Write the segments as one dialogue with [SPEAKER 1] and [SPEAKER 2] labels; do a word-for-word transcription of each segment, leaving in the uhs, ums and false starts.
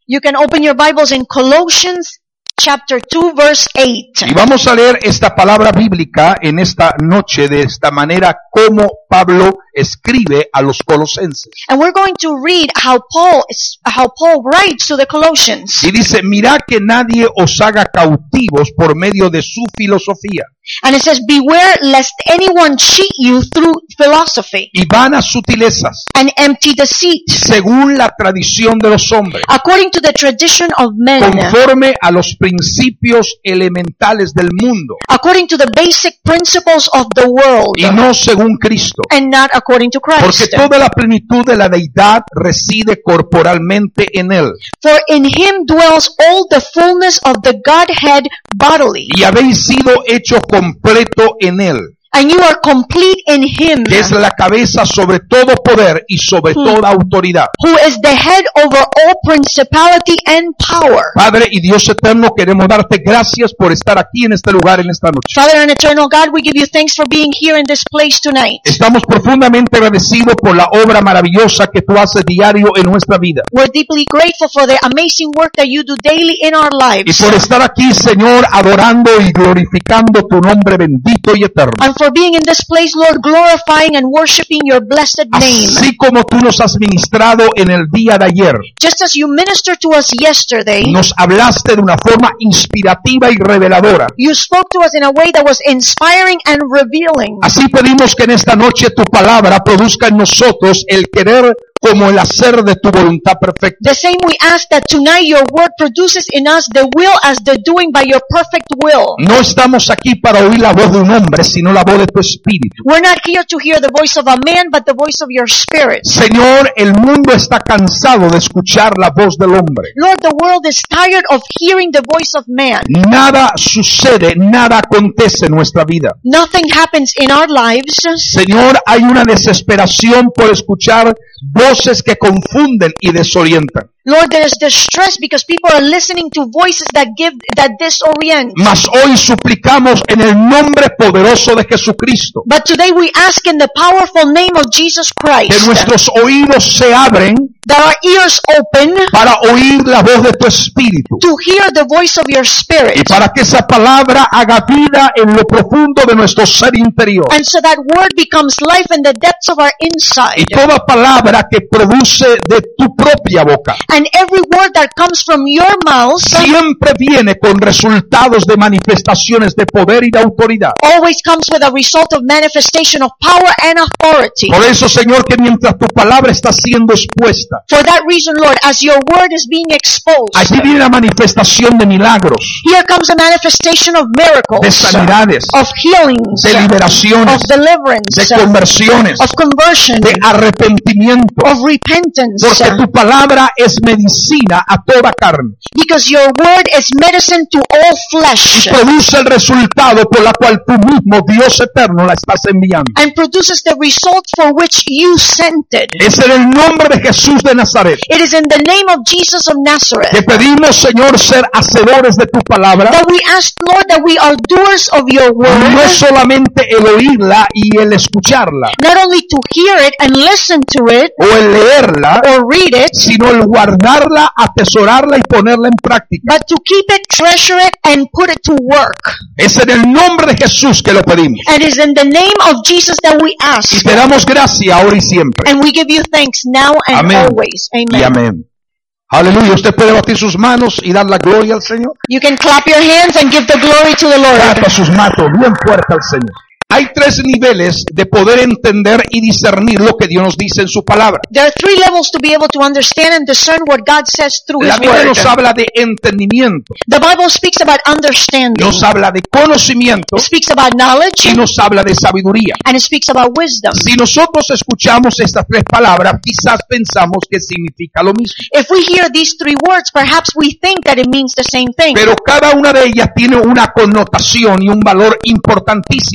[SPEAKER 1] You can open your Bibles in Colossians chapter two, verse eight.
[SPEAKER 2] Y vamos a leer esta palabra bíblica en esta noche de esta manera como Pablo escribe a los colosenses.
[SPEAKER 1] And we're going to read how Paul is, how Paul writes to the Colossians.
[SPEAKER 2] Y dice, mirad que nadie os haga cautivos por medio de su filosofía
[SPEAKER 1] And it says, beware lest anyone cheat you through philosophy
[SPEAKER 2] y vanas sutilezas,
[SPEAKER 1] and empty deceit,
[SPEAKER 2] según la tradición de los hombres,
[SPEAKER 1] according to the tradition of men,
[SPEAKER 2] conforme a los principios elementales del mundo,
[SPEAKER 1] according to the basic principles of the world,
[SPEAKER 2] y no según Cristo.
[SPEAKER 1] and not according to
[SPEAKER 2] Porque
[SPEAKER 1] Christ.
[SPEAKER 2] toda la plenitud de la deidad reside corporalmente en él.
[SPEAKER 1] For in him dwells all the fullness of the Godhead bodily,
[SPEAKER 2] Y habéis sido hechos completo en él,
[SPEAKER 1] and you are complete in him,
[SPEAKER 2] que es la cabeza sobre todo poder y sobre toda autoridad.
[SPEAKER 1] who is the head over all principality and power.
[SPEAKER 2] Padre y Dios eterno, queremos darte gracias por estar aquí en este lugar en esta noche.
[SPEAKER 1] Father and eternal God, we give you thanks for being here in this place tonight.
[SPEAKER 2] Estamos profundamente agradecidos por la obra maravillosa que tú haces diario en nuestra vida.
[SPEAKER 1] We're deeply grateful for the amazing work that you do daily in our
[SPEAKER 2] Y
[SPEAKER 1] lives.
[SPEAKER 2] por estar aquí, Señor, adorando y glorificando tu nombre bendito y eterno.
[SPEAKER 1] And for being in this place, Lord, glorifying and worshiping your blessed name.
[SPEAKER 2] Así como tú nos has ministrado en el día de ayer,
[SPEAKER 1] Just as you ministered to us yesterday,
[SPEAKER 2] nos hablaste de una forma inspirativa y reveladora.
[SPEAKER 1] you spoke to us in a way that was inspiring and revealing.
[SPEAKER 2] Así pedimos que en esta noche tu palabra produzca en nosotros el querer como el hacer de tu voluntad perfecta.
[SPEAKER 1] The same we ask that tonight your word produces in us the will as the doing by your perfect will.
[SPEAKER 2] No estamos aquí para oír la voz de un hombre, sino la voz de tu espíritu.
[SPEAKER 1] We're not here to hear the voice of a man, but the voice of your spirit.
[SPEAKER 2] Señor, el mundo está cansado de escuchar la voz del hombre.
[SPEAKER 1] Lord, the world is tired of hearing the voice of man.
[SPEAKER 2] Nada sucede, nada acontece en nuestra vida.
[SPEAKER 1] Nothing happens in our lives.
[SPEAKER 2] Señor, hay una desesperación por escuchar voces que confunden y desorientan.
[SPEAKER 1] Lord, there is distress because people are listening to voices that give, that disorient.
[SPEAKER 2] Mas hoy suplicamos en el nombre poderoso de Jesucristo
[SPEAKER 1] But today we ask in the powerful name of Jesus
[SPEAKER 2] que
[SPEAKER 1] Christ
[SPEAKER 2] nuestros oídos se abren
[SPEAKER 1] that our ears open
[SPEAKER 2] para oír la voz de tu espíritu
[SPEAKER 1] to hear the voice of your
[SPEAKER 2] y
[SPEAKER 1] spirit,
[SPEAKER 2] para que esa palabra haga vida en lo profundo de nuestro ser interior.
[SPEAKER 1] and so that word becomes life in the depths of our
[SPEAKER 2] Y
[SPEAKER 1] inside.
[SPEAKER 2] toda palabra que produce de tu propia boca
[SPEAKER 1] And every word that comes from your mouth
[SPEAKER 2] siempre viene con resultados de manifestaciones de poder y de autoridad.
[SPEAKER 1] always comes with a result of manifestation of power and authority.
[SPEAKER 2] Por eso, Señor, que mientras tu palabra está siendo expuesta,
[SPEAKER 1] For that reason, Lord, as your word is being exposed,
[SPEAKER 2] allí viene la manifestación de milagros,
[SPEAKER 1] here comes a manifestation of
[SPEAKER 2] de
[SPEAKER 1] miracles,
[SPEAKER 2] sanidades,
[SPEAKER 1] of healings,
[SPEAKER 2] de liberaciones,
[SPEAKER 1] of deliverance,
[SPEAKER 2] de conversiones,
[SPEAKER 1] of conversion,
[SPEAKER 2] de arrepentimiento,
[SPEAKER 1] of repentance,
[SPEAKER 2] porque tu palabra es medicina a toda carne
[SPEAKER 1] because your word is medicine to all
[SPEAKER 2] y
[SPEAKER 1] flesh
[SPEAKER 2] produce el resultado por la cual tú mismo, Dios eterno, la estás enviando.
[SPEAKER 1] and produces the result for which you sent it.
[SPEAKER 2] Es en el nombre de Jesús de Nazaret
[SPEAKER 1] It is in the name of Jesus of
[SPEAKER 2] que
[SPEAKER 1] Nazareth
[SPEAKER 2] pedimos, Señor, ser hacedores de tu palabra,
[SPEAKER 1] that we ask, Lord, that we are doers of your
[SPEAKER 2] no
[SPEAKER 1] word,
[SPEAKER 2] solamente el oírla y el escucharla
[SPEAKER 1] not only to hear it and listen to it
[SPEAKER 2] o el leerla,
[SPEAKER 1] or read it,
[SPEAKER 2] sino el guardarla, atesorarla y ponerla en práctica.
[SPEAKER 1] but to keep it, treasure it, and put it to work.
[SPEAKER 2] Es en el nombre de Jesús que lo pedimos.
[SPEAKER 1] And it is in the name of Jesus that we
[SPEAKER 2] Y
[SPEAKER 1] ask.
[SPEAKER 2] te damos gracia ahora y siempre.
[SPEAKER 1] And we give you thanks now and
[SPEAKER 2] Amén.
[SPEAKER 1] always.
[SPEAKER 2] Y
[SPEAKER 1] Amen.
[SPEAKER 2] amén. Aleluya. Usted puede batir sus manos y dar la gloria al Señor.
[SPEAKER 1] You can clap your hands and give the glory to the Lord.
[SPEAKER 2] Clapa sus manos bien fuerte al Señor. Hay tres niveles de poder entender y discernir lo que Dios nos dice en su palabra.
[SPEAKER 1] There are three levels to be able to understand and discern what God says through
[SPEAKER 2] La
[SPEAKER 1] His
[SPEAKER 2] Biblia
[SPEAKER 1] Word.
[SPEAKER 2] nos habla de entendimiento,
[SPEAKER 1] The Bible speaks about understanding.
[SPEAKER 2] nos habla de conocimiento
[SPEAKER 1] It speaks about knowledge
[SPEAKER 2] y nos habla de sabiduría.
[SPEAKER 1] and it speaks about wisdom.
[SPEAKER 2] Si nosotros escuchamos estas tres palabras, quizás pensamos que significa lo mismo.
[SPEAKER 1] If we hear these three words, perhaps we think that it means the same thing.
[SPEAKER 2] Pero cada una de ellas tiene una connotación y un valor importantísima en la vida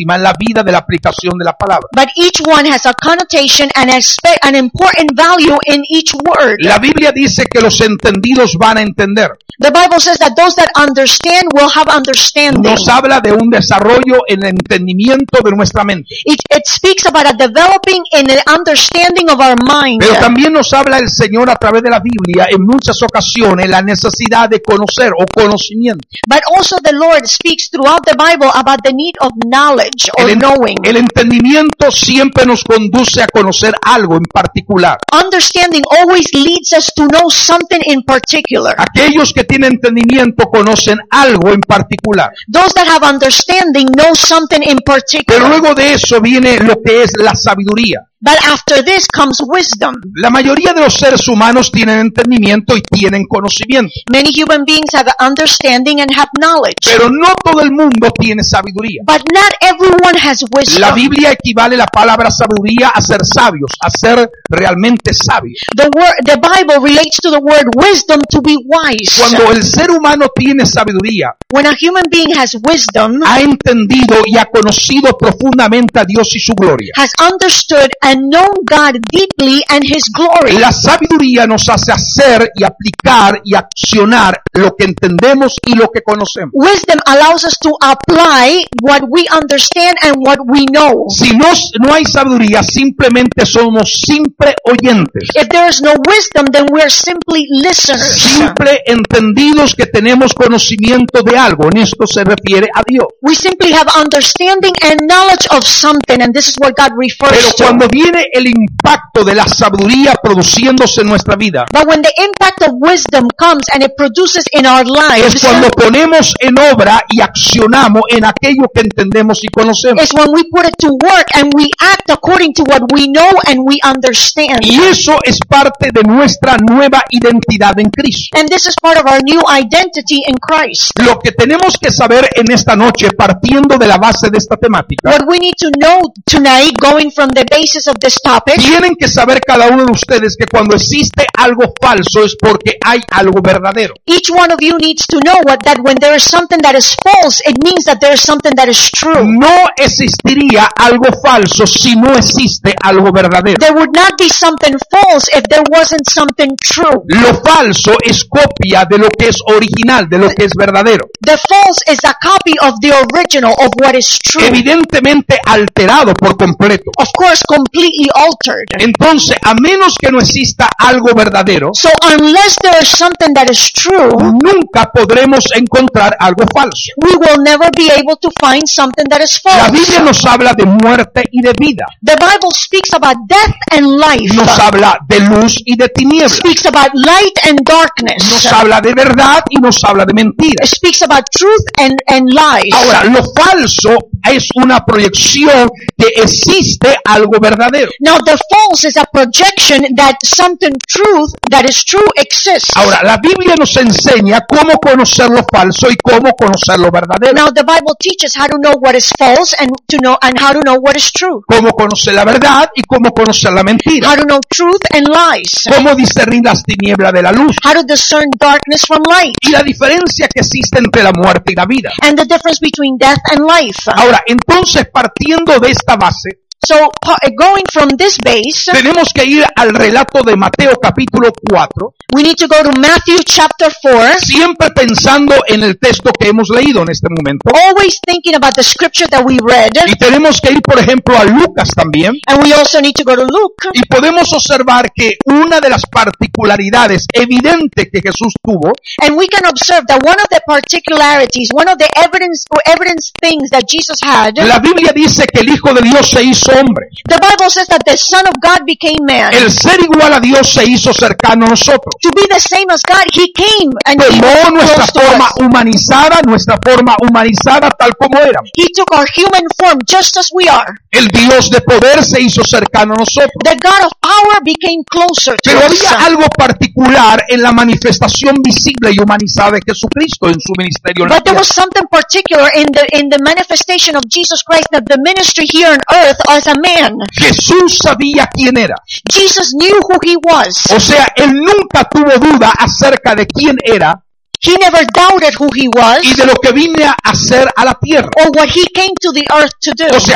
[SPEAKER 2] medida de la aplicación de la palabra.
[SPEAKER 1] But each one has a connotation and aspe- an important value in each word.
[SPEAKER 2] La Biblia dice que los entendidos van a entender.
[SPEAKER 1] The Bible says that those that understand will have understanding.
[SPEAKER 2] Nos habla de un desarrollo en el entendimiento de nuestra mente.
[SPEAKER 1] It, it speaks about a developing in the understanding of our mind.
[SPEAKER 2] Pero también nos habla el Señor a través de la Biblia en muchas ocasiones la necesidad de conocer o conocimiento.
[SPEAKER 1] But also the Lord speaks throughout the Bible about the need of knowledge or
[SPEAKER 2] El, en-
[SPEAKER 1] knowing.
[SPEAKER 2] el entendimiento siempre nos conduce a conocer algo en particular.
[SPEAKER 1] Understanding always leads us to know something in particular.
[SPEAKER 2] Aquellos que tienen entendimiento conocen algo en particular.
[SPEAKER 1] Those that have understanding know something in
[SPEAKER 2] Pero
[SPEAKER 1] particular.
[SPEAKER 2] luego de eso viene lo que es la sabiduría.
[SPEAKER 1] But after this comes wisdom.
[SPEAKER 2] La mayoría de los seres humanos tienen entendimiento y tienen conocimiento,
[SPEAKER 1] Many human beings have understanding and have knowledge.
[SPEAKER 2] pero no todo el mundo tiene sabiduría.
[SPEAKER 1] But not everyone has wisdom.
[SPEAKER 2] La Biblia equivale la palabra sabiduría a ser sabios, a ser realmente sabios.
[SPEAKER 1] The word, the Bible relates to the word wisdom to be wise.
[SPEAKER 2] Cuando el ser humano tiene sabiduría,
[SPEAKER 1] When a human being has wisdom,
[SPEAKER 2] ha entendido y ha conocido profundamente a Dios y su gloria.
[SPEAKER 1] has understood and known God deeply and His glory.
[SPEAKER 2] La sabiduría nos hace hacer y aplicar y accionar lo que entendemos y lo que conocemos.
[SPEAKER 1] Wisdom allows us to apply what we understand and what we know.
[SPEAKER 2] Si no, no hay sabiduría, simplemente somos simple oyentes,
[SPEAKER 1] If there is no wisdom, then we are simply listeners.
[SPEAKER 2] simple entendidos que tenemos conocimiento de algo. En esto se refiere a Dios.
[SPEAKER 1] We simply have understanding and knowledge of something, and this is what God
[SPEAKER 2] Pero
[SPEAKER 1] refers to.
[SPEAKER 2] cuando viene el impacto de la sabiduría produciéndose en nuestra vida,
[SPEAKER 1] But when the impact of wisdom comes and it produces in our lives,
[SPEAKER 2] es cuando ponemos en obra y accionamos en aquello que entendemos y conocemos.
[SPEAKER 1] is when we put it to work and we act according to what we know and we understand.
[SPEAKER 2] Y eso es parte de nuestra nueva identidad en Cristo.
[SPEAKER 1] And this is part of our new identity in Christ.
[SPEAKER 2] Lo que tenemos que saber en esta noche, partiendo de la base de esta temática,
[SPEAKER 1] What we need to know tonight, going from the basis of this topic,
[SPEAKER 2] tienen que saber cada uno de ustedes que cuando existe algo falso es porque hay algo verdadero.
[SPEAKER 1] each one of you needs to know what, that when there is something that is false, it means that there is something that is true.
[SPEAKER 2] No existiría algo falso si no existe algo verdadero.
[SPEAKER 1] There would not be something false if there wasn't something true.
[SPEAKER 2] Lo falso es copia de lo que es original, de lo que es verdadero.
[SPEAKER 1] The false is a copy of the original, of what is true.
[SPEAKER 2] Evidentemente alterado por completo.
[SPEAKER 1] Of course, completely altered.
[SPEAKER 2] Entonces, a menos que no exista algo verdadero,
[SPEAKER 1] So unless there is something that is true,
[SPEAKER 2] nunca podremos encontrar algo falso.
[SPEAKER 1] we will never be able to find something that is
[SPEAKER 2] La
[SPEAKER 1] false.
[SPEAKER 2] Biblia nos habla de muerte y de vida.
[SPEAKER 1] The Bible speaks about death and life.
[SPEAKER 2] Nos habla de luz y de tinieblas.
[SPEAKER 1] Speaks about light and darkness.
[SPEAKER 2] Nos habla de verdad y nos habla de
[SPEAKER 1] It
[SPEAKER 2] mentiras.
[SPEAKER 1] speaks about truth and, and lies.
[SPEAKER 2] Ahora, lo falso es una proyección que existe algo verdadero.
[SPEAKER 1] Now the false is a projection that something truth that is true exists.
[SPEAKER 2] Ahora, la Biblia nos enseña cómo conocer lo falso y cómo conocer lo verdadero.
[SPEAKER 1] Now the Bible teaches how to know what is false and to know and how to know what is true.
[SPEAKER 2] Cómo conocer la verdad y cómo conocer la mentira.
[SPEAKER 1] How to know truth and lies.
[SPEAKER 2] Cómo discernir las tinieblas de la luz.
[SPEAKER 1] How to discern darkness from light.
[SPEAKER 2] Y la diferencia que existe entre la muerte y la vida.
[SPEAKER 1] And the difference between death and life.
[SPEAKER 2] Ahora, entonces, partiendo de esta base,
[SPEAKER 1] So pa- going from this base,
[SPEAKER 2] tenemos que ir al relato de Mateo capítulo cuatro,
[SPEAKER 1] we need to go to Matthew chapter four,
[SPEAKER 2] siempre pensando en el texto que hemos leído en este momento.
[SPEAKER 1] always thinking about the scripture that we read.
[SPEAKER 2] Y tenemos que ir, por ejemplo, a Lucas también.
[SPEAKER 1] And we also need to go to Luke.
[SPEAKER 2] Y podemos observar que una de las particularidades evidentes que Jesús tuvo
[SPEAKER 1] And we can observe that one of the particularities, one of the evidence or evidence things that Jesus had,
[SPEAKER 2] La Biblia dice que el Hijo de Dios se hizo hombre.
[SPEAKER 1] the Bible says that the Son of God became man.
[SPEAKER 2] El ser igual a Dios se hizo cercano a nosotros.
[SPEAKER 1] To be the same as God, He came and He
[SPEAKER 2] Tomó
[SPEAKER 1] was
[SPEAKER 2] nuestra
[SPEAKER 1] close to
[SPEAKER 2] forma
[SPEAKER 1] us.
[SPEAKER 2] humanizada, nuestra forma humanizada tal como éramos.
[SPEAKER 1] He took our human form just as we are.
[SPEAKER 2] El Dios de poder se hizo cercano a nosotros.
[SPEAKER 1] The God of power became closer to
[SPEAKER 2] Pero
[SPEAKER 1] us.
[SPEAKER 2] había algo particular en la manifestación visible y humanizada de Jesucristo en su ministerio en la
[SPEAKER 1] But there
[SPEAKER 2] tierra.
[SPEAKER 1] was something particular in the in the manifestation of Jesus Christ, that the ministry here on earth as a man.
[SPEAKER 2] Jesús sabía quién era.
[SPEAKER 1] Jesus knew who He was.
[SPEAKER 2] O sea, él nunca tuvo duda acerca de quién era
[SPEAKER 1] He never doubted who He was
[SPEAKER 2] y de lo que vine a hacer a la tierra.
[SPEAKER 1] or what He came to the earth to do.
[SPEAKER 2] O sea,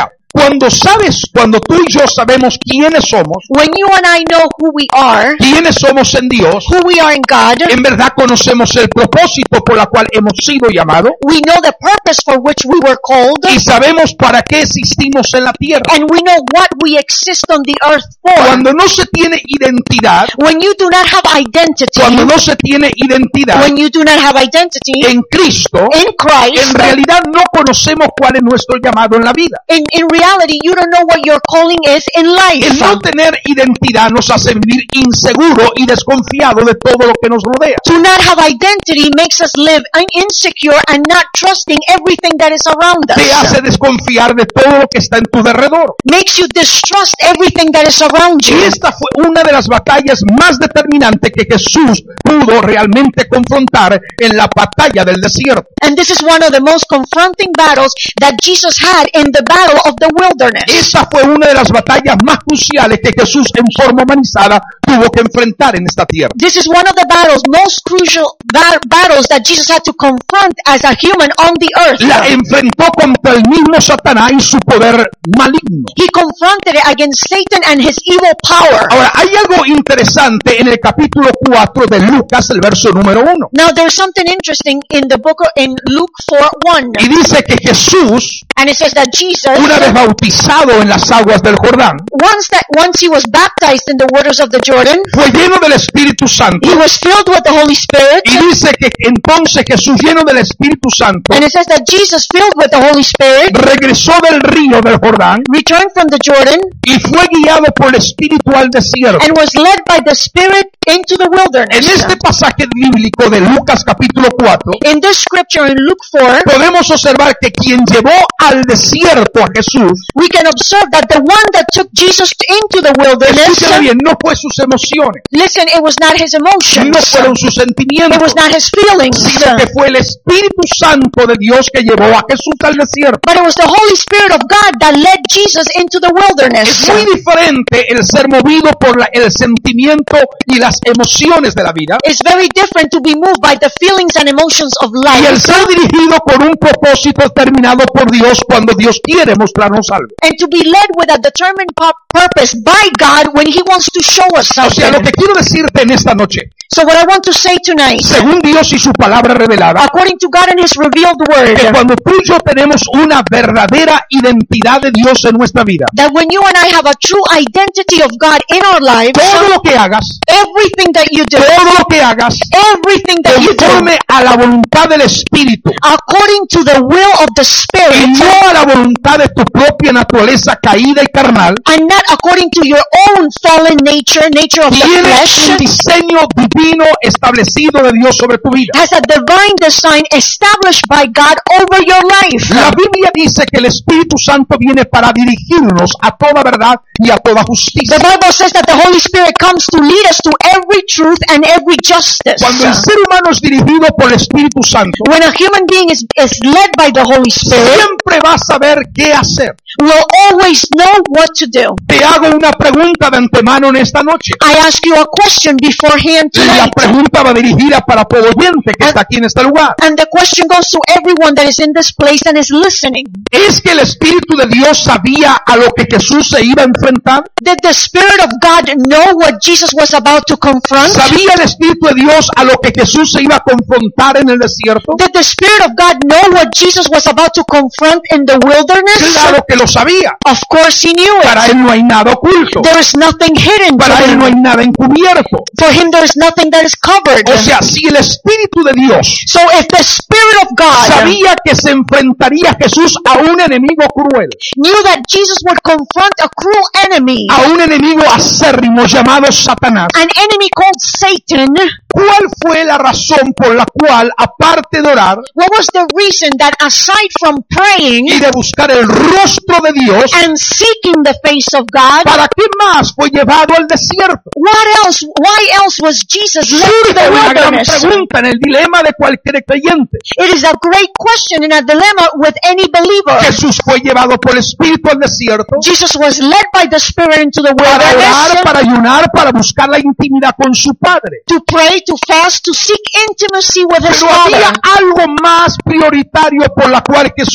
[SPEAKER 2] Cuando sabes, cuando tú y yo sabemos quiénes somos,
[SPEAKER 1] when you and I know who we are,
[SPEAKER 2] quiénes somos en Dios,
[SPEAKER 1] who we are in God,
[SPEAKER 2] en verdad conocemos el propósito por la cual hemos sido llamados
[SPEAKER 1] we know the purpose for which we were called,
[SPEAKER 2] y sabemos para qué existimos en la tierra.
[SPEAKER 1] and we know what we exist on the earth for.
[SPEAKER 2] Cuando no se tiene identidad,
[SPEAKER 1] When you do not have identity,
[SPEAKER 2] cuando no se tiene identidad
[SPEAKER 1] when you do not have identity
[SPEAKER 2] en Cristo,
[SPEAKER 1] in Christ,
[SPEAKER 2] en realidad no conocemos cuál es nuestro llamado en la vida.
[SPEAKER 1] in, in reality, you don't know what your calling is in life.
[SPEAKER 2] El no tener identidad nos hace vivir inseguro y desconfiado de todo lo que nos rodea.
[SPEAKER 1] To not have identity makes us live un- insecure and not trusting everything that is around
[SPEAKER 2] Te hace
[SPEAKER 1] us.
[SPEAKER 2] desconfiar de todo lo que está en tu derredor.
[SPEAKER 1] Makes you distrust everything that is around you.
[SPEAKER 2] Y esta fue una de las batallas más determinantes que Jesús pudo realmente confrontar en la batalla del desierto.
[SPEAKER 1] And this is one of the most confronting battles that Jesus had in the battle of the wilderness.
[SPEAKER 2] Esa fue una de las batallas más cruciales que Jesús en forma humanizada tuvo que enfrentar en esta tierra.
[SPEAKER 1] This is one of the battles, most crucial ba- battles that Jesus had to confront as a human on the earth.
[SPEAKER 2] La enfrentó contra el mismo Satanás y su poder maligno.
[SPEAKER 1] He confronted it against Satan and his evil power.
[SPEAKER 2] Ahora, hay algo interesante en el capítulo cuatro de Lucas, el verso número uno.
[SPEAKER 1] Now there's something interesting in the book of, in Luke four one.
[SPEAKER 2] Y dice que Jesús,
[SPEAKER 1] And it says that Jesus,
[SPEAKER 2] una vez bautizado en las aguas del Jordán,
[SPEAKER 1] once that once he was baptized in the waters of the Jordan,
[SPEAKER 2] fue lleno del Espíritu Santo.
[SPEAKER 1] he was filled with the Holy Spirit.
[SPEAKER 2] Y dice que entonces Jesús, lleno del Espíritu Santo,
[SPEAKER 1] And it says that Jesus, filled with the Holy Spirit,
[SPEAKER 2] regresó del río del Jordán
[SPEAKER 1] returned from the Jordan
[SPEAKER 2] y fue guiado por el Espíritu al desierto.
[SPEAKER 1] and was led by the Spirit into the
[SPEAKER 2] En
[SPEAKER 1] wilderness.
[SPEAKER 2] este pasaje bíblico de Lucas capítulo cuatro,
[SPEAKER 1] In this scripture in Luke four,
[SPEAKER 2] podemos observar que quien llevó al desierto a Jesús,
[SPEAKER 1] we can observe that the one that took Jesus into the wilderness,
[SPEAKER 2] escúchame bien, no fue sus emociones,
[SPEAKER 1] listen, it was not his emotions,
[SPEAKER 2] no fueron sus
[SPEAKER 1] it
[SPEAKER 2] sentimientos,
[SPEAKER 1] was not his feelings,
[SPEAKER 2] sino que fue el Espíritu Santo de Dios que llevó a Jesús al desierto.
[SPEAKER 1] but it was the Holy Spirit of God that led Jesus into the wilderness.
[SPEAKER 2] Es muy diferente el ser movido por la- el sentimiento y las emociones de la vida
[SPEAKER 1] It's very different to be moved by the feelings and emotions of
[SPEAKER 2] y el
[SPEAKER 1] life
[SPEAKER 2] ser dirigido por un propósito determinado por Dios cuando Dios quiere mostrarnos algo.
[SPEAKER 1] and to be led with a determined pu- purpose by God when He wants to show us
[SPEAKER 2] O sea, lo
[SPEAKER 1] something.
[SPEAKER 2] que quiero decirte en esta noche,
[SPEAKER 1] So what I want to say tonight,
[SPEAKER 2] según Dios y su palabra revelada,
[SPEAKER 1] according to God and His revealed
[SPEAKER 2] que
[SPEAKER 1] word,
[SPEAKER 2] cuando tú y yo tenemos una verdadera identidad de Dios en nuestra vida,
[SPEAKER 1] that when you and I have a true identity of God in our lives,
[SPEAKER 2] todo lo que hagas,
[SPEAKER 1] everything that you do,
[SPEAKER 2] todo lo que hagas,
[SPEAKER 1] everything that you do,
[SPEAKER 2] conforme a la voluntad del Espíritu
[SPEAKER 1] according to the will of the
[SPEAKER 2] y
[SPEAKER 1] Spirit,
[SPEAKER 2] no a la voluntad de tu propia naturaleza caída y carnal,
[SPEAKER 1] and not according to your own fallen nature, nature of the
[SPEAKER 2] tienes
[SPEAKER 1] flesh,
[SPEAKER 2] un diseño divino establecido de Dios sobre tu vida.
[SPEAKER 1] has a divine design established by God over your life.
[SPEAKER 2] La Biblia dice que el Espíritu Santo viene para dirigirnos a toda verdad y a toda justicia.
[SPEAKER 1] The Bible says that the Holy Spirit comes to lead us to every truth and every justice.
[SPEAKER 2] Cuando el ser humano es dirigido por el Espíritu Santo,
[SPEAKER 1] When a human being is, is led by the Holy Spirit,
[SPEAKER 2] siempre va a saber qué hacer.
[SPEAKER 1] will always know what to do.
[SPEAKER 2] Te hago una pregunta de antemano en esta noche.
[SPEAKER 1] I ask you a question beforehand
[SPEAKER 2] Y la
[SPEAKER 1] tonight.
[SPEAKER 2] pregunta va dirigida para todo oyente que está aquí en este lugar.
[SPEAKER 1] And the question goes to everyone that is in this place and is listening.
[SPEAKER 2] ¿Es que el Espíritu de Dios sabía a lo que Jesús se iba a enfrentar?
[SPEAKER 1] Did the Spirit of God know what Jesus was about to confront?
[SPEAKER 2] ¿Sabía el Espíritu de Dios a lo que Jesús se iba a confrontar en el desierto?
[SPEAKER 1] Did the Spirit of God know what Jesus was about to confront in the wilderness?
[SPEAKER 2] Claro que lo sabía.
[SPEAKER 1] Of course he knew
[SPEAKER 2] Para
[SPEAKER 1] it.
[SPEAKER 2] Él no hay nada oculto.
[SPEAKER 1] There is nothing hidden
[SPEAKER 2] Para
[SPEAKER 1] to
[SPEAKER 2] Él no hay
[SPEAKER 1] him.
[SPEAKER 2] nada encubierto.
[SPEAKER 1] For him there is nothing that is covered.
[SPEAKER 2] O sea, si el Espíritu de Dios
[SPEAKER 1] So if the Spirit of God
[SPEAKER 2] sabía que se enfrentaría Jesús a un enemigo cruel,
[SPEAKER 1] knew that Jesus would confront a cruel enemy,
[SPEAKER 2] a un enemigo acérrimo llamado Satanás,
[SPEAKER 1] an enemy called Satan,
[SPEAKER 2] ¿cuál fue la razón por la cual, aparte de orar
[SPEAKER 1] what was the reason that aside from praying
[SPEAKER 2] y de buscar el rostro de Dios,
[SPEAKER 1] and seeking the face of God,
[SPEAKER 2] ¿para qué más fue llevado al desierto?
[SPEAKER 1] what else, why else was Jesus led to
[SPEAKER 2] Surge
[SPEAKER 1] the
[SPEAKER 2] una gran
[SPEAKER 1] wilderness?
[SPEAKER 2] pregunta en el dilema de cualquier creyente.
[SPEAKER 1] It is a great question and a dilemma with any believer.
[SPEAKER 2] Jesús fue llevado por el Espíritu al desierto
[SPEAKER 1] Jesus was led by the Spirit into the
[SPEAKER 2] para orar,
[SPEAKER 1] wilderness
[SPEAKER 2] para ayunar, para buscar la intimidad con su Padre.
[SPEAKER 1] to pray, to fast, to seek intimacy with his
[SPEAKER 2] Pero había
[SPEAKER 1] Father.
[SPEAKER 2] algo más prioritario por la cual Jesús fue llevado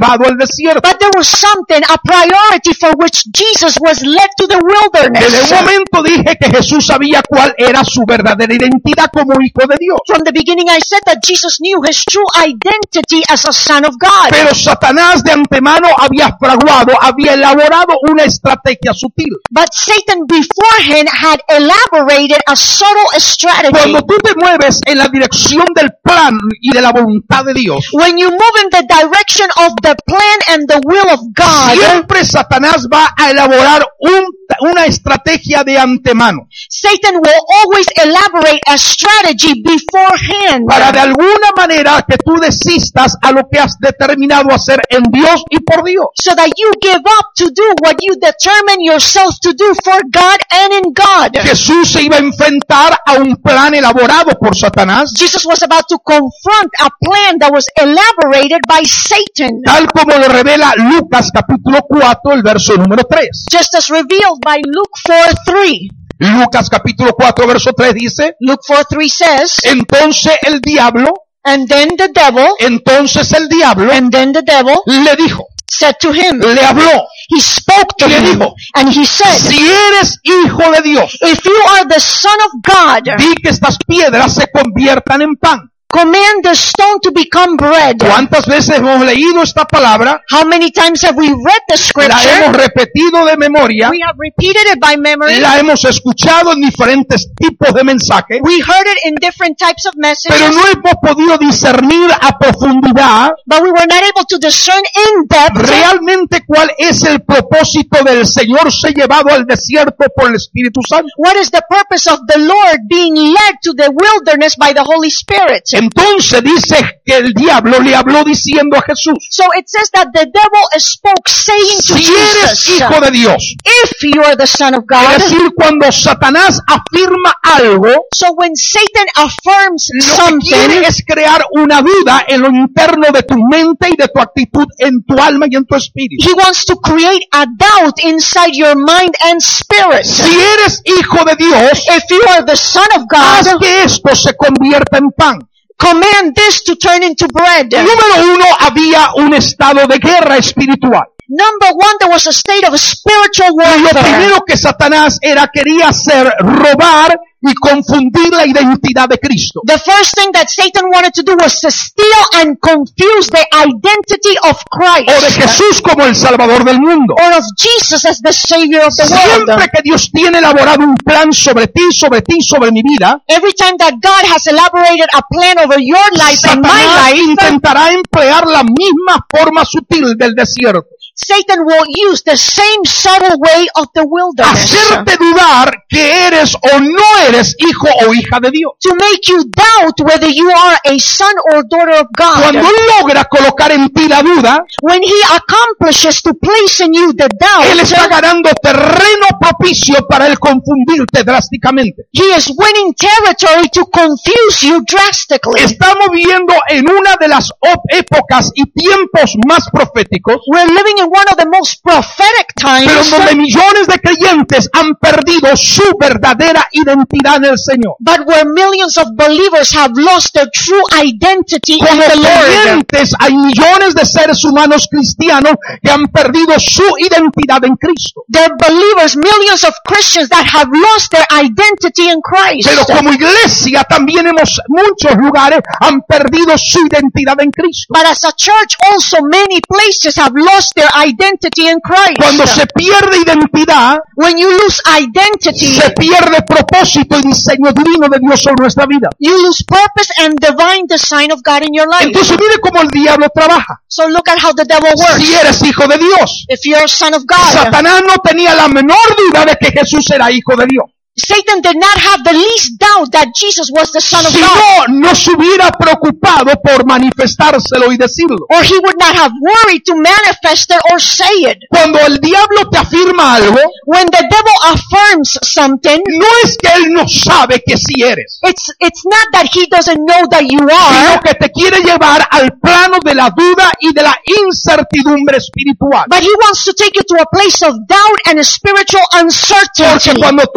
[SPEAKER 2] llevado al desierto.
[SPEAKER 1] But there was something, a priority for which Jesus was led to the wilderness.
[SPEAKER 2] Desde un momento dije que Jesús sabía cuál era su verdadera identidad como hijo de Dios.
[SPEAKER 1] From the beginning I said that Jesus knew his true identity as a son of God.
[SPEAKER 2] Pero Satanás de antemano había fraguado, había elaborado una estrategia sutil.
[SPEAKER 1] But Satan beforehand had elaborated a subtle strategy.
[SPEAKER 2] Cuando tú te mueves en la dirección del plan y de la voluntad de Dios,
[SPEAKER 1] When you move in the direction of the plan and the will of God,
[SPEAKER 2] siempre Satanás va a elaborar un, una estrategia de antemano
[SPEAKER 1] Satan will always elaborate a strategy beforehand
[SPEAKER 2] para de alguna manera que tú desistas a lo que has determinado hacer en Dios y por Dios.
[SPEAKER 1] so that you give up to do what you determine yourself to do for God and in God.
[SPEAKER 2] Jesús se iba a enfrentar a un plan elaborado por Satanás,
[SPEAKER 1] Jesus was about to confront a plan that was elaborated by Satan,
[SPEAKER 2] tal como lo revela Lucas capítulo cuatro, el verso número tres.
[SPEAKER 1] just as revealed by Luke four three.
[SPEAKER 2] Lucas capítulo cuatro, verso tres dice,
[SPEAKER 1] Luke four three says,
[SPEAKER 2] entonces el diablo,
[SPEAKER 1] and then the devil,
[SPEAKER 2] entonces el diablo
[SPEAKER 1] and then the devil
[SPEAKER 2] le dijo,
[SPEAKER 1] said to him,
[SPEAKER 2] le habló,
[SPEAKER 1] he spoke to
[SPEAKER 2] le
[SPEAKER 1] him,
[SPEAKER 2] dijo,
[SPEAKER 1] and he said,
[SPEAKER 2] si eres hijo de Dios,
[SPEAKER 1] if you are the son of God,
[SPEAKER 2] di que estas piedras se conviertan en pan.
[SPEAKER 1] command the stone to become bread.
[SPEAKER 2] ¿Cuántas veces hemos leído esta palabra?
[SPEAKER 1] How many times have we read the
[SPEAKER 2] La
[SPEAKER 1] scripture?
[SPEAKER 2] hemos repetido de memoria,
[SPEAKER 1] We have repeated it by memory.
[SPEAKER 2] la hemos escuchado en diferentes tipos de mensajes,
[SPEAKER 1] We heard it in different types of messages,
[SPEAKER 2] pero no hemos podido discernir a profundidad
[SPEAKER 1] but we were not able to discern in depth
[SPEAKER 2] realmente cuál es el propósito del Señor ser llevado al desierto por el Espíritu Santo.
[SPEAKER 1] what is the purpose of the Lord being led to the wilderness by the Holy Spirit.
[SPEAKER 2] Entonces dice que el diablo le habló diciendo a Jesús,
[SPEAKER 1] So it says that the devil spoke saying to
[SPEAKER 2] si eres
[SPEAKER 1] Jesus,
[SPEAKER 2] hijo de Dios,
[SPEAKER 1] if you are the son of
[SPEAKER 2] es
[SPEAKER 1] God.
[SPEAKER 2] decir, cuando Satanás afirma algo,
[SPEAKER 1] So when Satan affirms
[SPEAKER 2] lo que quiere
[SPEAKER 1] something,
[SPEAKER 2] es crear una duda en lo interno de tu mente y de tu actitud en tu alma y en tu espíritu.
[SPEAKER 1] he wants to create a doubt inside your mind and spirit.
[SPEAKER 2] Si eres hijo de Dios,
[SPEAKER 1] If you are the son of
[SPEAKER 2] haz
[SPEAKER 1] God,
[SPEAKER 2] que esto se convierta en pan.
[SPEAKER 1] command this to turn into bread.
[SPEAKER 2] Número uno, había un estado de guerra espiritual.
[SPEAKER 1] Number one, there was a state of spiritual
[SPEAKER 2] Lo
[SPEAKER 1] warfare.
[SPEAKER 2] primero que Satanás era quería hacer, robar y confundir la identidad de Cristo.
[SPEAKER 1] The first thing that Satan wanted to do was to steal and confuse the identity of
[SPEAKER 2] O de
[SPEAKER 1] Christ,
[SPEAKER 2] Jesús como el Salvador del mundo.
[SPEAKER 1] or of Jesus as the Savior of the
[SPEAKER 2] Siempre
[SPEAKER 1] world.
[SPEAKER 2] que Dios tiene elaborado un plan sobre ti, sobre ti, sobre mi vida,
[SPEAKER 1] Every time that God has elaborated a plan over your life and my
[SPEAKER 2] Satanás
[SPEAKER 1] life,
[SPEAKER 2] intentará emplear la misma forma sutil del desierto.
[SPEAKER 1] Satan will use the same subtle way of the wilderness
[SPEAKER 2] Hacerte dudar que eres o no eres hijo o hija de Dios.
[SPEAKER 1] to make you doubt whether you are a son or daughter of
[SPEAKER 2] Cuando
[SPEAKER 1] God.
[SPEAKER 2] Él logra colocar en ti la duda,
[SPEAKER 1] When he accomplishes to place in you the
[SPEAKER 2] Él está
[SPEAKER 1] doubt,
[SPEAKER 2] ganando terreno propicio para Él confundirte drásticamente.
[SPEAKER 1] he is winning territory to confuse you drastically.
[SPEAKER 2] Estamos viviendo en una de las op- épocas y tiempos más proféticos,
[SPEAKER 1] We're living in one of the most prophetic
[SPEAKER 2] pero
[SPEAKER 1] times,
[SPEAKER 2] donde millones de creyentes han perdido su verdadera identidad en el Señor.
[SPEAKER 1] but where millions of believers have lost their true identity in
[SPEAKER 2] Como
[SPEAKER 1] the Lord.
[SPEAKER 2] creyentes hay millones de seres humanos cristianos que han perdido su identidad en Cristo.
[SPEAKER 1] There are believers, millions of Christians that have lost their identity in Christ.
[SPEAKER 2] Pero como iglesia también hemos, muchos lugares han perdido su identidad en Cristo.
[SPEAKER 1] But as a church, also many places have lost their identity in Christ.
[SPEAKER 2] Cuando se pierde identidad,
[SPEAKER 1] When you lose identity,
[SPEAKER 2] se pierde propósito y diseño divino de Dios sobre nuestra vida.
[SPEAKER 1] you lose purpose and divine design of God in your life.
[SPEAKER 2] Entonces mire cómo el diablo trabaja.
[SPEAKER 1] So look at how the devil works.
[SPEAKER 2] Si eres hijo de Dios,
[SPEAKER 1] If you're a son of God,
[SPEAKER 2] Satanás no tenía la menor duda de que Jesús era hijo de Dios.
[SPEAKER 1] Satan did not have the least doubt that Jesus was the Son of
[SPEAKER 2] Si
[SPEAKER 1] God.
[SPEAKER 2] no, no se hubiera preocupado por manifestárselo y decirlo.
[SPEAKER 1] Or he would not have worried to manifest it or say it.
[SPEAKER 2] Cuando el diablo te afirma algo,
[SPEAKER 1] When the devil affirms something,
[SPEAKER 2] no es que él no sabe que sí eres,
[SPEAKER 1] it's it's not that he doesn't know that you
[SPEAKER 2] sino
[SPEAKER 1] are,
[SPEAKER 2] que te quiere llevar al plano de la duda y de la incertidumbre espiritual.
[SPEAKER 1] but he wants to take you to a place of doubt and spiritual
[SPEAKER 2] Porque
[SPEAKER 1] uncertainty.
[SPEAKER 2] cuando tu duda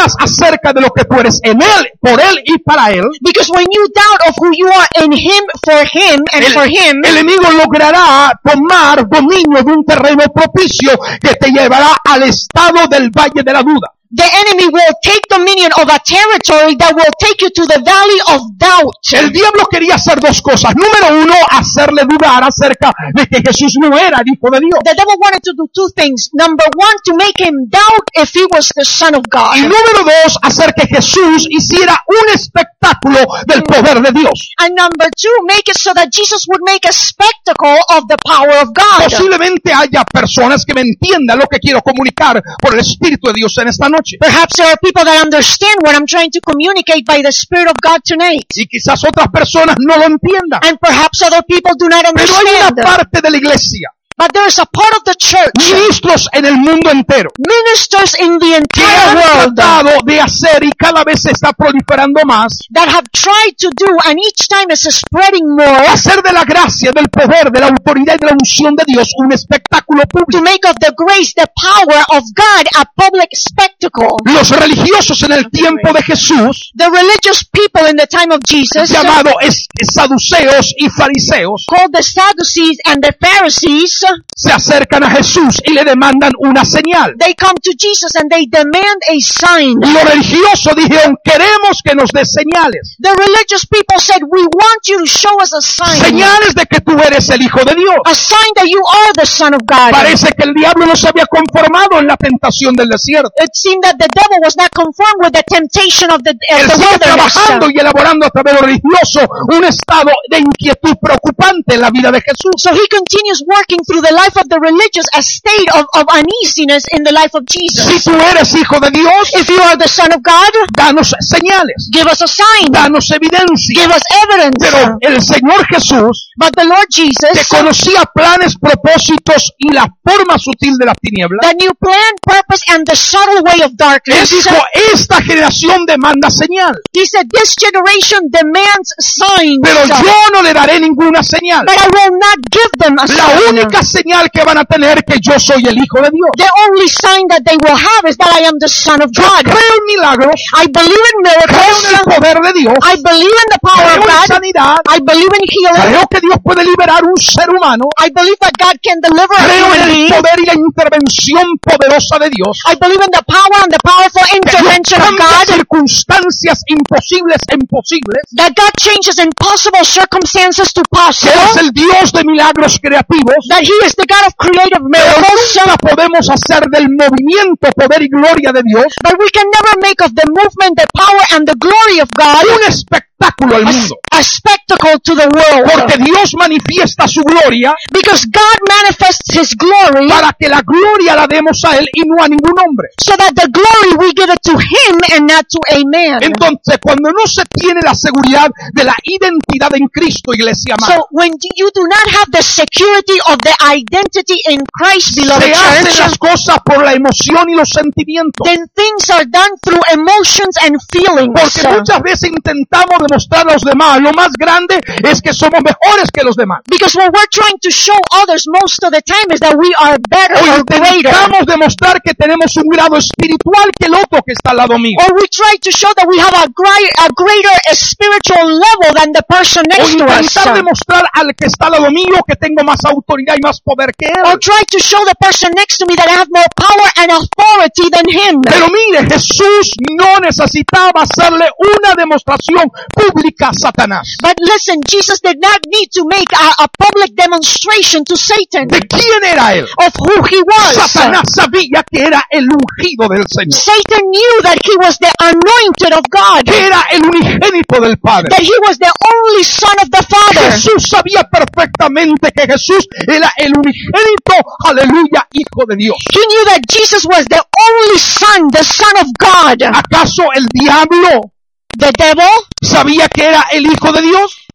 [SPEAKER 2] dudas acerca de lo que tú eres en Él, por Él y para Él,
[SPEAKER 1] Because when you doubt of who you are in Him, for Him, and
[SPEAKER 2] el,
[SPEAKER 1] for Him,
[SPEAKER 2] el enemigo logrará tomar dominio de un terreno propicio que te llevará al estado del valle de la duda.
[SPEAKER 1] the enemy will take dominion of a territory that will take you to the valley of doubt.
[SPEAKER 2] El diablo quería hacer dos cosas. Número uno, hacerle dudar acerca de que Jesús no era el Hijo de Dios.
[SPEAKER 1] The devil wanted to do two things. Number one, to make him doubt if he was the Son of God.
[SPEAKER 2] Y número dos, hacer que Jesús hiciera un espectáculo del poder de Dios.
[SPEAKER 1] And number two, make it so that Jesus would make a spectacle of the power of God.
[SPEAKER 2] Posiblemente haya personas que me entiendan lo que quiero comunicar por el Espíritu de Dios en esta noche.
[SPEAKER 1] Perhaps there are people that understand what I'm trying to communicate by the Spirit of God tonight.
[SPEAKER 2] Y quizás otras personas no lo entiendan.
[SPEAKER 1] And perhaps other people do not
[SPEAKER 2] Pero hay una
[SPEAKER 1] understand.
[SPEAKER 2] parte de la iglesia,
[SPEAKER 1] But there is a part of the church,
[SPEAKER 2] ministros en el mundo entero,
[SPEAKER 1] ministers in the
[SPEAKER 2] que
[SPEAKER 1] entire
[SPEAKER 2] han
[SPEAKER 1] world,
[SPEAKER 2] tratado de hacer y cada vez se está proliferando más,
[SPEAKER 1] that have tried to do, and each time it's spreading more,
[SPEAKER 2] hacer de la gracia, del poder, de la autoridad y de la unción de Dios un espectáculo
[SPEAKER 1] to
[SPEAKER 2] público.
[SPEAKER 1] make of the grace, the power of God, a public spectacle.
[SPEAKER 2] Los religiosos en el tiempo de Jesús,
[SPEAKER 1] The religious people in the time of Jesus,
[SPEAKER 2] llamados es- saduceos y fariseos,
[SPEAKER 1] called the Sadducees and the Pharisees,
[SPEAKER 2] se acercan a Jesús y le demandan una señal.
[SPEAKER 1] they come to Jesus and they demand a sign.
[SPEAKER 2] Los religiosos dijeron, queremos que nos des señales.
[SPEAKER 1] The religious people said, we want you to show us a sign.
[SPEAKER 2] Señales de que tú eres el Hijo de Dios.
[SPEAKER 1] A sign that you are the Son of God.
[SPEAKER 2] Parece que el diablo no se había conformado en la tentación del desierto.
[SPEAKER 1] It seemed that the devil was not conformed with the temptation of the, of
[SPEAKER 2] Él
[SPEAKER 1] the
[SPEAKER 2] sigue
[SPEAKER 1] wilderness.
[SPEAKER 2] trabajando y elaborando a través de lo religioso un estado de inquietud preocupante en la vida de Jesús.
[SPEAKER 1] So he continues working through the life of the religious, a state of, of uneasiness in the life of
[SPEAKER 2] Si
[SPEAKER 1] Jesus.
[SPEAKER 2] tú eres hijo de Dios,
[SPEAKER 1] If you are the Son of God,
[SPEAKER 2] danos señales,
[SPEAKER 1] give us a sign.
[SPEAKER 2] danos evidencia.
[SPEAKER 1] Give us evidence.
[SPEAKER 2] Pero el Señor Jesús,
[SPEAKER 1] But the Lord
[SPEAKER 2] que
[SPEAKER 1] Jesus,
[SPEAKER 2] conocía planes, propósitos y la forma sutil de las tinieblas,
[SPEAKER 1] the new plan, purpose, and the subtle way of
[SPEAKER 2] Él
[SPEAKER 1] darkness,
[SPEAKER 2] dijo, esta generación demanda señal,
[SPEAKER 1] he said, this generation demands signs,
[SPEAKER 2] pero yo no le daré ninguna señal.
[SPEAKER 1] but I will not give them a
[SPEAKER 2] La
[SPEAKER 1] sign.
[SPEAKER 2] única señal que van a tener que yo soy el Hijo de Dios.
[SPEAKER 1] The only sign that they will have is that I am the Son of
[SPEAKER 2] Yo
[SPEAKER 1] God.
[SPEAKER 2] creo en milagros,
[SPEAKER 1] I believe in
[SPEAKER 2] creo en el
[SPEAKER 1] miracles.
[SPEAKER 2] poder de Dios,
[SPEAKER 1] I believe in the power
[SPEAKER 2] creo
[SPEAKER 1] of
[SPEAKER 2] en
[SPEAKER 1] God.
[SPEAKER 2] sanidad,
[SPEAKER 1] I believe in healing.
[SPEAKER 2] creo que Dios puede liberar un ser humano,
[SPEAKER 1] I believe that God can deliver a
[SPEAKER 2] creo
[SPEAKER 1] human
[SPEAKER 2] en el
[SPEAKER 1] being.
[SPEAKER 2] poder y la intervención poderosa de Dios.
[SPEAKER 1] I believe in the power and the powerful
[SPEAKER 2] Que Dios
[SPEAKER 1] intervention of
[SPEAKER 2] cambia
[SPEAKER 1] God.
[SPEAKER 2] circunstancias imposibles en posibles.
[SPEAKER 1] That God changes impossible circumstances to
[SPEAKER 2] Que Él es
[SPEAKER 1] possible.
[SPEAKER 2] el Dios de milagros creativos.
[SPEAKER 1] That He is the God of creative
[SPEAKER 2] Pero
[SPEAKER 1] miracles.
[SPEAKER 2] nunca podemos hacer del movimiento, poder y gloria de Dios
[SPEAKER 1] But we can never make of the movement, the power, and the glory of God
[SPEAKER 2] un espectáculo al
[SPEAKER 1] a,
[SPEAKER 2] mundo.
[SPEAKER 1] a spectacle to the world.
[SPEAKER 2] Porque Dios manifiesta su gloria
[SPEAKER 1] Because God manifests His glory
[SPEAKER 2] para que la gloria la demos a Él y no a ningún hombre.
[SPEAKER 1] so that the glory we give it to Him and not to a man.
[SPEAKER 2] Entonces, cuando no se tiene la seguridad de la identidad en Cristo, iglesia amada,
[SPEAKER 1] So when you do not have the security of the identity in Christ, beloved
[SPEAKER 2] se hacen
[SPEAKER 1] church,
[SPEAKER 2] las cosas por la emoción y los sentimientos.
[SPEAKER 1] then things are done through emotions and feelings.
[SPEAKER 2] Porque muchas veces intentamos demostrar a los demás, lo más grande es que somos mejores que los demás.
[SPEAKER 1] Because what we're trying to show others most of the time is that we are better
[SPEAKER 2] O
[SPEAKER 1] or greater.
[SPEAKER 2] intentamos demostrar que tenemos un grado espiritual que el otro que está al lado mío.
[SPEAKER 1] Or we try to show that we have a, gri- a greater uh, spiritual level than the person
[SPEAKER 2] O
[SPEAKER 1] next to us.
[SPEAKER 2] intentar demostrar al que está al lado mío que tengo más autoridad y más poder que
[SPEAKER 1] Or
[SPEAKER 2] él.
[SPEAKER 1] try to show the person next to me that I have more power and authority than him.
[SPEAKER 2] Pero mire, Jesús no necesitaba hacerle una demostración pública a Satanás.
[SPEAKER 1] But listen, Jesus did not need to make a, a public demonstration to Satan
[SPEAKER 2] ¿De quién era él?
[SPEAKER 1] of who he was.
[SPEAKER 2] Satanás sabía que era el ungido del Señor,
[SPEAKER 1] Satan knew that he was the anointed of God,
[SPEAKER 2] que era el unigénito del Padre.
[SPEAKER 1] that he was the only son of the Father.
[SPEAKER 2] Jesús sabía perfectamente que Jesús era el unigénito, aleluya, Hijo de Dios.
[SPEAKER 1] He knew that Jesus was the only son, the son of God.
[SPEAKER 2] ¿Acaso el diablo
[SPEAKER 1] The devil,
[SPEAKER 2] sabía que era el Hijo de Dios?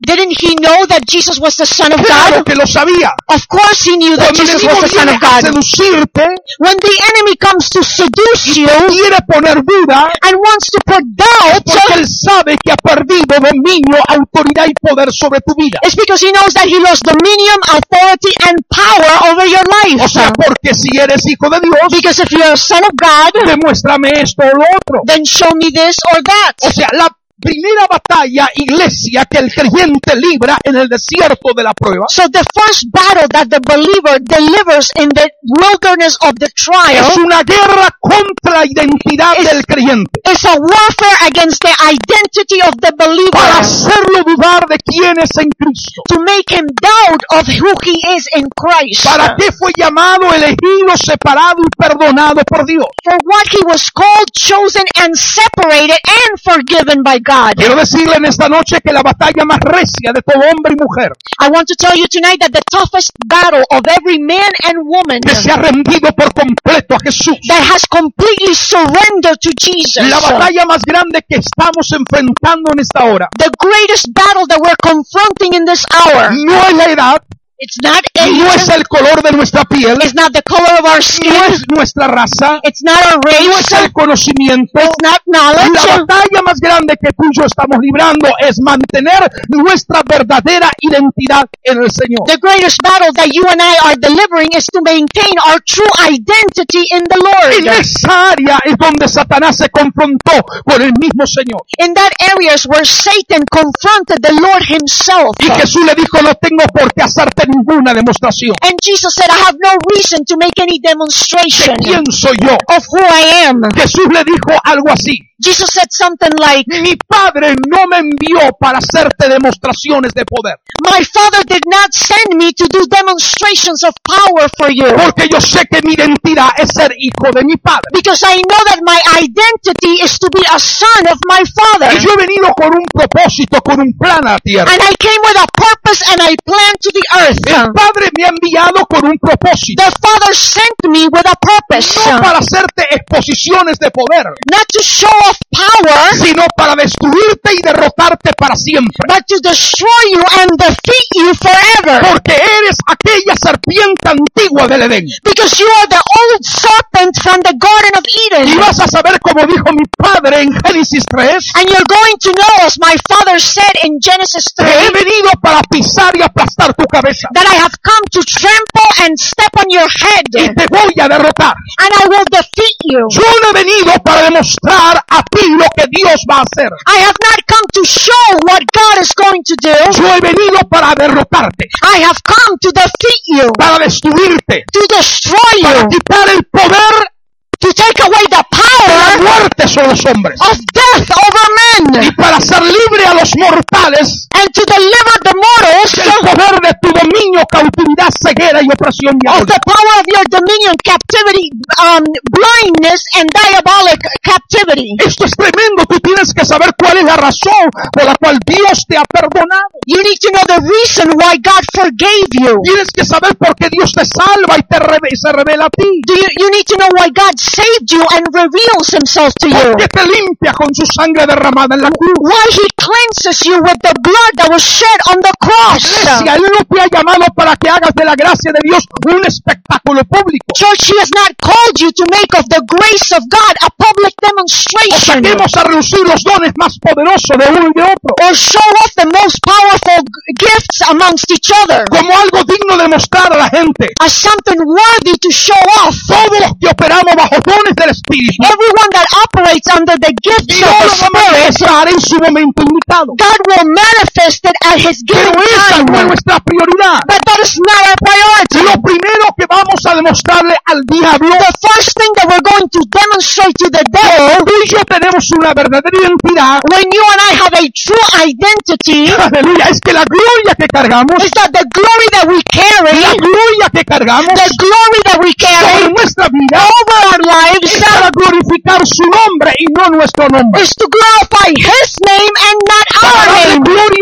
[SPEAKER 1] Didn't he know that Jesus was the Son of
[SPEAKER 2] Claro
[SPEAKER 1] God?
[SPEAKER 2] que lo sabía.
[SPEAKER 1] Of course he knew that
[SPEAKER 2] Cuando el
[SPEAKER 1] Jesus
[SPEAKER 2] enemigo
[SPEAKER 1] was the Son
[SPEAKER 2] viene
[SPEAKER 1] of
[SPEAKER 2] a
[SPEAKER 1] God.
[SPEAKER 2] seducirte
[SPEAKER 1] When the enemy comes to seduce
[SPEAKER 2] y
[SPEAKER 1] you
[SPEAKER 2] te quiere poner duda,
[SPEAKER 1] and wants to put doubt,
[SPEAKER 2] porque él sabe que ha perdido dominio, autoridad y poder sobre tu vida.
[SPEAKER 1] it's because he knows that he lost dominion, authority, and power over your life.
[SPEAKER 2] O sea, porque si eres hijo de Dios,
[SPEAKER 1] Because if you're a son of God,
[SPEAKER 2] demuéstrame esto o lo otro.
[SPEAKER 1] then show me this or that.
[SPEAKER 2] O sea, la primera batalla, iglesia, que el creyente libra en el desierto de la prueba
[SPEAKER 1] So the first battle that the believer delivers in the wilderness of the
[SPEAKER 2] es
[SPEAKER 1] trial
[SPEAKER 2] una guerra contra la identidad
[SPEAKER 1] Es-
[SPEAKER 2] del creyente.
[SPEAKER 1] is a warfare against the identity of the
[SPEAKER 2] Para
[SPEAKER 1] believer,
[SPEAKER 2] hacerlo dudar de quién es en Cristo.
[SPEAKER 1] to make him doubt of who he is in Christ.
[SPEAKER 2] ¿Para qué fue llamado, elegido, separado y perdonado por Dios?
[SPEAKER 1] For what he was called, chosen, and separated and forgiven by God.
[SPEAKER 2] Quiero decirle en esta noche que la batalla más recia de todo hombre y mujer
[SPEAKER 1] I want to tell you tonight that the toughest battle of every man and woman
[SPEAKER 2] que se ha rendido por completo a Jesús,
[SPEAKER 1] that has completely surrendered to Jesus,
[SPEAKER 2] la batalla más grande que estamos enfrentando en esta hora,
[SPEAKER 1] the greatest battle that we're confronting in this hour,
[SPEAKER 2] no es la edad,
[SPEAKER 1] it's not
[SPEAKER 2] no es
[SPEAKER 1] age,
[SPEAKER 2] el color de nuestra piel,
[SPEAKER 1] it's not the color of our skin,
[SPEAKER 2] no es nuestra raza,
[SPEAKER 1] it's not our
[SPEAKER 2] no es
[SPEAKER 1] race,
[SPEAKER 2] el conocimiento.
[SPEAKER 1] it's not
[SPEAKER 2] La
[SPEAKER 1] knowledge.
[SPEAKER 2] batalla más grande que tú y yo estamos librando es mantener nuestra verdadera identidad en el Señor.
[SPEAKER 1] The greatest battle that you and I are delivering is to maintain our true identity in the
[SPEAKER 2] En
[SPEAKER 1] Lord.
[SPEAKER 2] esa área es donde Satanás se confrontó con el mismo Señor.
[SPEAKER 1] In that area is where Satan confronted the Lord himself.
[SPEAKER 2] Y Jesús le dijo, no tengo por qué hacerte ninguna demostración.
[SPEAKER 1] And Jesus said, I have no reason to make any
[SPEAKER 2] ¿De
[SPEAKER 1] demonstration
[SPEAKER 2] quién soy yo?
[SPEAKER 1] of who I am.
[SPEAKER 2] Jesús le dijo algo así.
[SPEAKER 1] Jesus said something like,
[SPEAKER 2] Mi Padre no me envió para hacerte demostraciones de poder.
[SPEAKER 1] my Father did not send me to do demonstrations of power for you.
[SPEAKER 2] Porque yo sé que mi identidad es ser hijo de mi Padre.
[SPEAKER 1] Because I know that my identity is to be a son of my Father.
[SPEAKER 2] Y yo he venido con un propósito, con un plan a la tierra.
[SPEAKER 1] And I came with a purpose and I plan to the earth.
[SPEAKER 2] El Padre me ha enviado con un propósito.
[SPEAKER 1] The Father sent me with a purpose.
[SPEAKER 2] No para hacerte exposiciones de poder,
[SPEAKER 1] Not to show off power,
[SPEAKER 2] sino para destruirte y derrotarte para siempre.
[SPEAKER 1] but to destroy you and defeat you forever.
[SPEAKER 2] Porque eres aquella serpiente antigua del Edén.
[SPEAKER 1] Because you are the old serpent from the Garden of
[SPEAKER 2] Y
[SPEAKER 1] Eden.
[SPEAKER 2] vas a saber, como dijo mi Padre en Génesis tres,
[SPEAKER 1] And you're going to know, as my Father said in Genesis
[SPEAKER 2] que he
[SPEAKER 1] three,
[SPEAKER 2] venido para pisar y aplastar tu cabeza.
[SPEAKER 1] that I have come to trample and step on your head,
[SPEAKER 2] Y te voy a derrotar.
[SPEAKER 1] and I will defeat you.
[SPEAKER 2] Yo no he venido para demostrar a ti lo que Dios va a hacer.
[SPEAKER 1] I have not come to show what God is going to do.
[SPEAKER 2] Yo he venido para derrotarte,
[SPEAKER 1] I have come to defeat you,
[SPEAKER 2] para destruirte,
[SPEAKER 1] to destroy
[SPEAKER 2] para
[SPEAKER 1] you,
[SPEAKER 2] quitar el poder
[SPEAKER 1] to take away the
[SPEAKER 2] de la
[SPEAKER 1] power
[SPEAKER 2] muerte sobre los hombres
[SPEAKER 1] of death over men,
[SPEAKER 2] y para hacer libre a los mortales
[SPEAKER 1] and to deliver the mortals
[SPEAKER 2] del poder de tu dominio, cautividad, ceguera y opresión
[SPEAKER 1] of
[SPEAKER 2] diabólica.
[SPEAKER 1] the power of your dominion, captivity, um, blindness, and diabolic captivity.
[SPEAKER 2] Esto es tremendo. Tú tienes que saber cuál es la razón por la cual Dios te ha perdonado.
[SPEAKER 1] You need to know the reason why God forgave you.
[SPEAKER 2] Tienes que saber por qué Dios te salva y te reve- y se revela a ti.
[SPEAKER 1] Do you, you need to know why God saved you and reveals himself to you.
[SPEAKER 2] Porque te limpia con su sangre derramada en la cruz.
[SPEAKER 1] Why he cleanses you with the blood that was shed on the cross.
[SPEAKER 2] Iglesia, Él no te ha llamado para que hagas de la gracia de Dios un espectáculo público.
[SPEAKER 1] Church, he has not called you to make of the grace of God a public
[SPEAKER 2] O
[SPEAKER 1] demonstration
[SPEAKER 2] saquemos a relucir los dones más poderosos de uno y de otro.
[SPEAKER 1] or show off the most powerful g- gifts amongst each other
[SPEAKER 2] Como algo digno de mostrar a la gente.
[SPEAKER 1] as something worthy to show off.
[SPEAKER 2] Todos los que operamos bajo dones del Espíritu,
[SPEAKER 1] Everyone that operates under the gifts
[SPEAKER 2] Dios
[SPEAKER 1] of the
[SPEAKER 2] lo va a
[SPEAKER 1] Spirit,
[SPEAKER 2] manifestar en su momento indicado.
[SPEAKER 1] God will manifest it at his
[SPEAKER 2] Pero
[SPEAKER 1] given
[SPEAKER 2] esa no es
[SPEAKER 1] time.
[SPEAKER 2] nuestra prioridad.
[SPEAKER 1] But that is not our priority.
[SPEAKER 2] Lo primero que vamos a demostrarle al diablo,
[SPEAKER 1] The first thing that we're going to demonstrate to the devil,
[SPEAKER 2] tú y yo tenemos una verdadera identidad,
[SPEAKER 1] when you and I have a true identity,
[SPEAKER 2] aleluya, es que la gloria que cargamos,
[SPEAKER 1] is that the glory that we carry,
[SPEAKER 2] la gloria que cargamos
[SPEAKER 1] the glory that we
[SPEAKER 2] sobre
[SPEAKER 1] carry
[SPEAKER 2] nuestra vida
[SPEAKER 1] over our lives
[SPEAKER 2] es para glorificar su nombre y no nuestro nombre.
[SPEAKER 1] is to glorify his name and not
[SPEAKER 2] Para
[SPEAKER 1] our
[SPEAKER 2] darle
[SPEAKER 1] name.
[SPEAKER 2] gloria a Él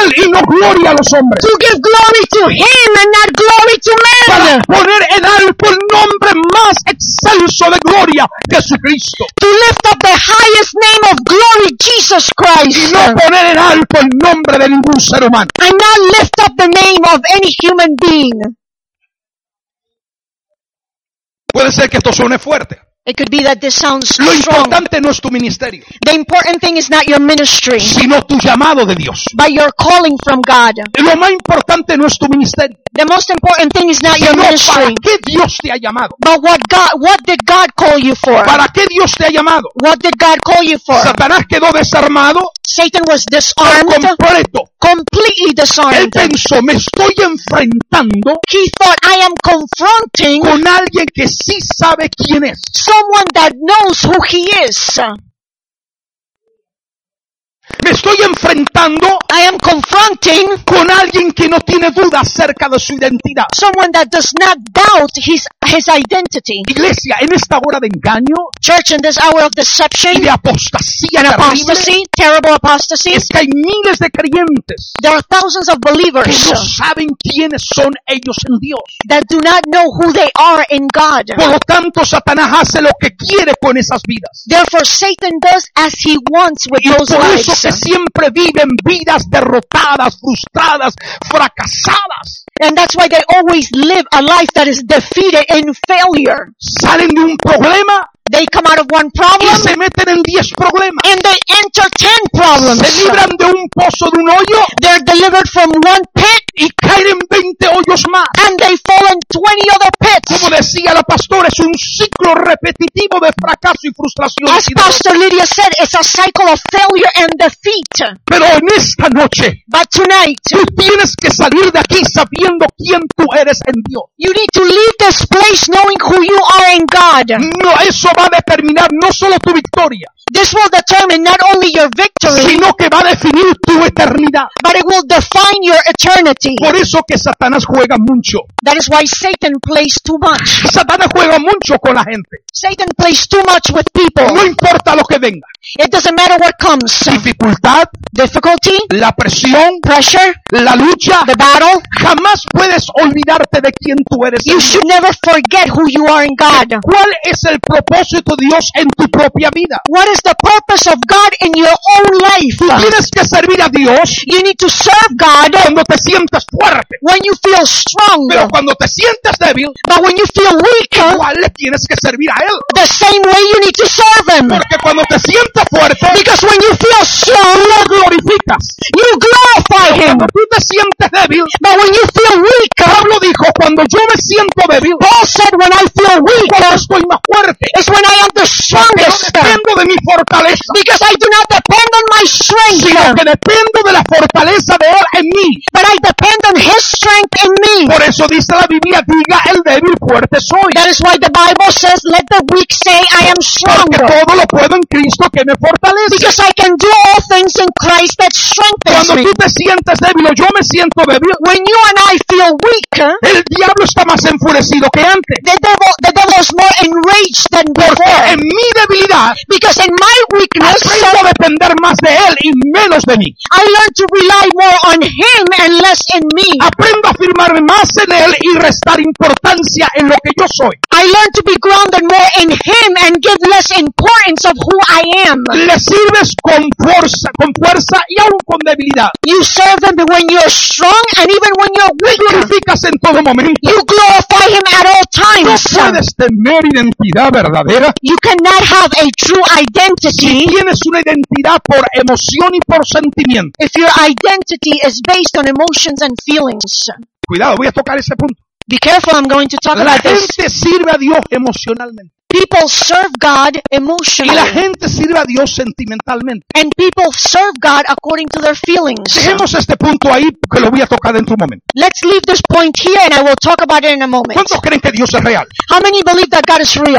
[SPEAKER 2] Él y no gloria a los hombres.
[SPEAKER 1] To give glory to Him and not glory to
[SPEAKER 2] Para
[SPEAKER 1] man.
[SPEAKER 2] poner en alto el nombre más excelso de gloria, Jesucristo.
[SPEAKER 1] To lift up the highest name of glory, Jesus
[SPEAKER 2] Y
[SPEAKER 1] Christ.
[SPEAKER 2] no poner en alto el nombre de ningún ser humano.
[SPEAKER 1] And not lift up the name of any human being.
[SPEAKER 2] Puede ser que esto suene fuerte.
[SPEAKER 1] It could be that this sounds
[SPEAKER 2] Lo
[SPEAKER 1] strong.
[SPEAKER 2] importante no es tu ministerio,
[SPEAKER 1] The important thing is not your ministry,
[SPEAKER 2] sino tu llamado de Dios.
[SPEAKER 1] but your calling from God.
[SPEAKER 2] Lo más importante no es tu ministerio,
[SPEAKER 1] The most important thing is not your
[SPEAKER 2] sino para
[SPEAKER 1] ministry,
[SPEAKER 2] qué Dios te ha llamado.
[SPEAKER 1] but what God, what did God call you for?
[SPEAKER 2] ¿Para qué Dios te ha llamado?
[SPEAKER 1] What did God call you for?
[SPEAKER 2] Satanás quedó desarmado
[SPEAKER 1] Satan was
[SPEAKER 2] por
[SPEAKER 1] disarmed,
[SPEAKER 2] completo.
[SPEAKER 1] completely
[SPEAKER 2] Él
[SPEAKER 1] disarmed.
[SPEAKER 2] pensó, me estoy enfrentando
[SPEAKER 1] He thought, I am confronting
[SPEAKER 2] con alguien que sí sabe quién es.
[SPEAKER 1] someone that knows who he is.
[SPEAKER 2] Me estoy enfrentando
[SPEAKER 1] I am confronting
[SPEAKER 2] con alguien que no tiene duda acerca de su identidad.
[SPEAKER 1] someone that does not doubt his, his identity.
[SPEAKER 2] Iglesia, en esta hora de engaño
[SPEAKER 1] Church, in this hour of
[SPEAKER 2] y
[SPEAKER 1] deception
[SPEAKER 2] de apostasía
[SPEAKER 1] and
[SPEAKER 2] terrible,
[SPEAKER 1] apostasy, terrible apostasy,
[SPEAKER 2] es que hay miles de creyentes
[SPEAKER 1] there are thousands of
[SPEAKER 2] que
[SPEAKER 1] believers
[SPEAKER 2] no saben quiénes son ellos en Dios.
[SPEAKER 1] that do not know who they are in God.
[SPEAKER 2] Por lo tanto, Satanás hace lo que quiere con esas vidas.
[SPEAKER 1] Therefore, Satan does as he wants with
[SPEAKER 2] Y
[SPEAKER 1] those
[SPEAKER 2] por eso
[SPEAKER 1] lives.
[SPEAKER 2] que siempre viven vidas derrotadas, frustradas, fracasadas.
[SPEAKER 1] And that's why they always live a life that is defeated in failure.
[SPEAKER 2] Salen de un problema
[SPEAKER 1] They come out of one
[SPEAKER 2] y
[SPEAKER 1] problem
[SPEAKER 2] se meten en diez problemas.
[SPEAKER 1] and they enter ten problems.
[SPEAKER 2] Se libran de un pozo, de un hoyo,
[SPEAKER 1] They're delivered from one pit
[SPEAKER 2] y caen en veinte hoyos más.
[SPEAKER 1] and they fall in twenty other pits.
[SPEAKER 2] Como decía la pastora, es un ciclo repetitivo de fracaso y frustración.
[SPEAKER 1] As Pastor Lydia said, it's a cycle of failure and defeat.
[SPEAKER 2] Pero en esta noche,
[SPEAKER 1] But tonight,
[SPEAKER 2] tú tienes que salir de aquí sabiendo quién tú eres en Dios.
[SPEAKER 1] you need to leave this place knowing who you are in God.
[SPEAKER 2] No, eso va a determinar no solo tu victoria,
[SPEAKER 1] This will determine not only your victory,
[SPEAKER 2] sino que va a definir tu eternidad.
[SPEAKER 1] but it will define your eternity.
[SPEAKER 2] Por eso que Satanás juega mucho.
[SPEAKER 1] That is why Satan plays too much.
[SPEAKER 2] Satanás juega mucho con la gente.
[SPEAKER 1] Satan plays too much with people.
[SPEAKER 2] No importa lo que venga.
[SPEAKER 1] It doesn't matter what comes.
[SPEAKER 2] Dificultad,
[SPEAKER 1] Difficulty,
[SPEAKER 2] la presión,
[SPEAKER 1] pressure,
[SPEAKER 2] la lucha.
[SPEAKER 1] the battle.
[SPEAKER 2] Jamás puedes olvidarte de quién tú eres.
[SPEAKER 1] You should never forget who you are in God.
[SPEAKER 2] ¿Cuál es el propósito de Dios en tu propia vida?
[SPEAKER 1] What is the purpose of God in your own life?
[SPEAKER 2] Tú tienes que servir a Dios
[SPEAKER 1] You need to serve God
[SPEAKER 2] cuando te sientas fuerte.
[SPEAKER 1] when you feel strong.
[SPEAKER 2] Pero cuando te sientes débil,
[SPEAKER 1] But when you feel weak,
[SPEAKER 2] igual le tienes que servir a Él.
[SPEAKER 1] the same way you need to serve Him.
[SPEAKER 2] Porque cuando te sientes fuerte,
[SPEAKER 1] Because when you feel strong,
[SPEAKER 2] lo glorificas.
[SPEAKER 1] you glorify Him.
[SPEAKER 2] Cuando tú te sientes débil,
[SPEAKER 1] But when you feel weak,
[SPEAKER 2] Pablo dijo, cuando yo me siento débil,
[SPEAKER 1] Paul said, when I feel weak,
[SPEAKER 2] cuando estoy más fuerte,
[SPEAKER 1] it's when I am the
[SPEAKER 2] no
[SPEAKER 1] strongest.
[SPEAKER 2] dependo de mi fortaleza,
[SPEAKER 1] Because I do not depend on my strength,
[SPEAKER 2] sino que dependo de la fortaleza de Él en mí.
[SPEAKER 1] but I depend on His strength in me.
[SPEAKER 2] Por eso dice la Biblia, diga el débil, fuerte soy.
[SPEAKER 1] That is why the Bible says, let the weak say, I am
[SPEAKER 2] Porque
[SPEAKER 1] stronger.
[SPEAKER 2] todo lo puedo en Cristo que me fortalece.
[SPEAKER 1] Because I can do all things in Christ that strengthens
[SPEAKER 2] Cuando
[SPEAKER 1] me.
[SPEAKER 2] tú te sientes débil o yo me siento débil,
[SPEAKER 1] When you and I feel weak,
[SPEAKER 2] el diablo está más enfurecido que antes.
[SPEAKER 1] the devil, the devil is more enraged than before.
[SPEAKER 2] En mi debilidad,
[SPEAKER 1] Because in my weakness,
[SPEAKER 2] aprendo a depender más de Él y menos de mí.
[SPEAKER 1] I learn to rely more on Him and less in me.
[SPEAKER 2] Aprendo a afirmarme más en Él y restar importancia en lo que yo soy.
[SPEAKER 1] I learn to be grounded more in Him and give less importance of who I am.
[SPEAKER 2] Le sirves con fuerza, con fuerza y aún con debilidad.
[SPEAKER 1] You serve Him when you're strong and even when you're
[SPEAKER 2] Le
[SPEAKER 1] weak.
[SPEAKER 2] glorificas en todo momento.
[SPEAKER 1] You glorify Him at all
[SPEAKER 2] No
[SPEAKER 1] times.
[SPEAKER 2] puedes tener identidad verdadera
[SPEAKER 1] You cannot have a true
[SPEAKER 2] si
[SPEAKER 1] identity
[SPEAKER 2] tienes una identidad por emoción y por sentimiento.
[SPEAKER 1] if your identity is based on emotions and feelings.
[SPEAKER 2] Cuidado, voy a tocar ese punto.
[SPEAKER 1] Be careful, I'm going to talk
[SPEAKER 2] La
[SPEAKER 1] about this.
[SPEAKER 2] gente sirve a Dios emocionalmente
[SPEAKER 1] People serve God
[SPEAKER 2] y
[SPEAKER 1] emotionally.
[SPEAKER 2] la gente sirve a Dios sentimentalmente.
[SPEAKER 1] And people serve God according to their feelings.
[SPEAKER 2] Dejemos este punto ahí que lo voy a tocar dentro de un momento.
[SPEAKER 1] Let's leave this point here and I will talk about it in a moment.
[SPEAKER 2] ¿Cuántos creen que Dios es real?
[SPEAKER 1] How many believe that God is real?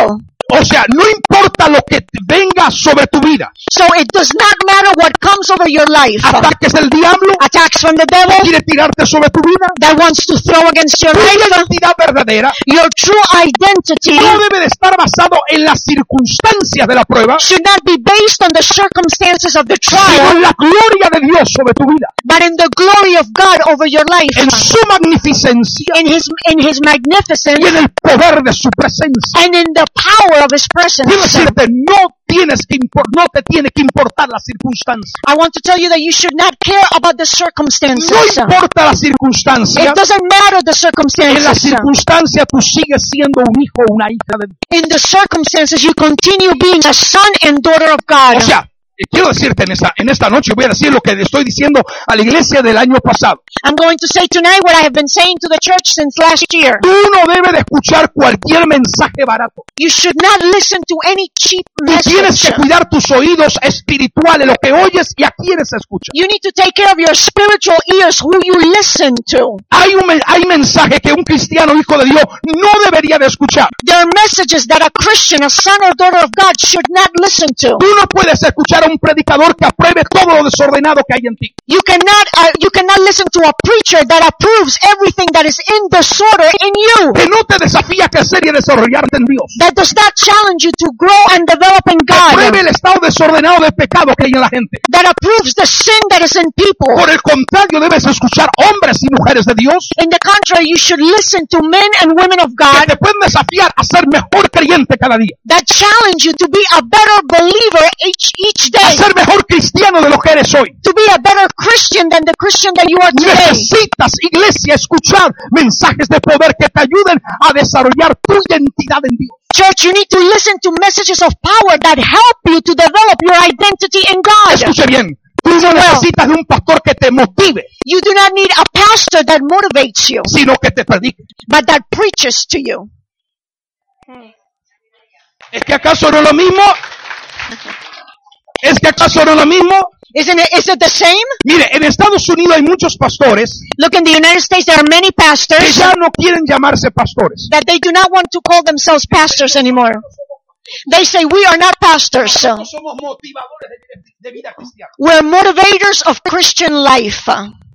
[SPEAKER 2] O sea, no importa lo que venga sobre tu vida.
[SPEAKER 1] So it does not matter what comes over your life.
[SPEAKER 2] Ataques del diablo
[SPEAKER 1] Attacks from the
[SPEAKER 2] que
[SPEAKER 1] devil
[SPEAKER 2] quiere tirarte sobre tu vida.
[SPEAKER 1] that wants to throw against your
[SPEAKER 2] Tu
[SPEAKER 1] life.
[SPEAKER 2] identidad verdadera
[SPEAKER 1] Your true identity
[SPEAKER 2] no debe de estar basado en las circunstancias de la prueba,
[SPEAKER 1] should not be based on the circumstances of the
[SPEAKER 2] sino
[SPEAKER 1] trial,
[SPEAKER 2] en la gloria de Dios sobre tu vida,
[SPEAKER 1] but in the glory of God over your life.
[SPEAKER 2] en su magnificencia
[SPEAKER 1] In his in his
[SPEAKER 2] y
[SPEAKER 1] magnificence
[SPEAKER 2] en el poder de su presencia.
[SPEAKER 1] and in the power of his presence.
[SPEAKER 2] Quiero decirte, no tienes que impor- no te tiene que importar la circunstancia.
[SPEAKER 1] I want to tell you that you should not care about the circumstances.
[SPEAKER 2] No importa la circunstancia.
[SPEAKER 1] It doesn't matter the
[SPEAKER 2] En la
[SPEAKER 1] circumstances.
[SPEAKER 2] circunstancia tú sigues siendo un hijo o una hija de Dios.
[SPEAKER 1] In the circumstances, you continue being a son and daughter of God.
[SPEAKER 2] O sea, eh, quiero decirte en esta, en esta noche, voy a decir lo que le estoy diciendo a la iglesia del año pasado.
[SPEAKER 1] I'm going to say tonight what I have been saying to the church since last year.
[SPEAKER 2] Tú no debes de escuchar cualquier mensaje barato.
[SPEAKER 1] You should not listen to any cheap
[SPEAKER 2] Tú tienes que
[SPEAKER 1] message.
[SPEAKER 2] cuidar tus oídos espirituales, lo que oyes y a quienes escuchas.
[SPEAKER 1] You need to take care of your spiritual ears, who you listen to.
[SPEAKER 2] Hay un men- hay mensaje que un cristiano hijo de Dios no debería de escuchar.
[SPEAKER 1] There are messages that a Christian, a son or daughter of God, should not listen to.
[SPEAKER 2] Tú no puedes escuchar a un predicador que apruebe todo lo desordenado que hay en ti.
[SPEAKER 1] You cannot, uh, you cannot listen to a preacher that approves everything that is in disorder in you.
[SPEAKER 2] Que no te desafía a crecer y a desarrollarte en Dios.
[SPEAKER 1] That does not challenge you to grow and develop in
[SPEAKER 2] Que apruebe
[SPEAKER 1] God.
[SPEAKER 2] el estado desordenado de pecado que hay en la gente.
[SPEAKER 1] That approves the sin that is in people.
[SPEAKER 2] Por el contrario, debes escuchar hombres y mujeres de Dios
[SPEAKER 1] In the contrary, you should listen to men and women of
[SPEAKER 2] que
[SPEAKER 1] God
[SPEAKER 2] te pueden desafiar a ser mejor creyente cada día.
[SPEAKER 1] that challenge you to be a better believer each, each
[SPEAKER 2] A
[SPEAKER 1] day.
[SPEAKER 2] ser mejor cristiano de lo que eres hoy.
[SPEAKER 1] To be a better Christian than the Christian that you are today.
[SPEAKER 2] Necesitas, iglesia, escuchar mensajes de poder que te ayuden a desarrollar tu identidad en Dios.
[SPEAKER 1] Church, you need to listen to messages of power that help you to develop your identity in God.
[SPEAKER 2] Escuche bien. Tú no necesitas de un pastor que te motive,
[SPEAKER 1] You do not need a pastor that motivates you,
[SPEAKER 2] sino que te predique.
[SPEAKER 1] but that preaches to you.
[SPEAKER 2] ¿Es que acaso no es lo mismo? ¿Es que acaso no es lo mismo?
[SPEAKER 1] Isn't it, is it the same?
[SPEAKER 2] Mire, en Estados Unidos hay muchos pastores
[SPEAKER 1] Look, in the United States, there are many
[SPEAKER 2] que
[SPEAKER 1] pastors
[SPEAKER 2] ya no quieren llamarse pastores.
[SPEAKER 1] that they do not want to call themselves pastors anymore. They say, we are not pastors.
[SPEAKER 2] Nosotros somos motivadores de, de- de vida cristiana.
[SPEAKER 1] We're motivators of Christian life.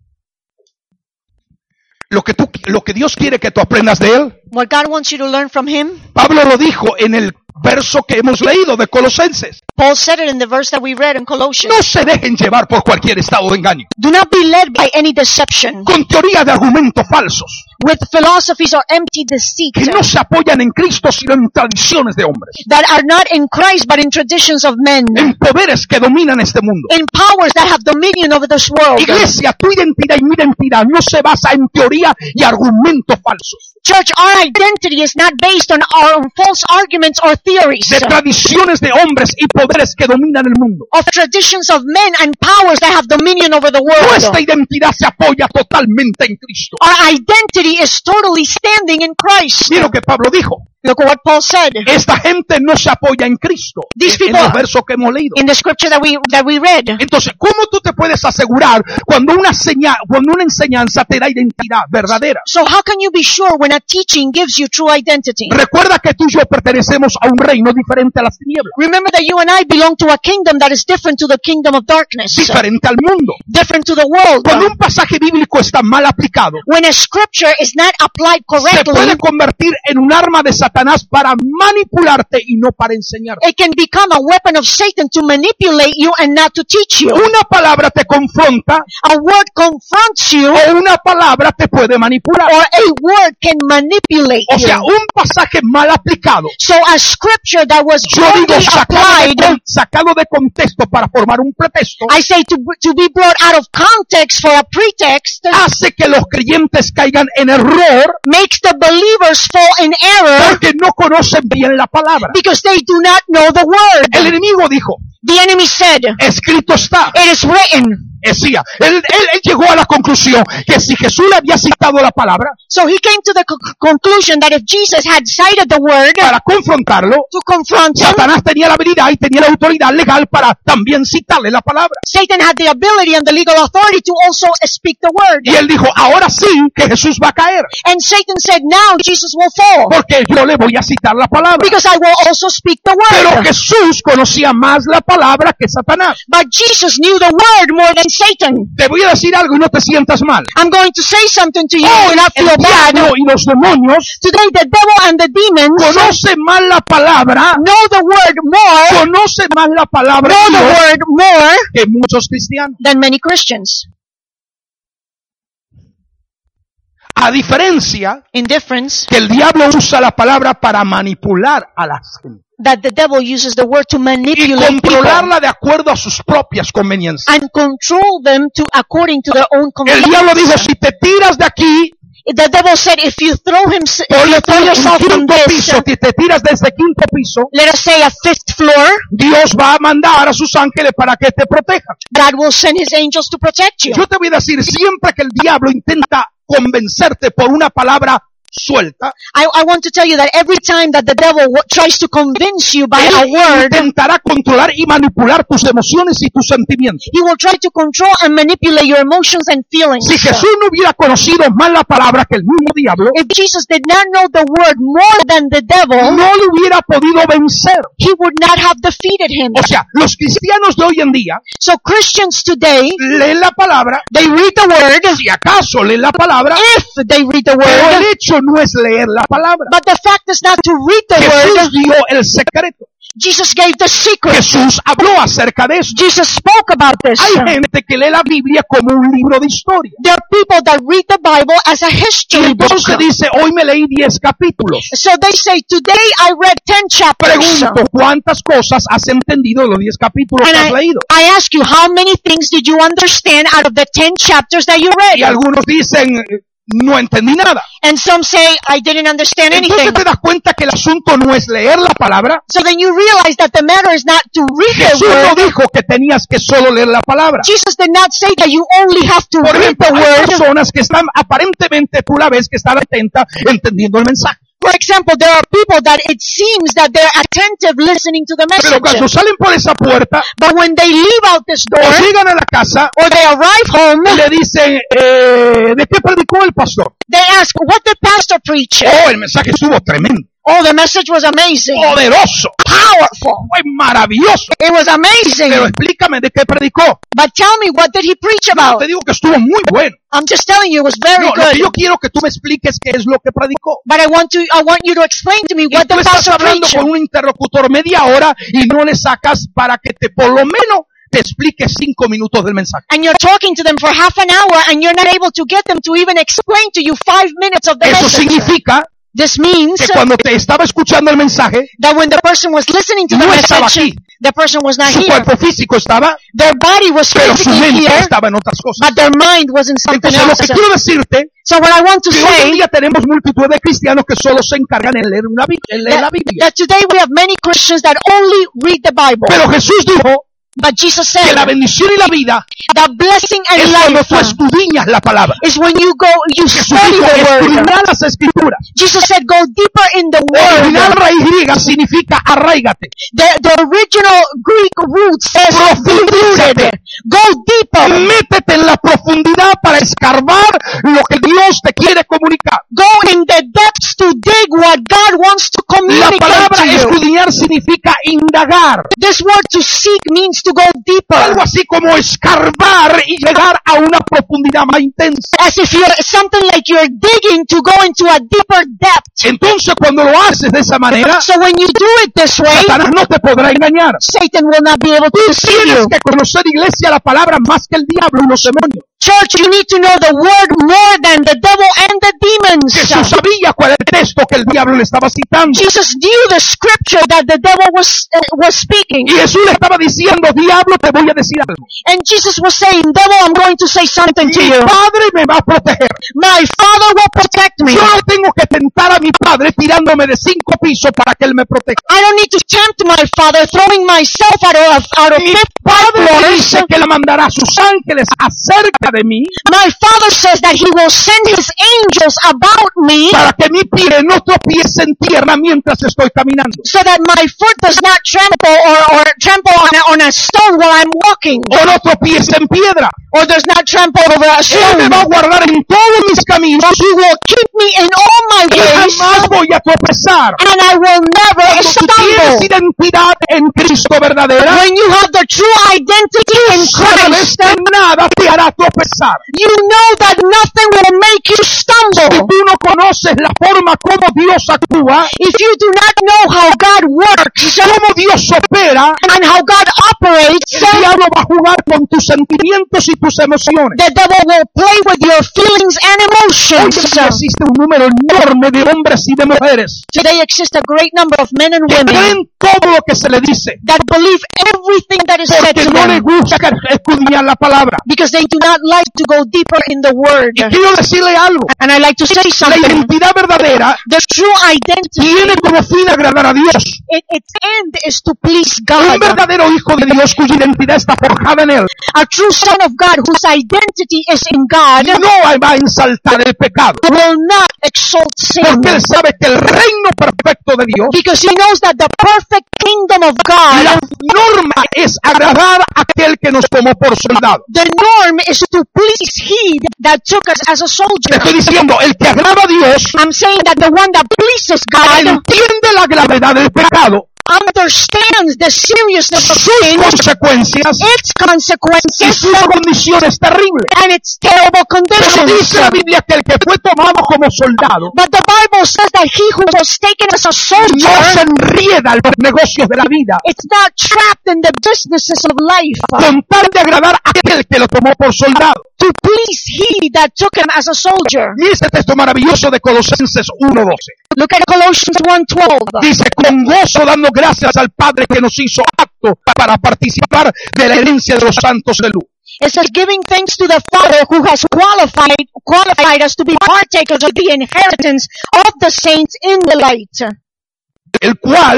[SPEAKER 2] Lo que, tú, lo que Dios quiere que tú aprendas de Él,
[SPEAKER 1] What God wants you to learn from Him,
[SPEAKER 2] Pablo lo dijo en el verso que hemos leído de Colosenses.
[SPEAKER 1] Paul said it in the verse that we read in Colossians.
[SPEAKER 2] No se dejen llevar por cualquier estado de engaño,
[SPEAKER 1] Do not be led by any deception,
[SPEAKER 2] con teorías de argumentos falsos,
[SPEAKER 1] with philosophies or empty deceit,
[SPEAKER 2] que no se apoyan en Cristo sino en tradiciones de hombres,
[SPEAKER 1] that are not in Christ but in traditions of men,
[SPEAKER 2] en poderes que dominan este mundo.
[SPEAKER 1] in powers that have dominion over this world.
[SPEAKER 2] Iglesia, tu identidad y mi identidad no se basa en teoría y argumentos falsos,
[SPEAKER 1] Church, our identity is not based on our own false arguments or theories,
[SPEAKER 2] de tradiciones de hombres y poderes que dominan el mundo.
[SPEAKER 1] of traditions of men and powers that have dominion over the world.
[SPEAKER 2] Nuestra identidad se apoya totalmente en Cristo.
[SPEAKER 1] Our identity is totally standing in Christ.
[SPEAKER 2] Mira lo que Pablo dijo.
[SPEAKER 1] Look at what Paul said
[SPEAKER 2] Esta gente no se apoya en Cristo.
[SPEAKER 1] These
[SPEAKER 2] En, en
[SPEAKER 1] people-
[SPEAKER 2] los versos que hemos leído.
[SPEAKER 1] in the scripture that we that we read.
[SPEAKER 2] Entonces, ¿cómo tú te puedes asegurar cuando una señal, cuando una enseñanza te da identidad verdadera?
[SPEAKER 1] So how can you be sure when a teaching gives you true identity?
[SPEAKER 2] Recuerda que tú y yo pertenecemos a un reino diferente a las tinieblas,
[SPEAKER 1] Remember that you and I belong to a kingdom that is different to the kingdom of darkness,
[SPEAKER 2] diferente al mundo.
[SPEAKER 1] different to the world.
[SPEAKER 2] Cuando un pasaje bíblico está mal aplicado,
[SPEAKER 1] When a scripture is not applied
[SPEAKER 2] se puede
[SPEAKER 1] correctly,
[SPEAKER 2] convertir en un arma de Satanás para manipularte y no para enseñarte.
[SPEAKER 1] it can become a weapon of Satan to manipulate you and not to teach you.
[SPEAKER 2] Una palabra te confronta
[SPEAKER 1] A word confronts you,
[SPEAKER 2] o una palabra te puede manipular.
[SPEAKER 1] or a word can manipulate
[SPEAKER 2] O sea,
[SPEAKER 1] you.
[SPEAKER 2] un pasaje mal aplicado,
[SPEAKER 1] So a scripture that was
[SPEAKER 2] yo digo
[SPEAKER 1] wrongly
[SPEAKER 2] sacado de,
[SPEAKER 1] applied,
[SPEAKER 2] con- sacado de contexto para formar un pretexto,
[SPEAKER 1] I say to, to be brought out of context for a pretext,
[SPEAKER 2] hace que los creyentes caigan en error
[SPEAKER 1] makes the believers fall in error
[SPEAKER 2] porque no conocen bien la palabra.
[SPEAKER 1] because they do not know the
[SPEAKER 2] El
[SPEAKER 1] word.
[SPEAKER 2] enemigo dijo,
[SPEAKER 1] The enemy said,
[SPEAKER 2] escrito está,
[SPEAKER 1] it is written,
[SPEAKER 2] Decía, él, él, él llegó a la conclusión que si Jesús le había citado la palabra
[SPEAKER 1] So he came to the co- conclusion that if Jesus had cited the word
[SPEAKER 2] para confrontarlo,
[SPEAKER 1] to confront him,
[SPEAKER 2] Satanás tenía la habilidad y tenía la autoridad legal para también citarle la palabra.
[SPEAKER 1] Satan had the ability and the legal authority to also speak the word.
[SPEAKER 2] Y él dijo, ahora sí que Jesús va a caer,
[SPEAKER 1] And Satan said, now Jesus will fall,
[SPEAKER 2] porque yo le voy a citar la palabra.
[SPEAKER 1] because I will also speak the
[SPEAKER 2] Pero
[SPEAKER 1] word.
[SPEAKER 2] Jesús conocía más la palabra que Satanás.
[SPEAKER 1] But Jesus knew the word more than Satan.
[SPEAKER 2] Te voy a decir algo y no te sientas mal.
[SPEAKER 1] I'm going to say something to you
[SPEAKER 2] Hoy
[SPEAKER 1] and not
[SPEAKER 2] el
[SPEAKER 1] feel bad.
[SPEAKER 2] diablo y los demonios
[SPEAKER 1] Today the devil and the demons
[SPEAKER 2] conocen más la palabra,
[SPEAKER 1] know the word more,
[SPEAKER 2] conocen más la palabra
[SPEAKER 1] know
[SPEAKER 2] de
[SPEAKER 1] the
[SPEAKER 2] Dios
[SPEAKER 1] word more
[SPEAKER 2] que muchos cristianos.
[SPEAKER 1] than many Christians.
[SPEAKER 2] A diferencia
[SPEAKER 1] In difference,
[SPEAKER 2] que el diablo usa la palabra para manipular a la gente
[SPEAKER 1] that the devil uses the word to
[SPEAKER 2] y
[SPEAKER 1] manipulate people
[SPEAKER 2] controlarla de acuerdo a sus propias conveniencias.
[SPEAKER 1] and control them to according to their own
[SPEAKER 2] El diablo dijo,
[SPEAKER 1] convenience.
[SPEAKER 2] si te tiras de aquí
[SPEAKER 1] The devil said, if you throw him, if
[SPEAKER 2] por
[SPEAKER 1] you
[SPEAKER 2] el
[SPEAKER 1] throw yourself from
[SPEAKER 2] quinto
[SPEAKER 1] this,
[SPEAKER 2] piso, si te tiras de ese quinto piso,
[SPEAKER 1] let us say a fifth floor,
[SPEAKER 2] Dios va a mandar a sus ángeles para que te protejan.
[SPEAKER 1] God will send his angels to protect you.
[SPEAKER 2] Yo te voy a decir, siempre que el diablo intenta convencerte por una palabra suelta,
[SPEAKER 1] I, I want to tell you that every time that the devil w- tries to convince you by a
[SPEAKER 2] él
[SPEAKER 1] word,
[SPEAKER 2] intentará controlar y manipular tus emociones y tus sentimientos.
[SPEAKER 1] he will try to control and manipulate your emotions and feelings.
[SPEAKER 2] Si Jesús no hubiera conocido más la palabra que el mismo diablo,
[SPEAKER 1] If Jesus did not know the word more than the devil,
[SPEAKER 2] no le hubiera podido vencer.
[SPEAKER 1] he would not have defeated him.
[SPEAKER 2] O sea, los cristianos de hoy en día
[SPEAKER 1] So Christians today,
[SPEAKER 2] leen la palabra,
[SPEAKER 1] they read the word,
[SPEAKER 2] si acaso leen la palabra,
[SPEAKER 1] if they read the
[SPEAKER 2] pero el
[SPEAKER 1] word,
[SPEAKER 2] hecho no es leer la palabra.
[SPEAKER 1] but the fact is not to read the
[SPEAKER 2] Jesús
[SPEAKER 1] word.
[SPEAKER 2] dio el secreto.
[SPEAKER 1] Jesus gave the secret.
[SPEAKER 2] Jesús habló acerca de eso.
[SPEAKER 1] Jesus spoke about this.
[SPEAKER 2] Hay gente que lee la Biblia como un libro de historia.
[SPEAKER 1] There are people that read the Bible as a
[SPEAKER 2] Y
[SPEAKER 1] history book.
[SPEAKER 2] entonces dice, hoy me leí diez capítulos.
[SPEAKER 1] So they say, today I read ten chapters.
[SPEAKER 2] Pregunto, ¿cuántas cosas has entendido de los diez capítulos
[SPEAKER 1] And
[SPEAKER 2] que has
[SPEAKER 1] I,
[SPEAKER 2] leído?
[SPEAKER 1] I ask you, how many things did you understand out of the ten chapters that you
[SPEAKER 2] Y
[SPEAKER 1] read?
[SPEAKER 2] algunos dicen, no entendí nada.
[SPEAKER 1] And some say, I didn't understand
[SPEAKER 2] Entonces
[SPEAKER 1] anything.
[SPEAKER 2] te das cuenta que el asunto no es leer la palabra.
[SPEAKER 1] So then you realize that the matter is not to read the
[SPEAKER 2] Jesús no
[SPEAKER 1] word.
[SPEAKER 2] dijo que tenías que solo leer la palabra.
[SPEAKER 1] Jesus did not say that you only have to
[SPEAKER 2] Por
[SPEAKER 1] read
[SPEAKER 2] ejemplo,
[SPEAKER 1] the
[SPEAKER 2] hay
[SPEAKER 1] word.
[SPEAKER 2] personas que están, aparentemente tú la ves que están atentas entendiendo el mensaje.
[SPEAKER 1] For example, there are people that it seems that they're attentive listening to the
[SPEAKER 2] Pero cuando
[SPEAKER 1] message.
[SPEAKER 2] salen por esa puerta,
[SPEAKER 1] But when they leave out this door,
[SPEAKER 2] o llegan a la casa,
[SPEAKER 1] or they arrive home,
[SPEAKER 2] le dicen, eh, ¿de qué predicó el pastor?
[SPEAKER 1] they ask, what did pastor preach?
[SPEAKER 2] Oh, el mensaje estuvo tremendo,
[SPEAKER 1] Oh, the message was amazing.
[SPEAKER 2] poderoso,
[SPEAKER 1] Powerful.
[SPEAKER 2] fue maravilloso.
[SPEAKER 1] It was amazing.
[SPEAKER 2] Pero explícame de qué predicó.
[SPEAKER 1] But tell me, what did he preach
[SPEAKER 2] No,
[SPEAKER 1] about?
[SPEAKER 2] te digo que estuvo muy bueno.
[SPEAKER 1] I'm just telling you, it was very
[SPEAKER 2] No, lo que
[SPEAKER 1] good.
[SPEAKER 2] yo quiero que tú me expliques qué es lo que predicó.
[SPEAKER 1] But I want to, I want you to explain to me
[SPEAKER 2] Y
[SPEAKER 1] what
[SPEAKER 2] tú
[SPEAKER 1] the
[SPEAKER 2] estás
[SPEAKER 1] pastor
[SPEAKER 2] hablando
[SPEAKER 1] preached.
[SPEAKER 2] con un interlocutor media hora y no le sacas para que te, por lo menos, te explique cinco minutos del mensaje.
[SPEAKER 1] And you're talking to them for half an hour and you're not able to get them to even explain to you five minutes of the
[SPEAKER 2] Eso
[SPEAKER 1] message.
[SPEAKER 2] significa
[SPEAKER 1] This means
[SPEAKER 2] que cuando te estaba escuchando el mensaje,
[SPEAKER 1] that when the person was listening to the
[SPEAKER 2] no estaba
[SPEAKER 1] message,
[SPEAKER 2] aquí.
[SPEAKER 1] the person was not
[SPEAKER 2] Su
[SPEAKER 1] here.
[SPEAKER 2] cuerpo físico estaba,
[SPEAKER 1] Their body was
[SPEAKER 2] pero su
[SPEAKER 1] physically
[SPEAKER 2] mente
[SPEAKER 1] here,
[SPEAKER 2] estaba en otras cosas.
[SPEAKER 1] but their mind was in something
[SPEAKER 2] Entonces lo
[SPEAKER 1] else.
[SPEAKER 2] que quiero decirte,
[SPEAKER 1] So what I want to
[SPEAKER 2] que hoy en
[SPEAKER 1] say,
[SPEAKER 2] día tenemos multitud de cristianos que solo se encargan en leer, una, Bi- en leer la
[SPEAKER 1] that,
[SPEAKER 2] Biblia.
[SPEAKER 1] that today we have many Christians that only read the Bible.
[SPEAKER 2] Pero Jesús dijo
[SPEAKER 1] But Jesus
[SPEAKER 2] que
[SPEAKER 1] said
[SPEAKER 2] la bendición y la vida
[SPEAKER 1] the blessing and
[SPEAKER 2] es cuando
[SPEAKER 1] life
[SPEAKER 2] tú escudriñas la palabra.
[SPEAKER 1] is when you go, you
[SPEAKER 2] Jesús
[SPEAKER 1] study
[SPEAKER 2] dijo,
[SPEAKER 1] the word.
[SPEAKER 2] escudriñar las escrituras.
[SPEAKER 1] Jesus said, go deeper in the
[SPEAKER 2] Original
[SPEAKER 1] word.
[SPEAKER 2] raíz griega significa arraígate.
[SPEAKER 1] The, the original Greek root says
[SPEAKER 2] Profundízate.
[SPEAKER 1] rooted. Go deeper.
[SPEAKER 2] Métete en la profundidad para escarbar lo que Dios te quiere comunicar.
[SPEAKER 1] Go in the depths to dig what God wants to
[SPEAKER 2] La
[SPEAKER 1] communicate
[SPEAKER 2] palabra
[SPEAKER 1] to you.
[SPEAKER 2] escudriñar significa indagar.
[SPEAKER 1] This word to seek means to go deeper.
[SPEAKER 2] Algo así como escarbar y llegar a una profundidad más intensa.
[SPEAKER 1] As if you're something like you're digging to go into a deeper depth.
[SPEAKER 2] Entonces cuando lo haces de esa manera,
[SPEAKER 1] So when you do it this way,
[SPEAKER 2] Satanás no te podrá engañar.
[SPEAKER 1] Satan will not be able to deceive
[SPEAKER 2] Tienes
[SPEAKER 1] you.
[SPEAKER 2] que conocer, iglesia, la palabra más que el diablo y los demonios.
[SPEAKER 1] Church, you need to know the word more than the devil and the demons.
[SPEAKER 2] Jesús sabía cuál era el texto que el diablo le estaba citando.
[SPEAKER 1] Jesus knew the scripture that the devil was uh, was speaking.
[SPEAKER 2] Y Jesús le estaba diciendo, diablo, te voy a decir algo.
[SPEAKER 1] And Jesus was saying, devil, I'm going to say something to
[SPEAKER 2] Mi
[SPEAKER 1] you.
[SPEAKER 2] Padre me va a proteger.
[SPEAKER 1] My Father God will protect me.
[SPEAKER 2] Yo no tengo que tentar a mi padre tirándome de cinco pisos para que él me proteja.
[SPEAKER 1] I don't need to tempt my Father throwing myself out of, out of
[SPEAKER 2] Mi
[SPEAKER 1] fifth
[SPEAKER 2] padre
[SPEAKER 1] floors.
[SPEAKER 2] dice que le mandará a sus ángeles acerca de mí
[SPEAKER 1] My Father says that He will send His angels about me
[SPEAKER 2] para que mi pie no tropiece en tierra mientras estoy caminando.
[SPEAKER 1] so that my foot does not trample or, or trample on a, on a stone while I'm walking,
[SPEAKER 2] O no tropiece en piedra.
[SPEAKER 1] or does not trample over a
[SPEAKER 2] Él me
[SPEAKER 1] stone.
[SPEAKER 2] va a guardar en todos mis caminos
[SPEAKER 1] He will keep me in all my
[SPEAKER 2] y
[SPEAKER 1] ways,
[SPEAKER 2] jamás voy a tropezar.
[SPEAKER 1] and I will never
[SPEAKER 2] Cuando tú tienes
[SPEAKER 1] stumble.
[SPEAKER 2] identidad en Cristo verdadera,
[SPEAKER 1] When you have the true identity in
[SPEAKER 2] sabes
[SPEAKER 1] Christ,
[SPEAKER 2] que nada te hará tropezar.
[SPEAKER 1] you know that nothing will make you
[SPEAKER 2] Si
[SPEAKER 1] stumble.
[SPEAKER 2] tú no conoces la forma como Dios actúa,
[SPEAKER 1] If you do not know how God works
[SPEAKER 2] cómo Dios opera,
[SPEAKER 1] and how God operates,
[SPEAKER 2] el diablo va a jugar con tus sentimientos y tus emociones.
[SPEAKER 1] the devil will play with your feelings and
[SPEAKER 2] Hoy
[SPEAKER 1] emotions.
[SPEAKER 2] en día existe un número enorme de hombres y de mujeres
[SPEAKER 1] Today exists a great number of men and
[SPEAKER 2] que
[SPEAKER 1] women
[SPEAKER 2] creen todo lo que se le dice
[SPEAKER 1] that believe everything that is said
[SPEAKER 2] porque
[SPEAKER 1] to
[SPEAKER 2] no les
[SPEAKER 1] them
[SPEAKER 2] gusta escudriñar la palabra.
[SPEAKER 1] because they do not like to go deeper in the word.
[SPEAKER 2] Quiero decirle algo.
[SPEAKER 1] And I like to say
[SPEAKER 2] La
[SPEAKER 1] something.
[SPEAKER 2] identidad verdadera
[SPEAKER 1] The true identity,
[SPEAKER 2] tiene como fin agradar a Dios.
[SPEAKER 1] it, its end is to please
[SPEAKER 2] Un
[SPEAKER 1] God.
[SPEAKER 2] verdadero hijo de Dios cuya identidad está forjada en él
[SPEAKER 1] A true son of God whose identity is in God
[SPEAKER 2] no va a ensaltar el pecado,
[SPEAKER 1] will not exalt sin
[SPEAKER 2] porque él sabe que el reino perfecto de Dios,
[SPEAKER 1] because he knows that the perfect kingdom of
[SPEAKER 2] la
[SPEAKER 1] God,
[SPEAKER 2] norma es agradar a aquel que nos tomó por soldado.
[SPEAKER 1] the norm is to please he that took us as a
[SPEAKER 2] Te
[SPEAKER 1] soldier.
[SPEAKER 2] estoy diciendo, el que agrada a Dios
[SPEAKER 1] I'm saying that the one that pleases God
[SPEAKER 2] entiende la gravedad del pecado,
[SPEAKER 1] understands the seriousness of
[SPEAKER 2] sus
[SPEAKER 1] sin,
[SPEAKER 2] consecuencias
[SPEAKER 1] its
[SPEAKER 2] y
[SPEAKER 1] consequences,
[SPEAKER 2] sus condiciones terribles.
[SPEAKER 1] and its terrible
[SPEAKER 2] Pero
[SPEAKER 1] conditions.
[SPEAKER 2] dice la Biblia que el que fue tomado como soldado
[SPEAKER 1] But the Bible says that he who was taken as a
[SPEAKER 2] no se
[SPEAKER 1] soldier,
[SPEAKER 2] enrieda en los negocios de la vida
[SPEAKER 1] it's not trapped in the businesses of life
[SPEAKER 2] con tal de agradar a aquel que lo tomó por soldado.
[SPEAKER 1] to please he that took him as a soldier.
[SPEAKER 2] Mire este texto maravilloso de Colosenses uno doce.
[SPEAKER 1] Look at Colossians one twelve.
[SPEAKER 2] Dice, con gozo dando gracias al Padre que nos hizo apto para participar de la herencia de los santos de luz.
[SPEAKER 1] It says, giving thanks to the Father who has qualified qualified us to be partakers of the inheritance of the saints in the light,
[SPEAKER 2] El cual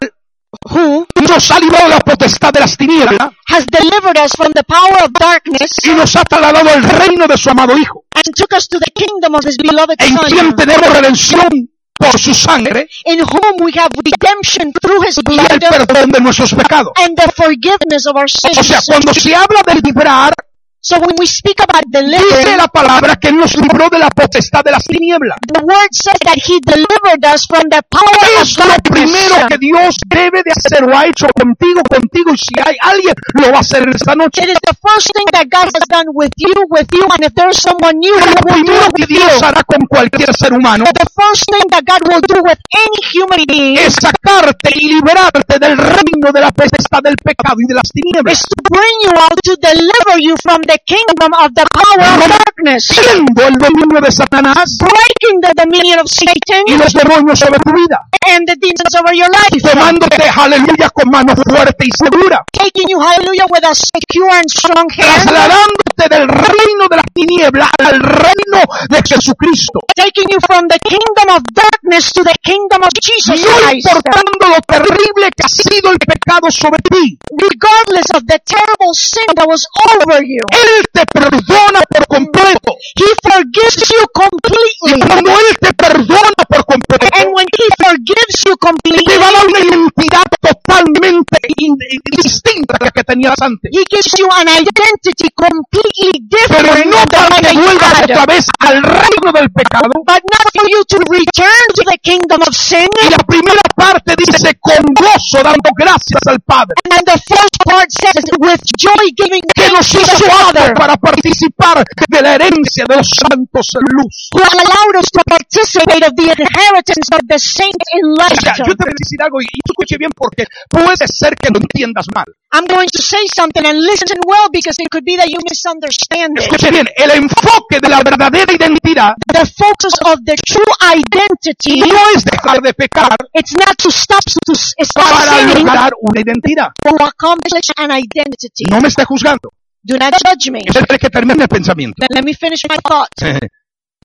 [SPEAKER 1] who
[SPEAKER 2] nos ha librado de la potestad de las tinieblas
[SPEAKER 1] has delivered us from the power of darkness
[SPEAKER 2] y nos ha trasladado al reino de su amado Hijo,
[SPEAKER 1] and took us to the kingdom of his beloved
[SPEAKER 2] en quien
[SPEAKER 1] Son,
[SPEAKER 2] tenemos redención por su sangre
[SPEAKER 1] in whom we have redemption through his
[SPEAKER 2] y el
[SPEAKER 1] blood
[SPEAKER 2] perdón de nuestros pecados.
[SPEAKER 1] and the forgiveness of our sins.
[SPEAKER 2] O sea, cuando se habla de librar,
[SPEAKER 1] So when we speak about
[SPEAKER 2] dice
[SPEAKER 1] delivering,
[SPEAKER 2] la palabra que nos libró de la potestad de las tinieblas.
[SPEAKER 1] the word says that he delivered us from the power of
[SPEAKER 2] Es lo primero
[SPEAKER 1] darkness.
[SPEAKER 2] que Dios debe de hacer o ha hecho contigo, contigo, y si hay alguien, lo va a hacer esta noche.
[SPEAKER 1] It is the first thing that God has done with you, with you, and if there's someone new, He
[SPEAKER 2] Lo
[SPEAKER 1] will do
[SPEAKER 2] primero
[SPEAKER 1] it
[SPEAKER 2] que
[SPEAKER 1] with you.
[SPEAKER 2] Dios hará con cualquier ser humano
[SPEAKER 1] The first thing that God will do with any human being
[SPEAKER 2] es sacarte y liberarte del reino de la potestad del pecado y de las
[SPEAKER 1] is
[SPEAKER 2] tinieblas,
[SPEAKER 1] to bring you out to deliver you from the kingdom of the power of darkness,
[SPEAKER 2] siendo el dominio de Satanás
[SPEAKER 1] breaking the dominion of
[SPEAKER 2] y
[SPEAKER 1] Satan
[SPEAKER 2] los demonios sobre tu vida,
[SPEAKER 1] and the demons over your life,
[SPEAKER 2] tomándote, aleluya, con mano fuerte y segura,
[SPEAKER 1] taking you, hallelujah, with a secure and strong hand,
[SPEAKER 2] trasladándote del reino de las tinieblas al reino de Jesucristo,
[SPEAKER 1] taking you from the kingdom of darkness to the kingdom of Jesus
[SPEAKER 2] no
[SPEAKER 1] Christ,
[SPEAKER 2] importando lo terrible que ha sido el pecado sobre ti.
[SPEAKER 1] regardless of the terrible sin that was over you.
[SPEAKER 2] Él te perdona por completo.
[SPEAKER 1] He forgives you
[SPEAKER 2] Y
[SPEAKER 1] completely.
[SPEAKER 2] cuando Él te perdona por completo,
[SPEAKER 1] And when He forgives you
[SPEAKER 2] te
[SPEAKER 1] completely,
[SPEAKER 2] va a dar una identidad totalmente in- distinta a la que tenías antes.
[SPEAKER 1] He gives you an identity completely
[SPEAKER 2] Pero
[SPEAKER 1] different
[SPEAKER 2] no
[SPEAKER 1] than the
[SPEAKER 2] para
[SPEAKER 1] one
[SPEAKER 2] que
[SPEAKER 1] that you
[SPEAKER 2] vuelvas
[SPEAKER 1] had.
[SPEAKER 2] otra vez al reino del pecado.
[SPEAKER 1] But not for you to return to the kingdom of sin.
[SPEAKER 2] Y la primera parte dice con gozo dando gracias al Padre,
[SPEAKER 1] And the first part says, with joy giving
[SPEAKER 2] que nos
[SPEAKER 1] thanks to the
[SPEAKER 2] hizo
[SPEAKER 1] Father,
[SPEAKER 2] aptos para participar de la herencia de los santos en luz.
[SPEAKER 1] who allowed us to participate of the inheritance of the saints in
[SPEAKER 2] O
[SPEAKER 1] light.
[SPEAKER 2] sea, yo te voy a decir algo y y escuche bien porque puede ser que lo entiendas mal.
[SPEAKER 1] I'm going to say something and listen well because it could be that you misunderstand it.
[SPEAKER 2] Escuche bien, el enfoque de la verdadera identidad
[SPEAKER 1] The focus of the true identity,
[SPEAKER 2] no es dejar de pecar
[SPEAKER 1] it's not to stop to s- stop
[SPEAKER 2] para
[SPEAKER 1] sinning,
[SPEAKER 2] lograr una identidad.
[SPEAKER 1] to accomplish an identity.
[SPEAKER 2] No me esté juzgando.
[SPEAKER 1] Do not judge me.
[SPEAKER 2] Espere que termine el pensamiento.
[SPEAKER 1] Let me finish my thought.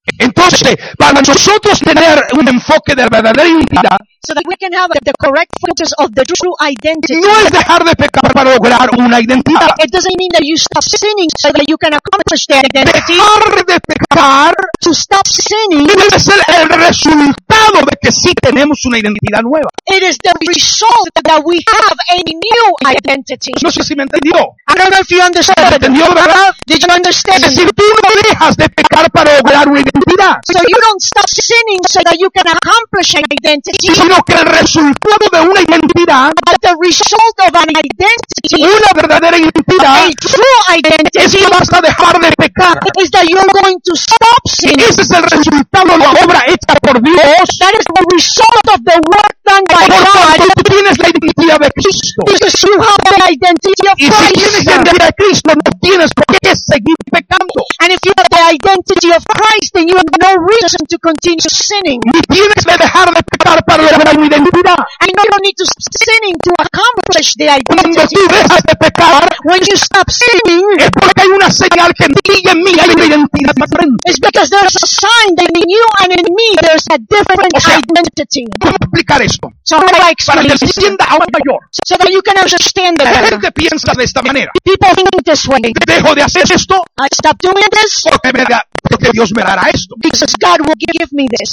[SPEAKER 2] Entonces, para nosotros tener un enfoque de verdadera identidad,
[SPEAKER 1] so that we can have the correct focus of the true identity.
[SPEAKER 2] no es dejar de pecar para lograr una identidad.
[SPEAKER 1] It doesn't mean that you stop sinning so that you can accomplish the identity.
[SPEAKER 2] Dejar de pecar
[SPEAKER 1] To stop sinning,
[SPEAKER 2] debe ser el resultado de que sí tenemos una identidad nueva.
[SPEAKER 1] it is the result that we have a new identity.
[SPEAKER 2] No sé si me entendió.
[SPEAKER 1] I don't know if you
[SPEAKER 2] ¿Me
[SPEAKER 1] understood.
[SPEAKER 2] entendió, verdad?
[SPEAKER 1] Did you
[SPEAKER 2] Es
[SPEAKER 1] understand?
[SPEAKER 2] decir, tú no dejas de pecar para lograr una identidad,
[SPEAKER 1] So you don't stop sinning so that you can accomplish an identity,
[SPEAKER 2] sino que el resultado de una identidad,
[SPEAKER 1] but the result of an identity,
[SPEAKER 2] una verdadera identidad,
[SPEAKER 1] a true
[SPEAKER 2] es
[SPEAKER 1] identity,
[SPEAKER 2] que vas a dejar de pecar.
[SPEAKER 1] is that you're going to stop sinning.
[SPEAKER 2] Ese es el resultado de la obra hecha por Dios.
[SPEAKER 1] That is the result of the work done by
[SPEAKER 2] Por
[SPEAKER 1] God,
[SPEAKER 2] tanto, tú tienes la identidad de Cristo.
[SPEAKER 1] because you have the identity of
[SPEAKER 2] Y si tienes
[SPEAKER 1] Christ.
[SPEAKER 2] la identidad de Cristo, no tienes por qué seguir pecando.
[SPEAKER 1] And if you have the identity of Christ, then you have no reason to continue sinning.
[SPEAKER 2] Ni tienes que dejar de pecar para lograr una identidad.
[SPEAKER 1] And you don't need to stop sinning to accomplish the
[SPEAKER 2] Cuando
[SPEAKER 1] identity.
[SPEAKER 2] tú dejas de pecar,
[SPEAKER 1] When you stop sinning,
[SPEAKER 2] es porque hay una señal que en ti y en mí hay una identidad diferente.
[SPEAKER 1] it's because there's a sign that in you and in me there's a different
[SPEAKER 2] O sea,
[SPEAKER 1] identity.
[SPEAKER 2] ¿Cómo explicar esto?
[SPEAKER 1] So how do I
[SPEAKER 2] Para
[SPEAKER 1] explain
[SPEAKER 2] que
[SPEAKER 1] this?
[SPEAKER 2] se entienda aún mayor.
[SPEAKER 1] So that you can understand
[SPEAKER 2] La
[SPEAKER 1] better.
[SPEAKER 2] gente piensa de esta manera.
[SPEAKER 1] People think this way.
[SPEAKER 2] Dejo de hacer esto
[SPEAKER 1] I stop doing this
[SPEAKER 2] porque, me da, porque Dios me dará esto.
[SPEAKER 1] because God will give me this.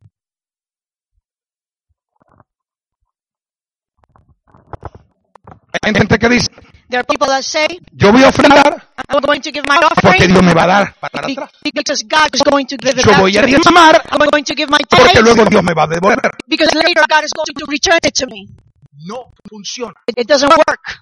[SPEAKER 2] Hay gente que dice,
[SPEAKER 1] There are people that say,
[SPEAKER 2] yo voy a ofrendar
[SPEAKER 1] I'm going to give my
[SPEAKER 2] porque
[SPEAKER 1] offering
[SPEAKER 2] Dios me va a dar para
[SPEAKER 1] be-
[SPEAKER 2] atrás.
[SPEAKER 1] because God is going to give it
[SPEAKER 2] Yo
[SPEAKER 1] back
[SPEAKER 2] voy a
[SPEAKER 1] to me.
[SPEAKER 2] diezmar
[SPEAKER 1] I'm going to give my
[SPEAKER 2] porque
[SPEAKER 1] tithes
[SPEAKER 2] luego Dios me va a devolver.
[SPEAKER 1] because later God is going to return it to me.
[SPEAKER 2] No funciona.
[SPEAKER 1] It, it doesn't work.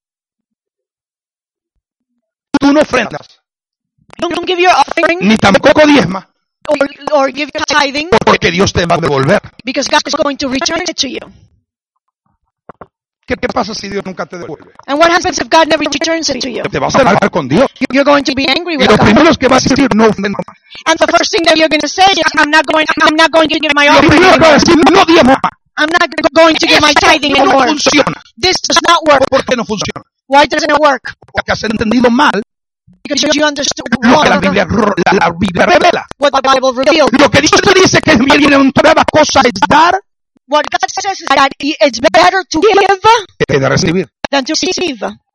[SPEAKER 2] Tú no ofrendas,
[SPEAKER 1] You don't give your offering
[SPEAKER 2] ni tampoco diezma,
[SPEAKER 1] or, or give your tithing
[SPEAKER 2] porque Dios te va a devolver.
[SPEAKER 1] because God is going to return it to you.
[SPEAKER 2] ¿Qué, qué pasa si Dios nunca te devuelve?
[SPEAKER 1] And what happens if God never returns it to you?
[SPEAKER 2] Te vas a enojar con Dios.
[SPEAKER 1] You're going to be angry
[SPEAKER 2] Y
[SPEAKER 1] with
[SPEAKER 2] lo
[SPEAKER 1] God.
[SPEAKER 2] primero que vas a decir, no ofrendo más.
[SPEAKER 1] And the first thing that you're going to say is, I'm not going, I'm not going to give my
[SPEAKER 2] Lo
[SPEAKER 1] offering
[SPEAKER 2] primero que vas a
[SPEAKER 1] anymore.
[SPEAKER 2] decir, no diezmo más.
[SPEAKER 1] I'm not going to give my tithing
[SPEAKER 2] No
[SPEAKER 1] anymore.
[SPEAKER 2] funciona.
[SPEAKER 1] This does not work.
[SPEAKER 2] ¿Por qué no funciona?
[SPEAKER 1] Why doesn't it work?
[SPEAKER 2] Porque has entendido mal
[SPEAKER 1] Because you understood
[SPEAKER 2] lo que la
[SPEAKER 1] wrong
[SPEAKER 2] Biblia, la, la Biblia revela.
[SPEAKER 1] what the Bible revealed.
[SPEAKER 2] Lo que Dios te dice que viene en toda cosa es dar
[SPEAKER 1] What God says is that it's better to give
[SPEAKER 2] que de recibir.
[SPEAKER 1] than to receive.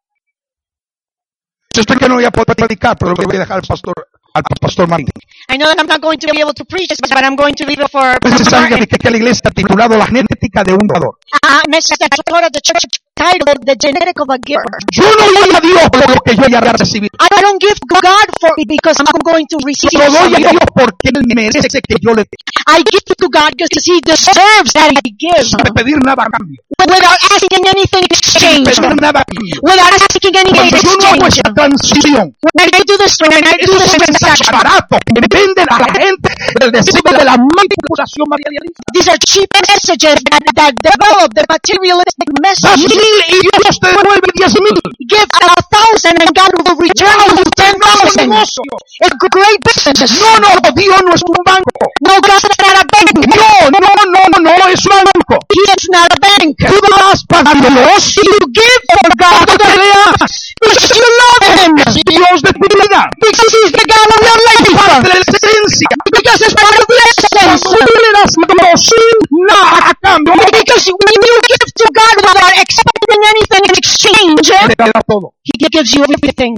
[SPEAKER 2] Yo estoy que no voy a poder predicar, pero lo voy a dejar al pastor, al pastor Martín.
[SPEAKER 1] I know that I'm not going to be able to preach this, but I'm going to leave it for
[SPEAKER 2] Pues
[SPEAKER 1] Pastor
[SPEAKER 2] saben
[SPEAKER 1] Martin.
[SPEAKER 2] que, que la iglesia ha titulado La genética de un dador.
[SPEAKER 1] A message that I taught at the church titled The Genetic of a Giver.
[SPEAKER 2] Yo no doy a Dios por lo que yo ya recibí.
[SPEAKER 1] I don't give God for it because I'm going to receive
[SPEAKER 2] Lo doy a
[SPEAKER 1] something.
[SPEAKER 2] Dios porque Él merece que yo le dé.
[SPEAKER 1] I give to God because He deserves that I give
[SPEAKER 2] Sin pedir nada a cambio.
[SPEAKER 1] without asking anything in
[SPEAKER 2] Sin
[SPEAKER 1] exchange.
[SPEAKER 2] pedir nada a cambio.
[SPEAKER 1] Without asking anything in
[SPEAKER 2] Cuando yo no hago
[SPEAKER 1] exchange.
[SPEAKER 2] esa transición,
[SPEAKER 1] When I do this, when I do
[SPEAKER 2] esos
[SPEAKER 1] this
[SPEAKER 2] mensajes
[SPEAKER 1] transaction,
[SPEAKER 2] baratos que venden a la gente del deseo de la manipulación materialista.
[SPEAKER 1] these are cheap messages that, that develop the materialistic
[SPEAKER 2] Das
[SPEAKER 1] message.
[SPEAKER 2] mil y Dios te devuelve diez mil.
[SPEAKER 1] Give a thousand and God will return you ten thousand. It's a great business.
[SPEAKER 2] No, no, Dios no es un banco.
[SPEAKER 1] No, God's not a bank.
[SPEAKER 2] No, no, no, no, no es un banco.
[SPEAKER 1] He is not a bank.
[SPEAKER 2] Tú vas pagándolos
[SPEAKER 1] You give for God
[SPEAKER 2] cuando te veas.
[SPEAKER 1] because you love Him.
[SPEAKER 2] Es Dios de tu vida.
[SPEAKER 1] Because He's the God of your
[SPEAKER 2] Parte
[SPEAKER 1] life.
[SPEAKER 2] de la esencia.
[SPEAKER 1] Because it's part of the essence.
[SPEAKER 2] Cuando tú le das todo sin nada a cambio,
[SPEAKER 1] Because when you give to God without expecting anything in exchange,
[SPEAKER 2] Él te da todo.
[SPEAKER 1] He gives you everything.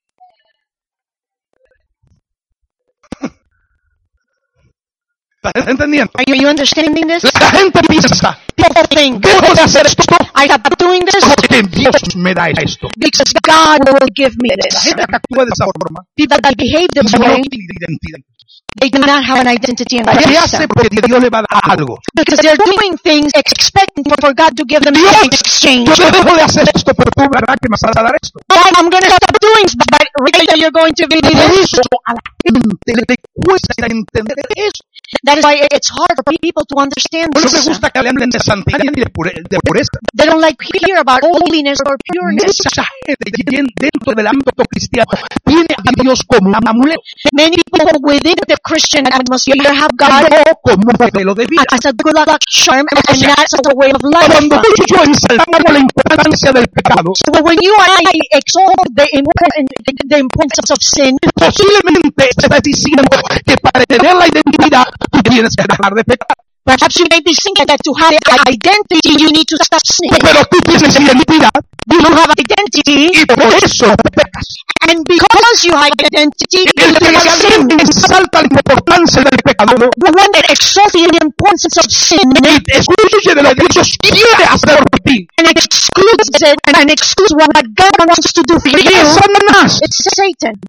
[SPEAKER 2] ¿Estás entendiendo?
[SPEAKER 1] Are you, are you understanding this?
[SPEAKER 2] La gente piensa,
[SPEAKER 1] People think,
[SPEAKER 2] dejo de hacer esto
[SPEAKER 1] I have been doing this
[SPEAKER 2] porque Dios me da esto.
[SPEAKER 1] because God will give me
[SPEAKER 2] La
[SPEAKER 1] this.
[SPEAKER 2] gente que actúa de esa forma
[SPEAKER 1] People that behave this
[SPEAKER 2] no
[SPEAKER 1] way,
[SPEAKER 2] tiene identidad.
[SPEAKER 1] they do not have an identity in
[SPEAKER 2] ¿Qué
[SPEAKER 1] Christ.
[SPEAKER 2] hace? Porque Dios le va a dar algo.
[SPEAKER 1] Because they're doing things expecting for, for God to give them something in exchange.
[SPEAKER 2] Yo dejo de hacer esto, pero tú verdad que me vas a dar esto.
[SPEAKER 1] Oh, I'm going to stop doing this, but really you're going to be
[SPEAKER 2] Por
[SPEAKER 1] this.
[SPEAKER 2] eso a la gente le cuesta entender eso.
[SPEAKER 1] That is why it's hard for people to understand
[SPEAKER 2] No me
[SPEAKER 1] this.
[SPEAKER 2] gusta que le hablen de santidad y de pure- de pureza.
[SPEAKER 1] They don't like to hear about holiness or pureness.
[SPEAKER 2] Mucha gente bien dentro del ámbito cristiano tiene a Dios como un amuleto.
[SPEAKER 1] Many people within the Christian atmosphere, you have God
[SPEAKER 2] como un modelo de vida.
[SPEAKER 1] as a good luck charm and not as a way of life.
[SPEAKER 2] Cuando tú y yo exaltamos la importancia del pecado,
[SPEAKER 1] So when you and I exalt the important, the importance of sin,
[SPEAKER 2] posiblemente estás diciendo que para tener la identidad tú tienes que dejar de pecar.
[SPEAKER 1] perhaps you may be thinking that to have the identity, you need to stop sinning.
[SPEAKER 2] Pero tú tienes identidad
[SPEAKER 1] You don't have identity,
[SPEAKER 2] y por eso pecas.
[SPEAKER 1] and because you have identity,
[SPEAKER 2] El que
[SPEAKER 1] you sin.
[SPEAKER 2] exalta la importancia del pecado
[SPEAKER 1] The one that exalts the importance of sin
[SPEAKER 2] y te excluye de lo que Dios quiere hacer por ti.
[SPEAKER 1] and excludes it and excludes what God wants to do for
[SPEAKER 2] Es
[SPEAKER 1] you,
[SPEAKER 2] Satanás.
[SPEAKER 1] it's Satan.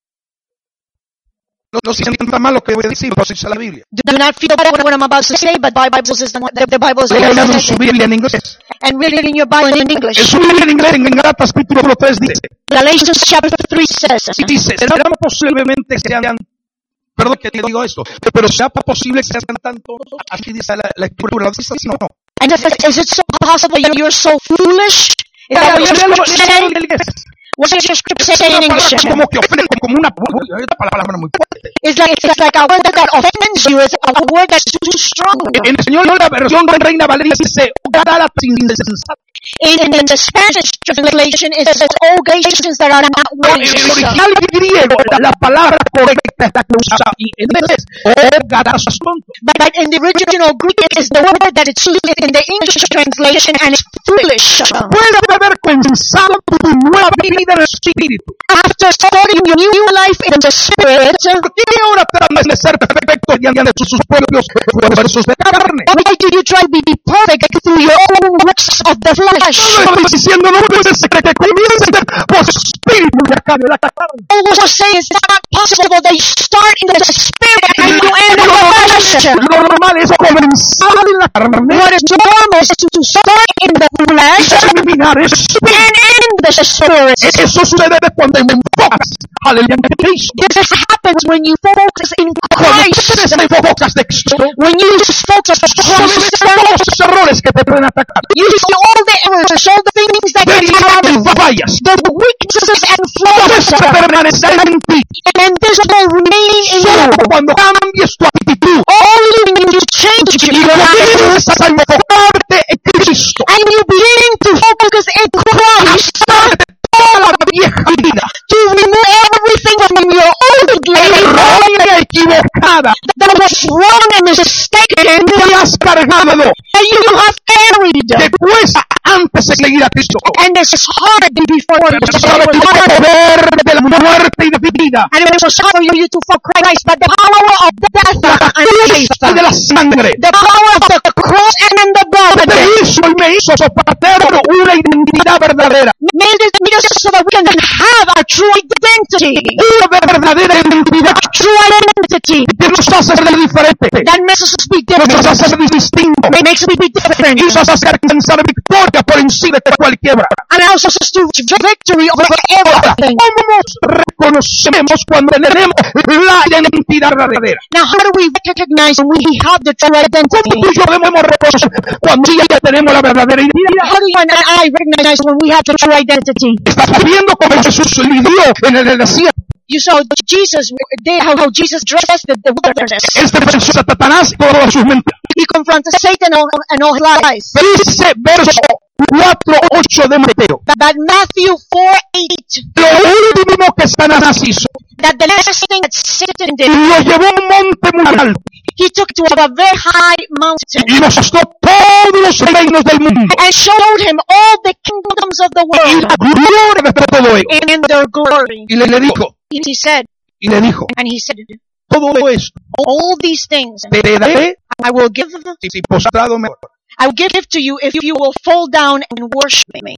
[SPEAKER 2] No, no sientan mal lo que voy a decir, pero si es la Biblia.
[SPEAKER 1] Do not feel bad what I'm about to say, but the Bible says the, the, the Bible
[SPEAKER 2] Estoy hablando en
[SPEAKER 1] says
[SPEAKER 2] su
[SPEAKER 1] it.
[SPEAKER 2] Biblia en inglés.
[SPEAKER 1] And read it in your Bible in
[SPEAKER 2] En
[SPEAKER 1] English.
[SPEAKER 2] su Biblia en inglés, en Gálatas capítulo tres dice,
[SPEAKER 1] Galatians chapter three says,
[SPEAKER 2] y dice, será posiblemente sean, perdón que te digo esto, pero será posible que sean tanto, así dice la, la escritura, dice así, no, no.
[SPEAKER 1] and if, is it so possible that you're so foolish? Is that what your
[SPEAKER 2] Léalo,
[SPEAKER 1] scripture
[SPEAKER 2] léalo
[SPEAKER 1] saying?
[SPEAKER 2] en inglés.
[SPEAKER 1] What does your scripture say
[SPEAKER 2] Una
[SPEAKER 1] in English?
[SPEAKER 2] palabra como que ofende, como una, esta palabra muy fuerte.
[SPEAKER 1] It's like, it's like a word that offends you. It's a word that's too strong.
[SPEAKER 2] En español, la versión de Reina Valeria dice, Gálatas insensatas.
[SPEAKER 1] In, in, in the Spanish translation, it says, "Oh Galatians that are not
[SPEAKER 2] En
[SPEAKER 1] wise."
[SPEAKER 2] el original griego, la palabra correcta está que usa y en inglés, oh, Gálatas tonto.
[SPEAKER 1] But, but in the original Greek, it is the word that it's used in the English translation, and it's foolish.
[SPEAKER 2] Puede haber comenzado tu nueva vida en el espíritu.
[SPEAKER 1] After starting your new life in the Spirit,
[SPEAKER 2] ¿Por qué ahora tratan de ser perfectos y andan de sus propios esfuerzos de carne?
[SPEAKER 1] why do you try to be perfect through your own works of the flesh?
[SPEAKER 2] No estoy diciendo, no puede ser que comience por espíritu y acabe la carne.
[SPEAKER 1] All we're saying is it's not possible that you start in the Spirit and you end in the flesh.
[SPEAKER 2] Lo normal es comenzar en la carne
[SPEAKER 1] What is normal is to, to start in the
[SPEAKER 2] y
[SPEAKER 1] flesh
[SPEAKER 2] terminar en el espíritu.
[SPEAKER 1] and end the Spirit.
[SPEAKER 2] Eso sucede cuando me enfocas, aleluya, en Cristo.
[SPEAKER 1] This happens when you focus in
[SPEAKER 2] Cuando tú
[SPEAKER 1] Christ.
[SPEAKER 2] te enfocas de Cristo,
[SPEAKER 1] When you just focus on
[SPEAKER 2] ves
[SPEAKER 1] Christ,
[SPEAKER 2] todos los errores que te pueden atacar.
[SPEAKER 1] you see all the errors, all the things that
[SPEAKER 2] Ves
[SPEAKER 1] can happen,
[SPEAKER 2] las fallas.
[SPEAKER 1] the weaknesses and
[SPEAKER 2] Puedes
[SPEAKER 1] flaws,
[SPEAKER 2] permanecer en ti.
[SPEAKER 1] and this will remain in you.
[SPEAKER 2] Solo cuando cambies tu actitud
[SPEAKER 1] Only when you change
[SPEAKER 2] y
[SPEAKER 1] your life
[SPEAKER 2] comienzas a enfocarte en Cristo.
[SPEAKER 1] and you begin to focus in Christ,
[SPEAKER 2] Hasta toda la vieja vida
[SPEAKER 1] to remove everything from your old life
[SPEAKER 2] errónea, equivocada,
[SPEAKER 1] that was wrong and mistaken,
[SPEAKER 2] te has cargado,
[SPEAKER 1] that you have carried.
[SPEAKER 2] te cuesta antes de seguir a Cristo.
[SPEAKER 1] And this is hard before you.
[SPEAKER 2] Pero sabe que el poder de la muerte y de vida,
[SPEAKER 1] And it was hard for you to for Christ, but the power of death and life,
[SPEAKER 2] y de la sangre,
[SPEAKER 1] the power of the cross and in the blood,
[SPEAKER 2] te hizo y me hizo para tener una identidad verdadera,
[SPEAKER 1] made it, made us so that we can have a true identity,
[SPEAKER 2] una verdadera identidad
[SPEAKER 1] true identity
[SPEAKER 2] que nos hace ser diferente,
[SPEAKER 1] that makes us be
[SPEAKER 2] nos
[SPEAKER 1] different,
[SPEAKER 2] hace ser distinto,
[SPEAKER 1] it makes us be different,
[SPEAKER 2] y nos hace alcanzar victoria por encima de cualquiera.
[SPEAKER 1] and allows us to reach victory over everything.
[SPEAKER 2] ¿Cómo reconocemos cuando tenemos la identidad verdadera?
[SPEAKER 1] Now, how do we recognize when we have the true
[SPEAKER 2] ¿Cómo
[SPEAKER 1] identity?
[SPEAKER 2] tú y yo debemos reconocer cuando ya tenemos la verdadera identidad?
[SPEAKER 1] How do you and I recognize when we have the true identity?
[SPEAKER 2] Estás viendo cómo Jesús lidió en el desierto.
[SPEAKER 1] You saw Jesus, they, how, how Jesus dressed the, the wilderness.
[SPEAKER 2] Este venció a Satanás y todas sus mentiras.
[SPEAKER 1] He confronted Satan and all, and all his lies.
[SPEAKER 2] Dice verso cuatro ocho de Mateo.
[SPEAKER 1] But, but Matthew four eight,
[SPEAKER 2] Lo último que Satanás hizo,
[SPEAKER 1] that the last thing that Satan did,
[SPEAKER 2] lo llevó a un monte muy alto
[SPEAKER 1] he took to a very high mountain
[SPEAKER 2] y nos mostró todos los reinos del mundo
[SPEAKER 1] and showed him all the kingdoms of the
[SPEAKER 2] y
[SPEAKER 1] world
[SPEAKER 2] la gloria de todo ello.
[SPEAKER 1] and in their glory.
[SPEAKER 2] Y le, le dijo,
[SPEAKER 1] He said,
[SPEAKER 2] y le dijo,
[SPEAKER 1] and he said,
[SPEAKER 2] todo esto
[SPEAKER 1] all these things
[SPEAKER 2] te daré
[SPEAKER 1] I will give,
[SPEAKER 2] si postrado me adoras.
[SPEAKER 1] I will give to you if you will fall down and worship me.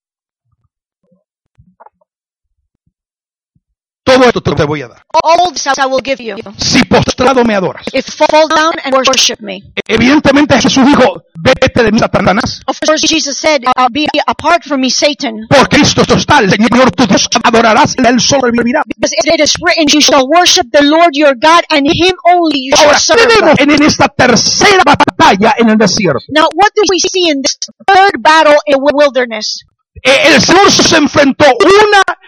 [SPEAKER 2] Todo esto te voy a dar.
[SPEAKER 1] All this I will give you
[SPEAKER 2] Si postrado me adoras.
[SPEAKER 1] if you fall down and worship me.
[SPEAKER 2] Evidentemente Jesús dijo, vete de mí, Satanás,
[SPEAKER 1] Of course, Jesus said, uh, be apart from me, Satan,
[SPEAKER 2] porque Cristo está el Señor tu Dios, adorarás y Él solo vivirá.
[SPEAKER 1] because it is written, you shall worship the Lord your God, and him only you shall
[SPEAKER 2] Ahora,
[SPEAKER 1] serve.
[SPEAKER 2] ¿qué vemos en esta tercera batalla en el desierto?
[SPEAKER 1] Now, what do we see in this third battle in the wilderness?
[SPEAKER 2] Eh, El Señor se enfrentó una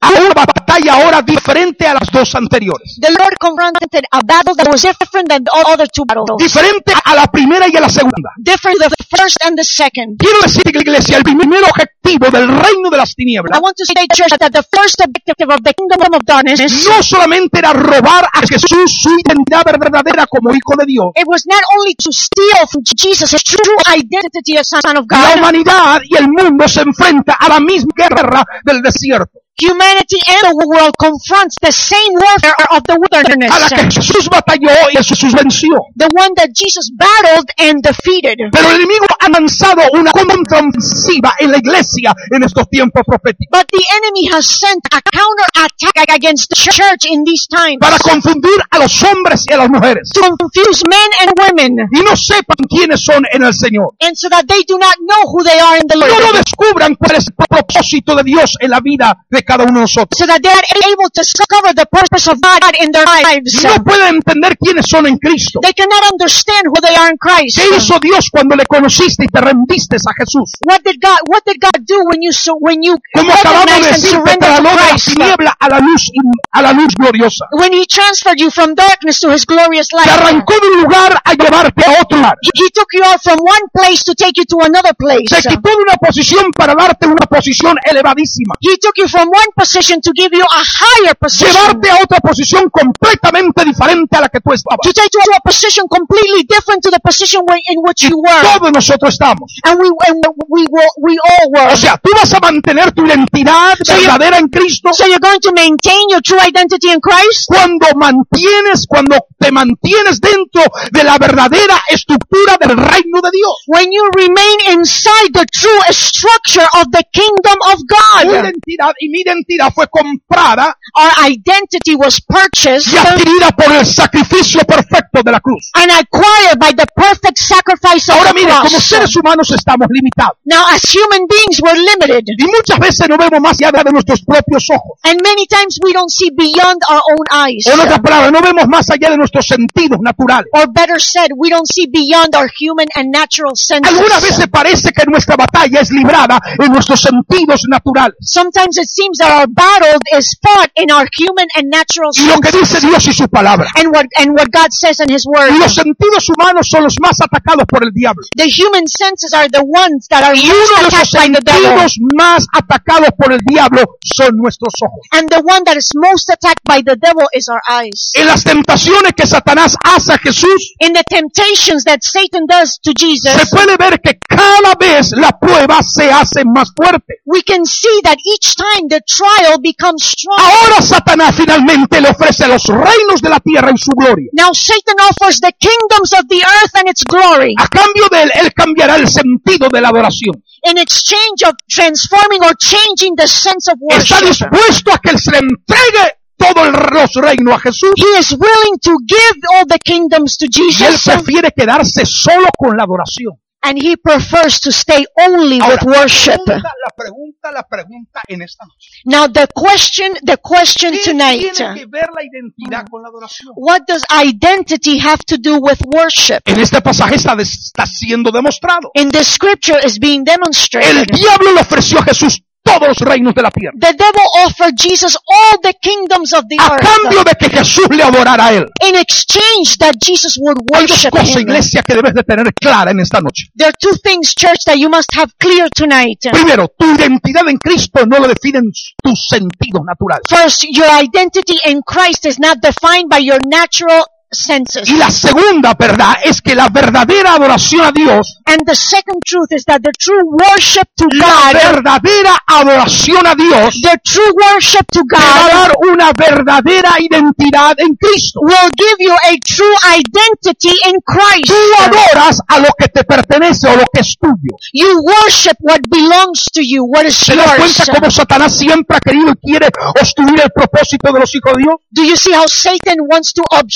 [SPEAKER 2] a una batalla ahora diferente a las dos anteriores.
[SPEAKER 1] The Lord confronted a battle that was different than the other two battles.
[SPEAKER 2] Diferente a la primera y a la segunda.
[SPEAKER 1] Different to the first and the second.
[SPEAKER 2] Quiero decir, iglesia, el primer objetivo del reino de las
[SPEAKER 1] I
[SPEAKER 2] tinieblas
[SPEAKER 1] want to say, church, that the first objective of the kingdom of darkness,
[SPEAKER 2] no solamente era robar a Jesús su identidad verdadera como hijo de Dios.
[SPEAKER 1] it was not only to steal from Jesus his true identity as Son of
[SPEAKER 2] La
[SPEAKER 1] God.
[SPEAKER 2] humanidad y el mundo se enfrenta a la misma guerra del desierto,
[SPEAKER 1] Humanity and the world confronts the same warfare of the wilderness.
[SPEAKER 2] a la que Jesús batalló y Jesús venció.
[SPEAKER 1] The one that Jesus battled and defeated.
[SPEAKER 2] Pero el enemigo ha lanzado una contraofensiva en la iglesia en estos tiempos proféticos
[SPEAKER 1] But the enemy has sent a counterattack against the church in these times
[SPEAKER 2] para confundir a los hombres y a las mujeres
[SPEAKER 1] to confuse men and women,
[SPEAKER 2] y no sepan quiénes son en el Señor.
[SPEAKER 1] and so that they do not know who they are in the
[SPEAKER 2] No lo
[SPEAKER 1] Lord,
[SPEAKER 2] descubran cuál es el propósito de Dios en la vida de cada uno de nosotros.
[SPEAKER 1] so that they are able to discover the purpose of God in their lives.
[SPEAKER 2] No pueden entender quiénes son en Cristo.
[SPEAKER 1] They cannot understand who they are in Christ.
[SPEAKER 2] ¿Qué hizo Dios cuando le conociste y te rendiste a Jesús?
[SPEAKER 1] What did God What did God do when you so when you
[SPEAKER 2] Como acabamos de
[SPEAKER 1] recognized and
[SPEAKER 2] decir, te
[SPEAKER 1] surrendered to
[SPEAKER 2] trasladó de la
[SPEAKER 1] Christ?
[SPEAKER 2] tiniebla a la luz a la luz gloriosa.
[SPEAKER 1] When He transferred you from darkness to His glorious light.
[SPEAKER 2] Te arrancó de un lugar a llevarte a otro lugar.
[SPEAKER 1] He he took you out from one place to take you to another place.
[SPEAKER 2] Te quitó de una posición para darte una posición elevadísima.
[SPEAKER 1] He took you from one position to give you a higher position.
[SPEAKER 2] Llevarte a otra posición completamente diferente a la que tú estabas.
[SPEAKER 1] To take you to a position completely different to the position where, in which you were.
[SPEAKER 2] Todos nosotros estamos.
[SPEAKER 1] And we and we we, we all were.
[SPEAKER 2] O sea, tú vas a mantener tu identidad
[SPEAKER 1] So you-
[SPEAKER 2] verdadera en Cristo
[SPEAKER 1] So you're going to maintain your true identity in Christ
[SPEAKER 2] cuando mantienes, cuando te mantienes dentro de la verdadera estructura del reino de Dios.
[SPEAKER 1] when you remain inside the true structure of the kingdom of
[SPEAKER 2] Tu
[SPEAKER 1] God.
[SPEAKER 2] identidad y mi identidad fue comprada
[SPEAKER 1] Our identity was purchased
[SPEAKER 2] y adquirida por el sacrificio perfecto de la cruz.
[SPEAKER 1] and acquired by the perfect sacrifice of
[SPEAKER 2] Ahora
[SPEAKER 1] the
[SPEAKER 2] mire, como
[SPEAKER 1] cross.
[SPEAKER 2] seres humanos estamos limitados
[SPEAKER 1] Now, as human beings, we're limited.
[SPEAKER 2] y muchas veces no vemos más allá de nuestros propios ojos.
[SPEAKER 1] And many times we don't see beyond our own eyes.
[SPEAKER 2] O en otras palabras, no vemos más allá de nuestros sentidos naturales.
[SPEAKER 1] Or better said, we don't see beyond our human and natural senses.
[SPEAKER 2] Algunas veces parece que nuestra batalla es librada en nuestros sentidos naturales.
[SPEAKER 1] Sometimes it seems that our battle is fought in our human and natural
[SPEAKER 2] Y lo que
[SPEAKER 1] senses.
[SPEAKER 2] dice Dios y su palabra.
[SPEAKER 1] And what, and what God says in His Word.
[SPEAKER 2] Y los sentidos humanos son los más atacados por el diablo.
[SPEAKER 1] The human senses are the ones that are
[SPEAKER 2] Y
[SPEAKER 1] most
[SPEAKER 2] uno de
[SPEAKER 1] attacked
[SPEAKER 2] los
[SPEAKER 1] by the devil.
[SPEAKER 2] sentidos más atacados por el diablo son nuestros ojos.
[SPEAKER 1] And the one that is most attacked by the devil is our eyes.
[SPEAKER 2] En las tentaciones que Satanás hace a Jesús,
[SPEAKER 1] In the temptations that Satan does to
[SPEAKER 2] se
[SPEAKER 1] Jesus,
[SPEAKER 2] puede ver que cada vez la prueba se hace más fuerte.
[SPEAKER 1] we can see that each time the trial becomes stronger.
[SPEAKER 2] Ahora Satanás finalmente le ofrece los reinos de la tierra y su gloria.
[SPEAKER 1] Now Satan offers the kingdoms of the earth and its glory.
[SPEAKER 2] A cambio de él, él cambiará el sentido de la adoración.
[SPEAKER 1] In exchange of transforming or changing the sense of
[SPEAKER 2] Está
[SPEAKER 1] worship.
[SPEAKER 2] dispuesto a que se le entregue todos los reinos a Jesús.
[SPEAKER 1] He is willing to give all the kingdoms to
[SPEAKER 2] Y él
[SPEAKER 1] Jesus,
[SPEAKER 2] prefiere quedarse solo con la adoración.
[SPEAKER 1] and he prefers to stay only
[SPEAKER 2] Ahora,
[SPEAKER 1] with worship.
[SPEAKER 2] pregunta, la pregunta, la pregunta en esta noche.
[SPEAKER 1] Now the question, the question
[SPEAKER 2] ¿Qué
[SPEAKER 1] tonight,
[SPEAKER 2] tiene que ver la identidad con la adoración?
[SPEAKER 1] what does identity have to do with worship?
[SPEAKER 2] En este pasaje está, está siendo demostrado.
[SPEAKER 1] In the scripture is being
[SPEAKER 2] El
[SPEAKER 1] demonstrated.
[SPEAKER 2] diablo le ofreció a Jesús todos los reinos de la tierra,
[SPEAKER 1] The devil offered Jesus all the kingdoms of the
[SPEAKER 2] a cambio
[SPEAKER 1] earth
[SPEAKER 2] de que Jesús le adorara a él.
[SPEAKER 1] in exchange that Jesus would
[SPEAKER 2] Hay dos
[SPEAKER 1] worship
[SPEAKER 2] cosas,
[SPEAKER 1] him.
[SPEAKER 2] iglesia, que debes de tener clara en esta noche.
[SPEAKER 1] There are two things, church, that you must have clear tonight.
[SPEAKER 2] Primero, tu identidad en Cristo no lo definen tus sentidos naturales.
[SPEAKER 1] First, your identity in Christ is not defined by your natural senses.
[SPEAKER 2] Y la segunda verdad es que la verdadera adoración a Dios,
[SPEAKER 1] And the second truth is that the true worship to
[SPEAKER 2] la
[SPEAKER 1] God,
[SPEAKER 2] verdadera adoración a Dios,
[SPEAKER 1] the true worship to
[SPEAKER 2] te va a
[SPEAKER 1] God
[SPEAKER 2] dar una verdadera identidad en Cristo.
[SPEAKER 1] will give you a true identity in Christ.
[SPEAKER 2] Tú adoras a lo que te pertenece o lo que es tuyo.
[SPEAKER 1] You worship what belongs to you, what is
[SPEAKER 2] ¿Te das
[SPEAKER 1] yours.
[SPEAKER 2] cuenta cómo Satanás siempre ha querido y quiere obstruir el propósito de los hijos de Dios?
[SPEAKER 1] Do you see how Satan wants to obstruct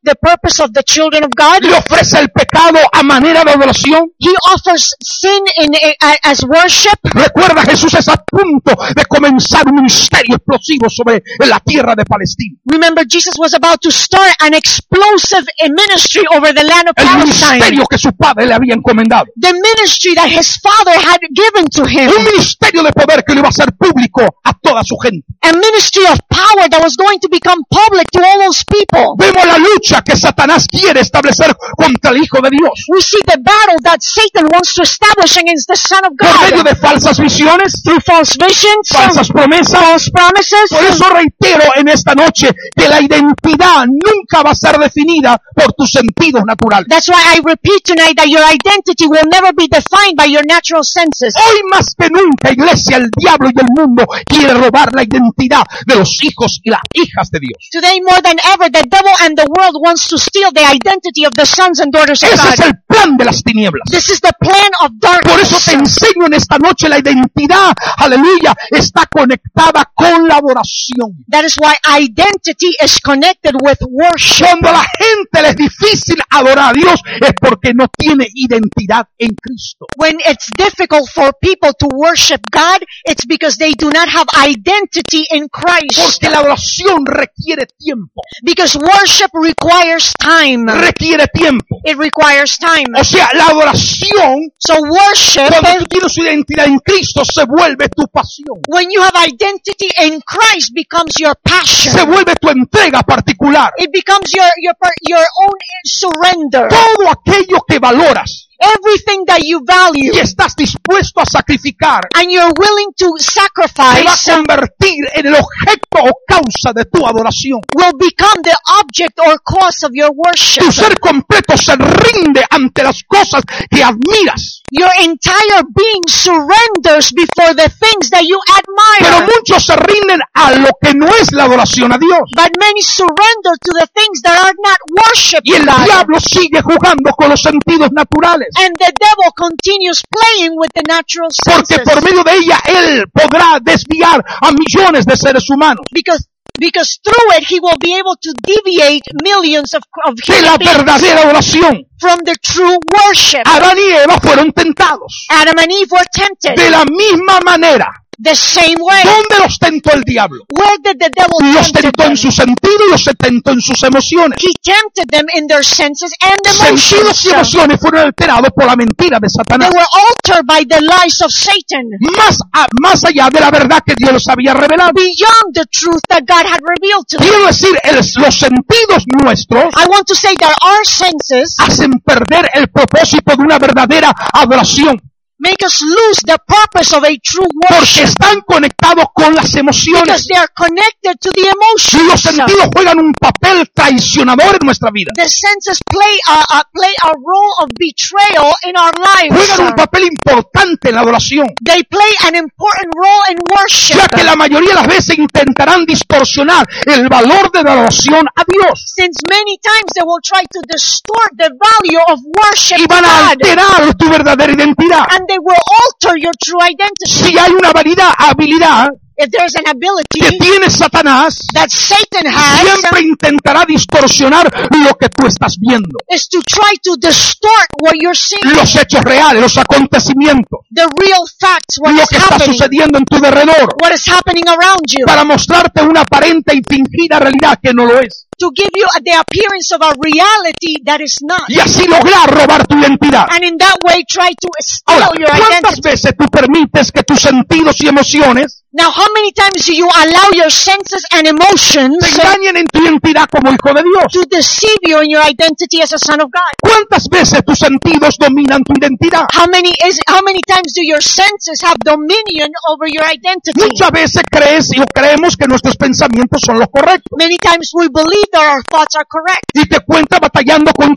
[SPEAKER 1] the purpose of the children of God.
[SPEAKER 2] Le ofrece el pecado a manera de adoración.
[SPEAKER 1] He offers sin in a, as worship.
[SPEAKER 2] Recuerda, Jesús es a punto de comenzar un ministerio explosivo sobre la tierra de Palestina.
[SPEAKER 1] Remember, Jesus was about to start an explosive ministry over the land of
[SPEAKER 2] El
[SPEAKER 1] Palestine.
[SPEAKER 2] ministerio que su padre le había encomendado.
[SPEAKER 1] The ministry that his father had given to him.
[SPEAKER 2] Un ministerio de poder que le iba a hacer público a toda su gente.
[SPEAKER 1] A ministry of power that was going to become public to all those people.
[SPEAKER 2] Vemos la lucha que Satanás quiere establecer contra el Hijo de Dios.
[SPEAKER 1] We see the battle that Satan wants to establish against the Son of
[SPEAKER 2] Por medio
[SPEAKER 1] God.
[SPEAKER 2] de falsas visiones,
[SPEAKER 1] Through false visions,
[SPEAKER 2] falsas promesas.
[SPEAKER 1] false promises.
[SPEAKER 2] Por eso reitero en esta noche que la identidad nunca va a ser definida por tus sentidos naturales.
[SPEAKER 1] That's why I repeat tonight that your identity will never be defined by your natural senses.
[SPEAKER 2] Hoy más que nunca, iglesia, el diablo y el mundo quiere robar la identidad de los hijos y las hijas de Dios.
[SPEAKER 1] Today more than ever, the devil and the world wants to steal the identity of the sons and daughters of
[SPEAKER 2] Ese es
[SPEAKER 1] God.
[SPEAKER 2] el plan de las tinieblas.
[SPEAKER 1] This is the plan of
[SPEAKER 2] Por eso te
[SPEAKER 1] darkness.
[SPEAKER 2] enseño en esta noche la identidad, aleluya, está conectada con la adoración.
[SPEAKER 1] That is why identity is connected with worship.
[SPEAKER 2] Cuando a la gente le es difícil adorar a Dios es porque no tiene identidad en Cristo.
[SPEAKER 1] When it's difficult for people to worship God, it's because they do not have identity in Christ.
[SPEAKER 2] Porque la adoración requiere tiempo.
[SPEAKER 1] Because worship requires time.
[SPEAKER 2] Requiere tiempo.
[SPEAKER 1] It requires time.
[SPEAKER 2] O sea, la adoración,
[SPEAKER 1] So worship,
[SPEAKER 2] cuando tú tienes su identidad en Cristo, se vuelve tu pasión.
[SPEAKER 1] when you have identity in Christ, becomes your passion.
[SPEAKER 2] Se vuelve tu entrega particular.
[SPEAKER 1] It becomes your your per- your own surrender.
[SPEAKER 2] Todo aquello que valoras
[SPEAKER 1] Everything that you value
[SPEAKER 2] y estás dispuesto a sacrificar
[SPEAKER 1] and you're willing to
[SPEAKER 2] se va a
[SPEAKER 1] sacrifice
[SPEAKER 2] convertir en el objeto o causa de tu adoración.
[SPEAKER 1] will become the object or cause of your worship.
[SPEAKER 2] Tu ser completo se rinde ante las cosas que admiras.
[SPEAKER 1] Your entire being surrenders before the things that you
[SPEAKER 2] Pero
[SPEAKER 1] admire.
[SPEAKER 2] muchos se rinden a lo que no es la adoración a Dios.
[SPEAKER 1] But many surrender to the things that are not worship
[SPEAKER 2] Y el
[SPEAKER 1] to God.
[SPEAKER 2] diablo sigue jugando con los sentidos naturales.
[SPEAKER 1] And the devil continues playing with the natural
[SPEAKER 2] Porque
[SPEAKER 1] senses.
[SPEAKER 2] por medio de ella él podrá desviar a millones de seres humanos
[SPEAKER 1] Because because through it he will be able to deviate millions of, of
[SPEAKER 2] de la
[SPEAKER 1] human beings
[SPEAKER 2] verdadera adoración.
[SPEAKER 1] from the true worship.
[SPEAKER 2] Adán y Eva fueron tentados
[SPEAKER 1] Adam and Eve were tempted
[SPEAKER 2] de la misma manera.
[SPEAKER 1] the same way.
[SPEAKER 2] ¿Dónde los tentó el diablo?
[SPEAKER 1] Where did the devil
[SPEAKER 2] Los
[SPEAKER 1] tempt
[SPEAKER 2] tentó
[SPEAKER 1] them?
[SPEAKER 2] en su sentido y los tentó en sus emociones.
[SPEAKER 1] He tempted them in their senses and
[SPEAKER 2] Sentidos
[SPEAKER 1] emotions.
[SPEAKER 2] y emociones fueron alterados por la mentira de
[SPEAKER 1] They
[SPEAKER 2] Satanás.
[SPEAKER 1] were altered by the lies of Satan,
[SPEAKER 2] Más, a- más allá de la verdad que Dios les había revelado.
[SPEAKER 1] beyond the truth that God had revealed to them.
[SPEAKER 2] Quiero decir, el- los sentidos nuestros
[SPEAKER 1] I want to say that our senses
[SPEAKER 2] hacen perder el propósito de una verdadera adoración.
[SPEAKER 1] make us lose the purpose of a true
[SPEAKER 2] Porque
[SPEAKER 1] worship
[SPEAKER 2] están conectados con las
[SPEAKER 1] because
[SPEAKER 2] emociones.
[SPEAKER 1] they are connected to the
[SPEAKER 2] Y los
[SPEAKER 1] emotions.
[SPEAKER 2] sentidos juegan un papel traicionador en nuestra vida.
[SPEAKER 1] The senses play a, a play a role of betrayal in our
[SPEAKER 2] Juegan un
[SPEAKER 1] lives.
[SPEAKER 2] papel importante en la adoración.
[SPEAKER 1] They play an important role in worship.
[SPEAKER 2] Ya que la mayoría de las veces intentarán distorsionar el valor de la adoración a Dios.
[SPEAKER 1] Since many times they will try to distort the value of worship
[SPEAKER 2] Y
[SPEAKER 1] to
[SPEAKER 2] van a
[SPEAKER 1] God,
[SPEAKER 2] alterar tu verdadera identidad.
[SPEAKER 1] and they will alter your true identity.
[SPEAKER 2] Si hay una validad, habilidad
[SPEAKER 1] If there's an
[SPEAKER 2] que
[SPEAKER 1] ability
[SPEAKER 2] tiene Satanás,
[SPEAKER 1] that Satan has,
[SPEAKER 2] siempre intentará distorsionar lo que tú estás viendo.
[SPEAKER 1] is to try to distort what you're seeing,
[SPEAKER 2] Los hechos reales, los acontecimientos,
[SPEAKER 1] the real facts, what
[SPEAKER 2] lo
[SPEAKER 1] is
[SPEAKER 2] que está
[SPEAKER 1] happening,
[SPEAKER 2] sucediendo en tu derredor,
[SPEAKER 1] what is happening around you,
[SPEAKER 2] para mostrarte una aparente y fingida realidad que no lo es.
[SPEAKER 1] to give you the appearance of a reality that is not.
[SPEAKER 2] Y así lograr robar tu identidad.
[SPEAKER 1] And in that way try to
[SPEAKER 2] Ahora,
[SPEAKER 1] steal your
[SPEAKER 2] ¿cuántas
[SPEAKER 1] identity.
[SPEAKER 2] veces tú permites que tus sentidos y emociones
[SPEAKER 1] Now, how many times do you allow your senses and emotions
[SPEAKER 2] te engañen en tu identidad como hijo de Dios?
[SPEAKER 1] to deceive you in your identity as a son of God?
[SPEAKER 2] ¿Cuántas veces tus sentidos dominan tu identidad?
[SPEAKER 1] How many is how many times do your senses have dominion over your identity?
[SPEAKER 2] Muchas veces crees o creemos que nuestros pensamientos son los correctos.
[SPEAKER 1] Many times we believe that our thoughts are correct,
[SPEAKER 2] Y te cuentas batallando con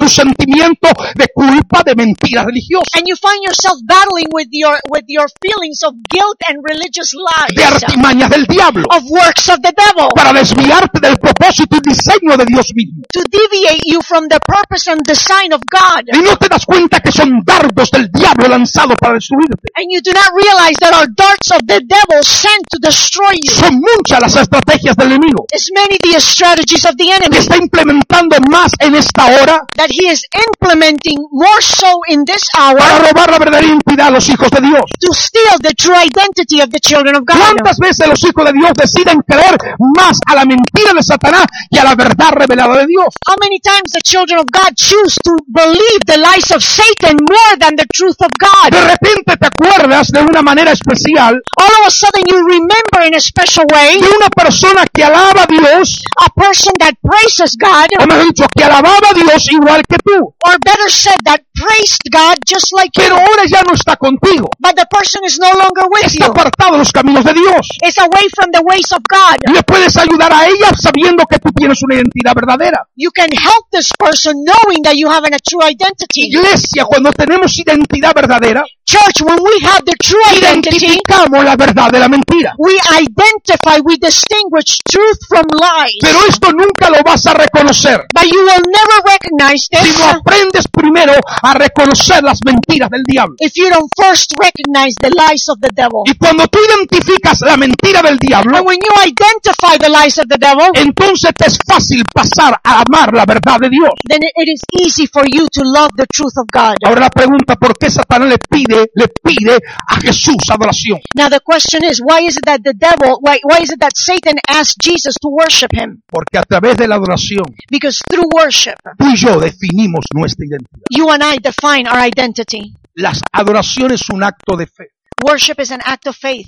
[SPEAKER 2] tu sentimiento de culpa, de mentira religiosa,
[SPEAKER 1] And you find yourself battling with your, with your feelings of guilt and religious lies,
[SPEAKER 2] de artimañas del diablo,
[SPEAKER 1] of works of the devil,
[SPEAKER 2] para desviarte del propósito y diseño de Dios mismo.
[SPEAKER 1] to deviate you from the purpose and design of God.
[SPEAKER 2] Y no te das cuenta que son dardos del diablo lanzados para destruirte.
[SPEAKER 1] And you do not realize that our darts of the devil sent to destroy you.
[SPEAKER 2] Son muchas las estrategias del enemigo
[SPEAKER 1] It's many the strategies of the
[SPEAKER 2] que
[SPEAKER 1] enemy
[SPEAKER 2] está implementando más en esta hora
[SPEAKER 1] that he is implementing more so in this hour
[SPEAKER 2] para robar la verdadera identidad a los hijos de Dios.
[SPEAKER 1] to steal the true identity of the children of God.
[SPEAKER 2] ¿Cuántas veces los hijos de Dios deciden creer más a la mentira de Satanás que a la verdad revelada de Dios?
[SPEAKER 1] How many times the children of God choose to believe the lies of Satan more than the truth of God?
[SPEAKER 2] De repente te acuerdas de una manera especial
[SPEAKER 1] All of a sudden you remember in a special way
[SPEAKER 2] de una persona que alaba a Dios,
[SPEAKER 1] a person that praises God,
[SPEAKER 2] o mejor dicho, que alababa a Dios igual que tú,
[SPEAKER 1] or better said, that praised God just like you.
[SPEAKER 2] pero ahora ya no está contigo,
[SPEAKER 1] But the person is no longer with
[SPEAKER 2] está
[SPEAKER 1] you.
[SPEAKER 2] apartado de los caminos de Dios.
[SPEAKER 1] It's away from the ways of God.
[SPEAKER 2] Le puedes ayudar a ella sabiendo que tú tienes una identidad verdadera.
[SPEAKER 1] You can help this person knowing that you have a true identity.
[SPEAKER 2] Iglesia, cuando tenemos identidad verdadera,
[SPEAKER 1] Church, when we have the true identity,
[SPEAKER 2] identificamos la verdad de la mentira.
[SPEAKER 1] we identify, we distinguish truth from lies.
[SPEAKER 2] Pero esto nunca lo vas a reconocer
[SPEAKER 1] But you will never recognize
[SPEAKER 2] si
[SPEAKER 1] this
[SPEAKER 2] no aprendes primero a reconocer las mentiras del diablo.
[SPEAKER 1] if you don't first recognize the lies of the devil.
[SPEAKER 2] Y cuando tú identificas la mentira del diablo,
[SPEAKER 1] And when you identify the lies of the devil,
[SPEAKER 2] entonces te es fácil pasar a amar la verdad de Dios.
[SPEAKER 1] then it it is easy for you to love the truth of God.
[SPEAKER 2] Ahora la pregunta, ¿por qué Satanás le pide, le pide a Jesús adoración?
[SPEAKER 1] Now the question is, why is it that the devil, why, why is it that Satan asked Jesus to worship him?
[SPEAKER 2] Porque a través de la adoración,
[SPEAKER 1] Because through worship,
[SPEAKER 2] tú y yo definimos nuestra identidad.
[SPEAKER 1] you and I define our identity.
[SPEAKER 2] Las adoraciones es un acto de fe.
[SPEAKER 1] Worship is an act of faith.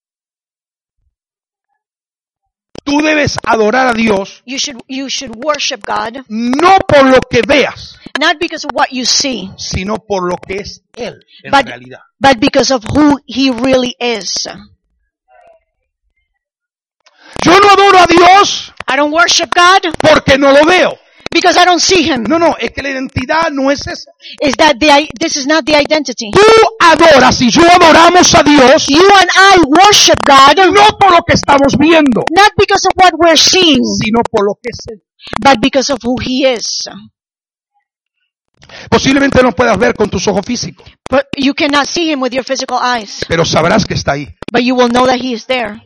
[SPEAKER 2] Tú debes adorar a Dios
[SPEAKER 1] You should, you should worship God,
[SPEAKER 2] no por lo que veas,
[SPEAKER 1] not because of what you see,
[SPEAKER 2] sino por lo que es Él en
[SPEAKER 1] But-
[SPEAKER 2] realidad.
[SPEAKER 1] but because of who He really is.
[SPEAKER 2] Yo no adoro a Dios
[SPEAKER 1] I don't worship God
[SPEAKER 2] porque no lo veo.
[SPEAKER 1] because I don't see Him.
[SPEAKER 2] No, no, es que la identidad no es esa.
[SPEAKER 1] Is that the, i- this is not the identity.
[SPEAKER 2] Tú adoras y yo adoramos a Dios
[SPEAKER 1] You and I worship God,
[SPEAKER 2] no por lo que estamos viendo,
[SPEAKER 1] not because of what we're seeing,
[SPEAKER 2] sino por lo que es Él.
[SPEAKER 1] but because of who He is.
[SPEAKER 2] Posiblemente no puedas ver con tus ojos físicos,
[SPEAKER 1] But you cannot see Him with your physical eyes,
[SPEAKER 2] pero sabrás que está ahí.
[SPEAKER 1] but you will know that He is there.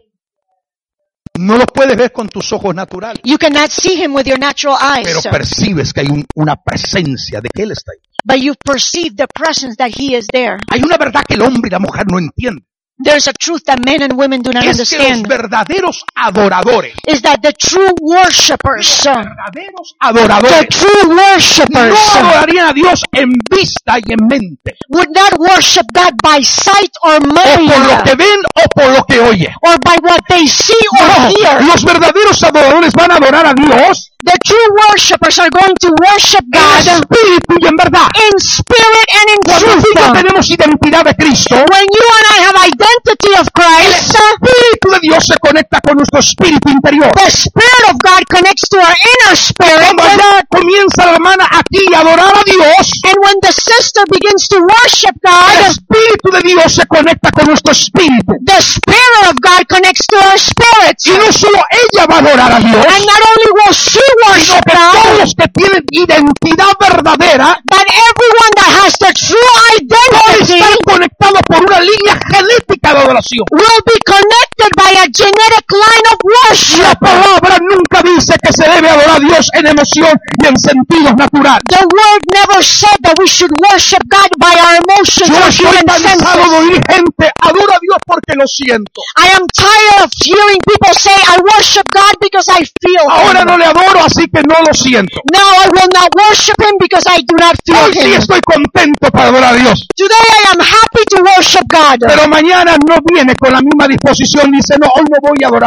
[SPEAKER 2] No lo puedes ver con tus ojos naturales,
[SPEAKER 1] You cannot see Him with your natural
[SPEAKER 2] pero
[SPEAKER 1] eyes,
[SPEAKER 2] percibes que hay un- una presencia de que Él está ahí.
[SPEAKER 1] but you perceive the presence that He is there.
[SPEAKER 2] Hay una verdad que el hombre y la mujer no entienden.
[SPEAKER 1] There's a truth that men and women do not
[SPEAKER 2] Es que los
[SPEAKER 1] understand,
[SPEAKER 2] verdaderos adoradores,
[SPEAKER 1] is that the true worshipers,
[SPEAKER 2] verdaderos
[SPEAKER 1] the
[SPEAKER 2] adoradores,
[SPEAKER 1] true
[SPEAKER 2] no
[SPEAKER 1] worshipers
[SPEAKER 2] adorarían a Dios en vista y en mente,
[SPEAKER 1] would not worship God by sight or
[SPEAKER 2] o por lo que
[SPEAKER 1] mind,
[SPEAKER 2] ven o por lo que oyen.
[SPEAKER 1] or by what they see or
[SPEAKER 2] No,
[SPEAKER 1] hear.
[SPEAKER 2] los verdaderos adoradores van a adorar a Dios
[SPEAKER 1] The true worshipers are going to worship
[SPEAKER 2] en
[SPEAKER 1] God
[SPEAKER 2] espíritu y en verdad.
[SPEAKER 1] in spirit and in
[SPEAKER 2] Cuando tú y yo
[SPEAKER 1] truth.
[SPEAKER 2] tenemos identidad de Cristo,
[SPEAKER 1] When you and I have identity of
[SPEAKER 2] el
[SPEAKER 1] Christ,
[SPEAKER 2] Espíritu de Dios se conecta con nuestro espíritu interior.
[SPEAKER 1] the Spirit of God connects to our inner spirit,
[SPEAKER 2] Cuando allá comienza la hermana aquí a adorar a Dios,
[SPEAKER 1] and when the sister begins to worship
[SPEAKER 2] el
[SPEAKER 1] God,
[SPEAKER 2] Espíritu de Dios se conecta con nuestro espíritu.
[SPEAKER 1] the Spirit of God connects to our spirits.
[SPEAKER 2] Y no solo ella va a adorar a Dios,
[SPEAKER 1] And not only will she
[SPEAKER 2] sino
[SPEAKER 1] worship
[SPEAKER 2] que
[SPEAKER 1] God,
[SPEAKER 2] todos los que tienen identidad verdadera
[SPEAKER 1] but everyone that has the true
[SPEAKER 2] van a
[SPEAKER 1] identity
[SPEAKER 2] estar conectados por una línea genética de adoración.
[SPEAKER 1] will be connected by a genetic line of
[SPEAKER 2] La
[SPEAKER 1] worship.
[SPEAKER 2] palabra nunca dice que se debe adorar a Dios en emoción y en sentidos naturales.
[SPEAKER 1] The word never said that we should worship God by our emotions
[SPEAKER 2] Yo
[SPEAKER 1] or
[SPEAKER 2] estoy
[SPEAKER 1] human
[SPEAKER 2] cansado de
[SPEAKER 1] senses.
[SPEAKER 2] oír gente, adora a Dios porque lo siento.
[SPEAKER 1] I am tired of hearing people say, I worship God because I feel
[SPEAKER 2] Ahora
[SPEAKER 1] Him.
[SPEAKER 2] no le adoro, así que no lo siento.
[SPEAKER 1] Now I will not worship Him because I do not feel
[SPEAKER 2] Hoy sí
[SPEAKER 1] Him.
[SPEAKER 2] estoy contento para adorar a Dios.
[SPEAKER 1] Today I am happy to worship God.
[SPEAKER 2] Pero mañana no viene con la misma disposición, dice, no, hoy no voy a adorar a Dios.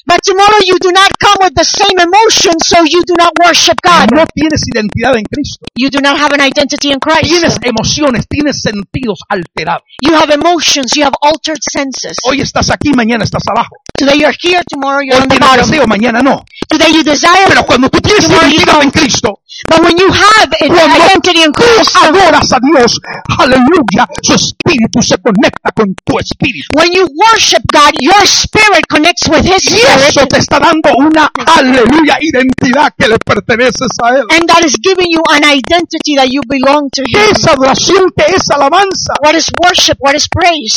[SPEAKER 1] But tomorrow you do not come with the same emotion, so you do not worship God.
[SPEAKER 2] No tienes identidad en Cristo.
[SPEAKER 1] You do not have an identity in Christ.
[SPEAKER 2] Tienes emociones, tienes sentidos alterados.
[SPEAKER 1] You have emotions, you have altered senses.
[SPEAKER 2] Hoy estás aquí, mañana estás abajo.
[SPEAKER 1] Today you're here, tomorrow you're
[SPEAKER 2] Hoy
[SPEAKER 1] on the
[SPEAKER 2] tienes
[SPEAKER 1] bottom.
[SPEAKER 2] deseo, mañana no.
[SPEAKER 1] Today you desire,
[SPEAKER 2] Pero cuando tú tienes
[SPEAKER 1] tomorrow you
[SPEAKER 2] identidad en
[SPEAKER 1] don't.
[SPEAKER 2] Cristo,
[SPEAKER 1] But when you have an
[SPEAKER 2] cuando
[SPEAKER 1] identity in
[SPEAKER 2] tú
[SPEAKER 1] Christ,
[SPEAKER 2] adoras a Dios, aleluya, su espíritu se conecta con tu espíritu.
[SPEAKER 1] when you worship God, your spirit connects with His
[SPEAKER 2] Y eso
[SPEAKER 1] spirit,
[SPEAKER 2] te está dando una, aleluya, identidad que le perteneces a Él.
[SPEAKER 1] and that is giving you an identity that you belong to
[SPEAKER 2] ¿Qué
[SPEAKER 1] Him.
[SPEAKER 2] es adoración? ¿Qué es alabanza?
[SPEAKER 1] What is worship? What is praise?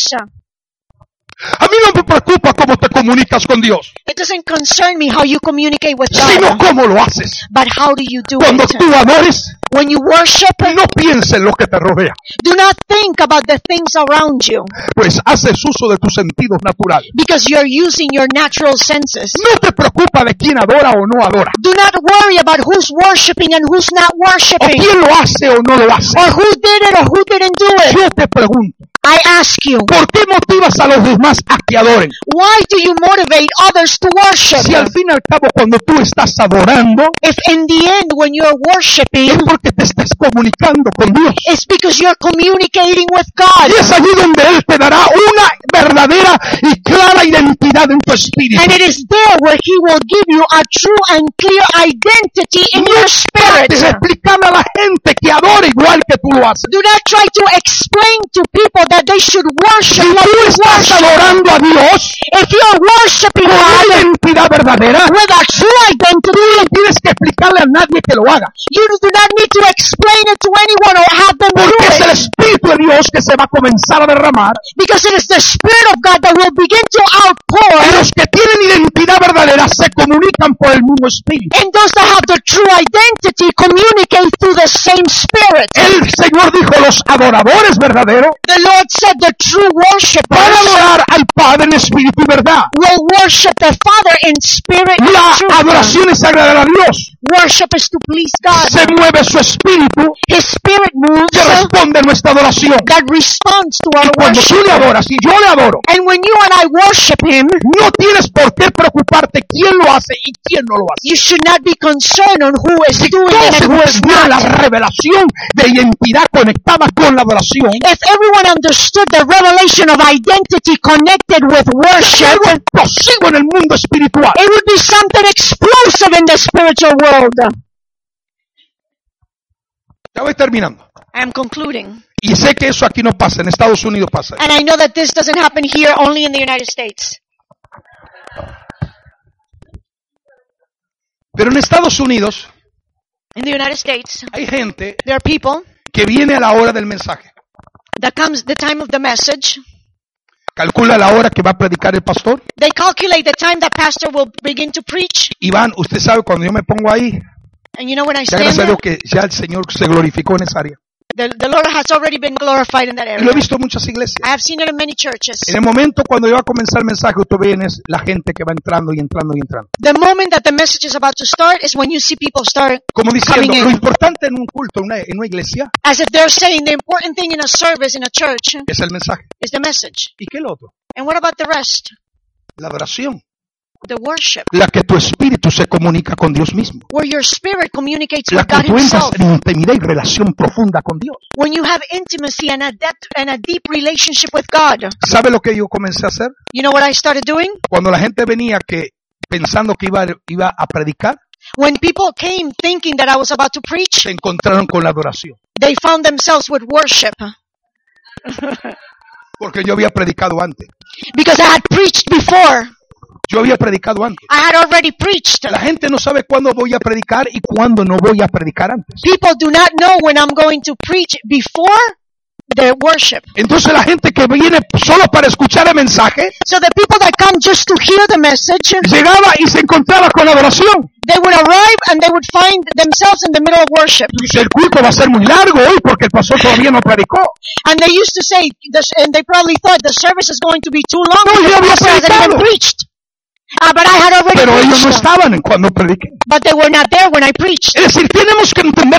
[SPEAKER 2] A mí no me preocupa cómo te comunicas con Dios,
[SPEAKER 1] It doesn't concern me how you communicate with
[SPEAKER 2] sino
[SPEAKER 1] God,
[SPEAKER 2] cómo lo haces.
[SPEAKER 1] but how do you do
[SPEAKER 2] Cuando
[SPEAKER 1] it?
[SPEAKER 2] tú adores,
[SPEAKER 1] When you worship,
[SPEAKER 2] no pienses en lo que te rodea,
[SPEAKER 1] do not think about the things around you,
[SPEAKER 2] pues haces uso de tus sentidos naturales.
[SPEAKER 1] because you're using your natural senses.
[SPEAKER 2] No te preocupa de quién adora o no adora,
[SPEAKER 1] Do not worry about who's worshiping and who's not
[SPEAKER 2] o
[SPEAKER 1] worshiping,
[SPEAKER 2] quién lo hace o no lo hace.
[SPEAKER 1] or who did it or who didn't do it.
[SPEAKER 2] Yo te pregunto,
[SPEAKER 1] I ask you,
[SPEAKER 2] ¿por qué motivas a los demás a que adoren?
[SPEAKER 1] why do you motivate others to worship?
[SPEAKER 2] Si al fin y al cabo cuando tú estás adorando,
[SPEAKER 1] If in the end when you're worshiping,
[SPEAKER 2] es porque te estás comunicando con Dios.
[SPEAKER 1] it's because you're communicating with God.
[SPEAKER 2] Y es allí donde Él te dará una verdadera y clara identidad en tu espíritu.
[SPEAKER 1] And it is there where He will give you a true and clear identity in your spirit.
[SPEAKER 2] Trates de explicarle a la gente que adora igual que tú lo haces.
[SPEAKER 1] Do not try to explain to people that they should worship
[SPEAKER 2] Si
[SPEAKER 1] like
[SPEAKER 2] tú
[SPEAKER 1] you
[SPEAKER 2] estás
[SPEAKER 1] worship.
[SPEAKER 2] adorando a Dios
[SPEAKER 1] If you're worshiping
[SPEAKER 2] con una
[SPEAKER 1] God
[SPEAKER 2] identidad verdadera,
[SPEAKER 1] with a true identity,
[SPEAKER 2] no tienes que explicarle a nadie que lo haga.
[SPEAKER 1] you do not need to explain it to anyone or have them do
[SPEAKER 2] Porque es el
[SPEAKER 1] it.
[SPEAKER 2] Espíritu de Dios que se va a comenzar a derramar.
[SPEAKER 1] Because it is the Spirit of God that will begin to
[SPEAKER 2] Y
[SPEAKER 1] outpour.
[SPEAKER 2] los que tienen identidad verdadera se comunican por el mismo Espíritu.
[SPEAKER 1] And those that have the true identity communicate through the same Spirit.
[SPEAKER 2] El Señor dijo, los adoradores verdaderos
[SPEAKER 1] The Lord said the true
[SPEAKER 2] van a
[SPEAKER 1] worshipers
[SPEAKER 2] adorar al Padre en espíritu y verdad.
[SPEAKER 1] will worship the Father in spirit and
[SPEAKER 2] La
[SPEAKER 1] truth.
[SPEAKER 2] adoración es agradar a Dios.
[SPEAKER 1] Worship is to please God.
[SPEAKER 2] Se mueve su espíritu
[SPEAKER 1] His Spirit moves
[SPEAKER 2] que responde a nuestra adoración.
[SPEAKER 1] that responds to our
[SPEAKER 2] Cuando tú le
[SPEAKER 1] worship.
[SPEAKER 2] adoras y yo le adoro,
[SPEAKER 1] And when you and I worship Him,
[SPEAKER 2] no tienes por qué preocuparte quién lo hace y quién no lo hace.
[SPEAKER 1] you should not be concerned on who is doing it
[SPEAKER 2] Entonces
[SPEAKER 1] and who is
[SPEAKER 2] vendrá la
[SPEAKER 1] not.
[SPEAKER 2] revelación de identidad conectada con la adoración.
[SPEAKER 1] If everyone understood the revelation of identity connected with worship,
[SPEAKER 2] Algo explosivo en el mundo espiritual.
[SPEAKER 1] it would be something explosive in the spiritual world.
[SPEAKER 2] Ya voy terminando.
[SPEAKER 1] I am concluding.
[SPEAKER 2] Y sé que eso aquí no pasa, en Estados Unidos pasa.
[SPEAKER 1] And I know that this doesn't happen here, only in the United States.
[SPEAKER 2] Pero en Estados Unidos
[SPEAKER 1] In the United States,
[SPEAKER 2] hay gente
[SPEAKER 1] there are people
[SPEAKER 2] que viene a la hora del mensaje.
[SPEAKER 1] that comes the time of the message.
[SPEAKER 2] Calcula la hora que va a predicar el pastor
[SPEAKER 1] They calculate the time that pastor will begin to preach.
[SPEAKER 2] y van, usted sabe, cuando yo me pongo ahí,
[SPEAKER 1] And you know when I
[SPEAKER 2] ya
[SPEAKER 1] stand
[SPEAKER 2] gracias a
[SPEAKER 1] there,
[SPEAKER 2] Dios que ya el Señor se glorificó en esa área.
[SPEAKER 1] the, the Lord has already been glorified in that
[SPEAKER 2] Y lo he
[SPEAKER 1] area.
[SPEAKER 2] visto en muchas iglesias.
[SPEAKER 1] I have seen it in many churches.
[SPEAKER 2] En el momento cuando yo va a comenzar el mensaje, usted ve es la gente que va entrando y entrando y entrando.
[SPEAKER 1] The moment that the message is about to start is when you see people start
[SPEAKER 2] Como diciendo,
[SPEAKER 1] coming in.
[SPEAKER 2] lo importante en un culto, en una, en una iglesia,
[SPEAKER 1] As if they're saying the important thing in a service, in a church,
[SPEAKER 2] es el mensaje.
[SPEAKER 1] is the message.
[SPEAKER 2] ¿Y qué es lo otro?
[SPEAKER 1] And what about the rest?
[SPEAKER 2] La adoración.
[SPEAKER 1] The worship,
[SPEAKER 2] La que tu espíritu se comunica con Dios mismo.
[SPEAKER 1] where your spirit communicates
[SPEAKER 2] La
[SPEAKER 1] with
[SPEAKER 2] que
[SPEAKER 1] God
[SPEAKER 2] tú entras
[SPEAKER 1] Himself.
[SPEAKER 2] en intimidad y relación profunda con Dios.
[SPEAKER 1] When you have intimacy and a depth and a deep relationship with God.
[SPEAKER 2] ¿Sabe lo que yo comencé a hacer?
[SPEAKER 1] You know what I started doing?
[SPEAKER 2] Cuando la gente venía que pensando que iba, iba a predicar,
[SPEAKER 1] When people came thinking that I was about to preach,
[SPEAKER 2] se encontraron con la adoración.
[SPEAKER 1] they found themselves with worship.
[SPEAKER 2] Porque yo había predicado antes.
[SPEAKER 1] Because I had preached before.
[SPEAKER 2] Yo había predicado antes.
[SPEAKER 1] I had already preached.
[SPEAKER 2] La gente no sabe cuándo voy a predicar y cuándo no voy a predicar antes.
[SPEAKER 1] People do not know when I'm going to preach before their worship.
[SPEAKER 2] Entonces la gente que viene solo para escuchar el mensaje,
[SPEAKER 1] So the people that come just to hear the message,
[SPEAKER 2] llegaba y se encontraba con la adoración.
[SPEAKER 1] they would arrive and they would find themselves in the middle of worship.
[SPEAKER 2] Dice, el culto va a ser muy largo hoy porque el pastor todavía no predicó.
[SPEAKER 1] And they used to say, this- and they probably thought the service is going to be too long.
[SPEAKER 2] No,
[SPEAKER 1] because
[SPEAKER 2] yo
[SPEAKER 1] the
[SPEAKER 2] había
[SPEAKER 1] pastor hasn't even
[SPEAKER 2] predicado.
[SPEAKER 1] preached. Uh, but I had already
[SPEAKER 2] Pero ellos no
[SPEAKER 1] preached.
[SPEAKER 2] estaban en cuando prediqué.
[SPEAKER 1] But they were not there when I preached.
[SPEAKER 2] Es decir, tenemos que entender que todo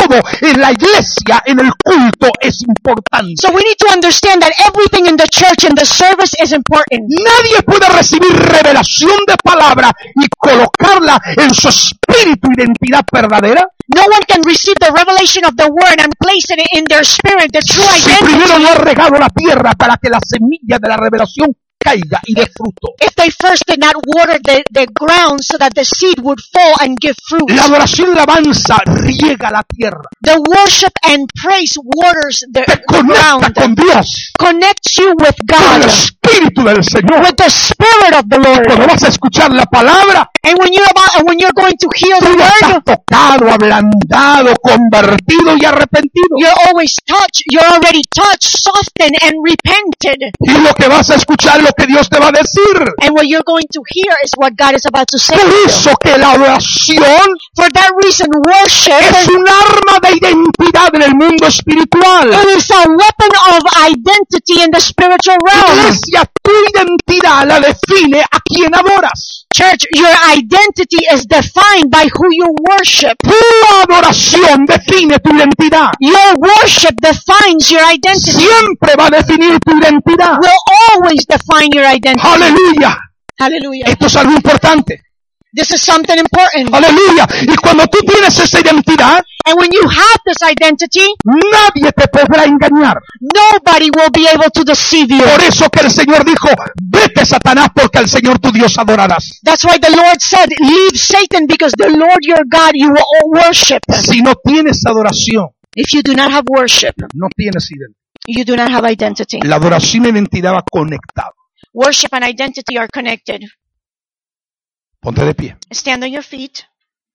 [SPEAKER 2] todo en la iglesia, en el culto, es importante.
[SPEAKER 1] So we need to understand that everything in the church and the service is important.
[SPEAKER 2] Nadie puede recibir revelación de palabra y colocarla en su espíritu, identidad verdadera,
[SPEAKER 1] No one can receive the revelation of the word and place it in their spirit, the true
[SPEAKER 2] si primero
[SPEAKER 1] identity,
[SPEAKER 2] no ha regado la tierra para que la semilla de la revelación caiga y dé fruto.
[SPEAKER 1] if they first did not water the, the ground so that the seed would fall and give fruit.
[SPEAKER 2] La adoración y la alabanza riega la tierra,
[SPEAKER 1] The worship and praise waters the,
[SPEAKER 2] te
[SPEAKER 1] the
[SPEAKER 2] conecta
[SPEAKER 1] ground,
[SPEAKER 2] con Dios,
[SPEAKER 1] connects you with
[SPEAKER 2] con el
[SPEAKER 1] God,
[SPEAKER 2] espíritu del Señor.
[SPEAKER 1] with the spirit of the
[SPEAKER 2] Cuando
[SPEAKER 1] Lord.
[SPEAKER 2] vas a escuchar la palabra,
[SPEAKER 1] And when you're about, and when you're going to hear the
[SPEAKER 2] tú ya estás
[SPEAKER 1] word,
[SPEAKER 2] tocado, ablandado, convertido y arrepentido.
[SPEAKER 1] you're always touched, you're already touched, softened, and repented.
[SPEAKER 2] Y lo que vas a escuchar es lo que Dios te va a decir.
[SPEAKER 1] And what you're going to hear is what God is about to say
[SPEAKER 2] Por
[SPEAKER 1] to you.
[SPEAKER 2] eso que la oración
[SPEAKER 1] For that reason, worship
[SPEAKER 2] es un arma de identidad en el mundo espiritual.
[SPEAKER 1] it is a weapon of identity in the spiritual realm.
[SPEAKER 2] Iglesia, tu identidad la define a quien adoras.
[SPEAKER 1] Church, your identity is defined by who you worship.
[SPEAKER 2] Tu adoración define tu identidad.
[SPEAKER 1] Your worship defines your identity.
[SPEAKER 2] Siempre va a definir tu identidad.
[SPEAKER 1] Will always define your identity.
[SPEAKER 2] Aleluya.
[SPEAKER 1] Hallelujah.
[SPEAKER 2] Esto es algo importante.
[SPEAKER 1] This is something important.
[SPEAKER 2] Aleluya. Y cuando tú tienes esa identidad,
[SPEAKER 1] And when you have this identity,
[SPEAKER 2] nadie te podrá engañar.
[SPEAKER 1] nobody will be able to deceive you.
[SPEAKER 2] Por eso que el Señor dijo, vete Satanás porque al Señor tu Dios adorarás.
[SPEAKER 1] That's why the Lord said, leave Satan because the Lord your God you will worship.
[SPEAKER 2] Si no tienes adoración,
[SPEAKER 1] If you do not have worship,
[SPEAKER 2] no tienes identidad.
[SPEAKER 1] you do not have identity.
[SPEAKER 2] La adoración y identidad va conectado.
[SPEAKER 1] Worship and identity are connected.
[SPEAKER 2] Ponte de pie.
[SPEAKER 1] Stand on your feet.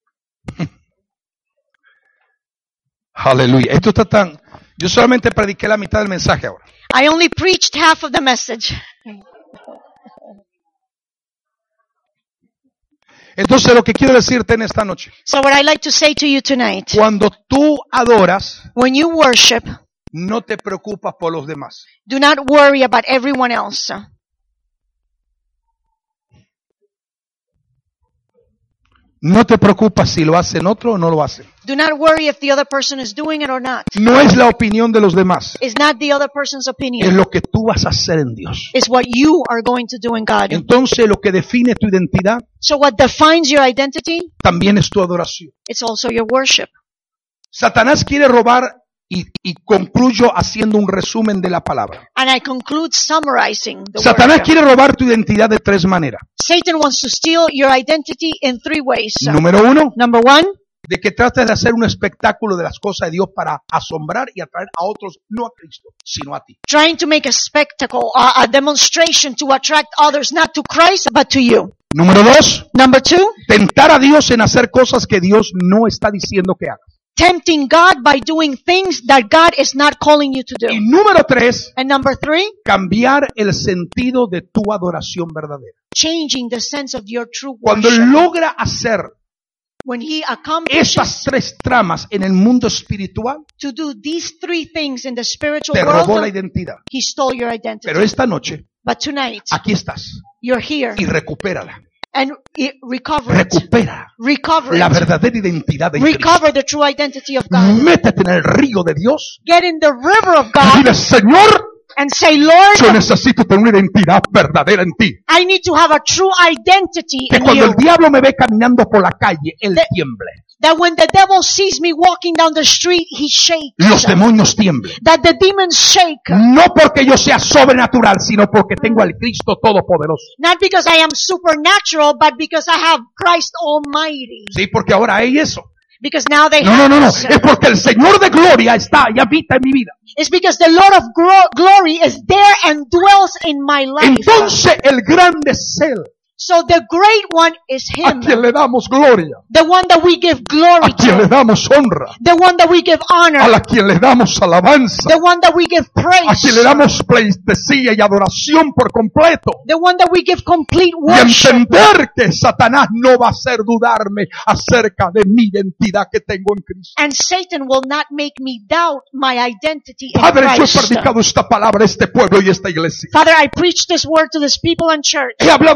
[SPEAKER 2] Aleluya. Esto está tan... Yo solamente prediqué la mitad del mensaje ahora.
[SPEAKER 1] I only preached half of the message.
[SPEAKER 2] Entonces lo que quiero decirte en esta noche,
[SPEAKER 1] So what I'd like to say to you tonight,
[SPEAKER 2] cuando tú adoras,
[SPEAKER 1] when you worship,
[SPEAKER 2] no te preocupas por los demás.
[SPEAKER 1] do not worry about everyone else.
[SPEAKER 2] No te preocupas si lo hacen otro o no lo hacen.
[SPEAKER 1] Do not worry if the other person is doing it or not.
[SPEAKER 2] No es la opinión de los demás.
[SPEAKER 1] It's not the other person's
[SPEAKER 2] Es
[SPEAKER 1] opinion.
[SPEAKER 2] lo que tú vas a hacer en Dios.
[SPEAKER 1] It's what you are going to do in God.
[SPEAKER 2] Entonces lo que define tu identidad
[SPEAKER 1] So what defines your identity,
[SPEAKER 2] también es tu adoración.
[SPEAKER 1] it's also your worship.
[SPEAKER 2] Satanás quiere robar y, y concluyo haciendo un resumen de la palabra.
[SPEAKER 1] And I conclude summarizing the
[SPEAKER 2] Satanás
[SPEAKER 1] word.
[SPEAKER 2] quiere robar tu identidad de tres maneras.
[SPEAKER 1] Satan wants to steal your identity in three ways.
[SPEAKER 2] Número uno,
[SPEAKER 1] Number one,
[SPEAKER 2] de que trates de hacer un espectáculo de las cosas de Dios para asombrar y atraer a otros, no a Cristo, sino a ti.
[SPEAKER 1] trying to make a spectacle, a, a demonstration to attract others, not to Christ, but to you.
[SPEAKER 2] Número dos,
[SPEAKER 1] Number two,
[SPEAKER 2] tentar a Dios en hacer cosas que Dios no está diciendo que hagas.
[SPEAKER 1] tempting God by doing things that God is not calling you to do.
[SPEAKER 2] Y número tres,
[SPEAKER 1] And number three,
[SPEAKER 2] cambiar el sentido de tu adoración verdadera.
[SPEAKER 1] changing the sense of your true
[SPEAKER 2] Cuando
[SPEAKER 1] worship.
[SPEAKER 2] logra hacer
[SPEAKER 1] When he accomplishes
[SPEAKER 2] estas tres tramas en el mundo espiritual,
[SPEAKER 1] to do these three things in the spiritual
[SPEAKER 2] te robó la
[SPEAKER 1] world,
[SPEAKER 2] identidad.
[SPEAKER 1] he stole your identity.
[SPEAKER 2] Pero esta noche,
[SPEAKER 1] But tonight,
[SPEAKER 2] aquí estás
[SPEAKER 1] you're here
[SPEAKER 2] y recupérala.
[SPEAKER 1] and it, recover it.
[SPEAKER 2] Recupera
[SPEAKER 1] Recover
[SPEAKER 2] la
[SPEAKER 1] it.
[SPEAKER 2] verdadera identidad de Cristo.
[SPEAKER 1] Recover the true identity of God.
[SPEAKER 2] Métete en el río de Dios
[SPEAKER 1] Get in the river of
[SPEAKER 2] y
[SPEAKER 1] God
[SPEAKER 2] dile, Señor,
[SPEAKER 1] and say, Lord,
[SPEAKER 2] yo necesito tener una identidad verdadera en ti.
[SPEAKER 1] I need to have a true identity
[SPEAKER 2] Que
[SPEAKER 1] in
[SPEAKER 2] cuando
[SPEAKER 1] you.
[SPEAKER 2] el diablo me ve caminando por la calle, él
[SPEAKER 1] That-
[SPEAKER 2] tiemble.
[SPEAKER 1] That when the devil sees me walking down the street, he shakes.
[SPEAKER 2] Los demonios tiemblen.
[SPEAKER 1] That the demons shake.
[SPEAKER 2] No porque yo sea sobrenatural, sino porque tengo al Cristo Todopoderoso.
[SPEAKER 1] Not because I am supernatural, but because I have Christ Almighty.
[SPEAKER 2] Sí, porque ahora hay eso.
[SPEAKER 1] Because now they
[SPEAKER 2] No, no,
[SPEAKER 1] have
[SPEAKER 2] no, no.
[SPEAKER 1] this.
[SPEAKER 2] Es porque el Señor de gloria está y habita en mi vida.
[SPEAKER 1] It's because the Lord of gro- glory is there and dwells in my life.
[SPEAKER 2] Entonces el grande es Él,
[SPEAKER 1] So the great one is
[SPEAKER 2] a
[SPEAKER 1] Him.
[SPEAKER 2] quien le damos gloria,
[SPEAKER 1] The one that we give glory
[SPEAKER 2] a quien le
[SPEAKER 1] to.
[SPEAKER 2] damos honra,
[SPEAKER 1] The one that we give
[SPEAKER 2] a
[SPEAKER 1] honor.
[SPEAKER 2] la quien le damos alabanza,
[SPEAKER 1] The one that we give
[SPEAKER 2] a quien le
[SPEAKER 1] praise.
[SPEAKER 2] damos pleitesía y adoración por completo.
[SPEAKER 1] The one that we give complete
[SPEAKER 2] Y
[SPEAKER 1] worship.
[SPEAKER 2] entender que Satanás no va a hacer dudarme acerca de mi identidad que tengo en Cristo.
[SPEAKER 1] And Satan will not make me doubt my identity in
[SPEAKER 2] Padre, yo he
[SPEAKER 1] Christ.
[SPEAKER 2] predicado esta palabra a este pueblo y a esta iglesia.
[SPEAKER 1] Father, I preach this word to this people and church.
[SPEAKER 2] He hablado conforme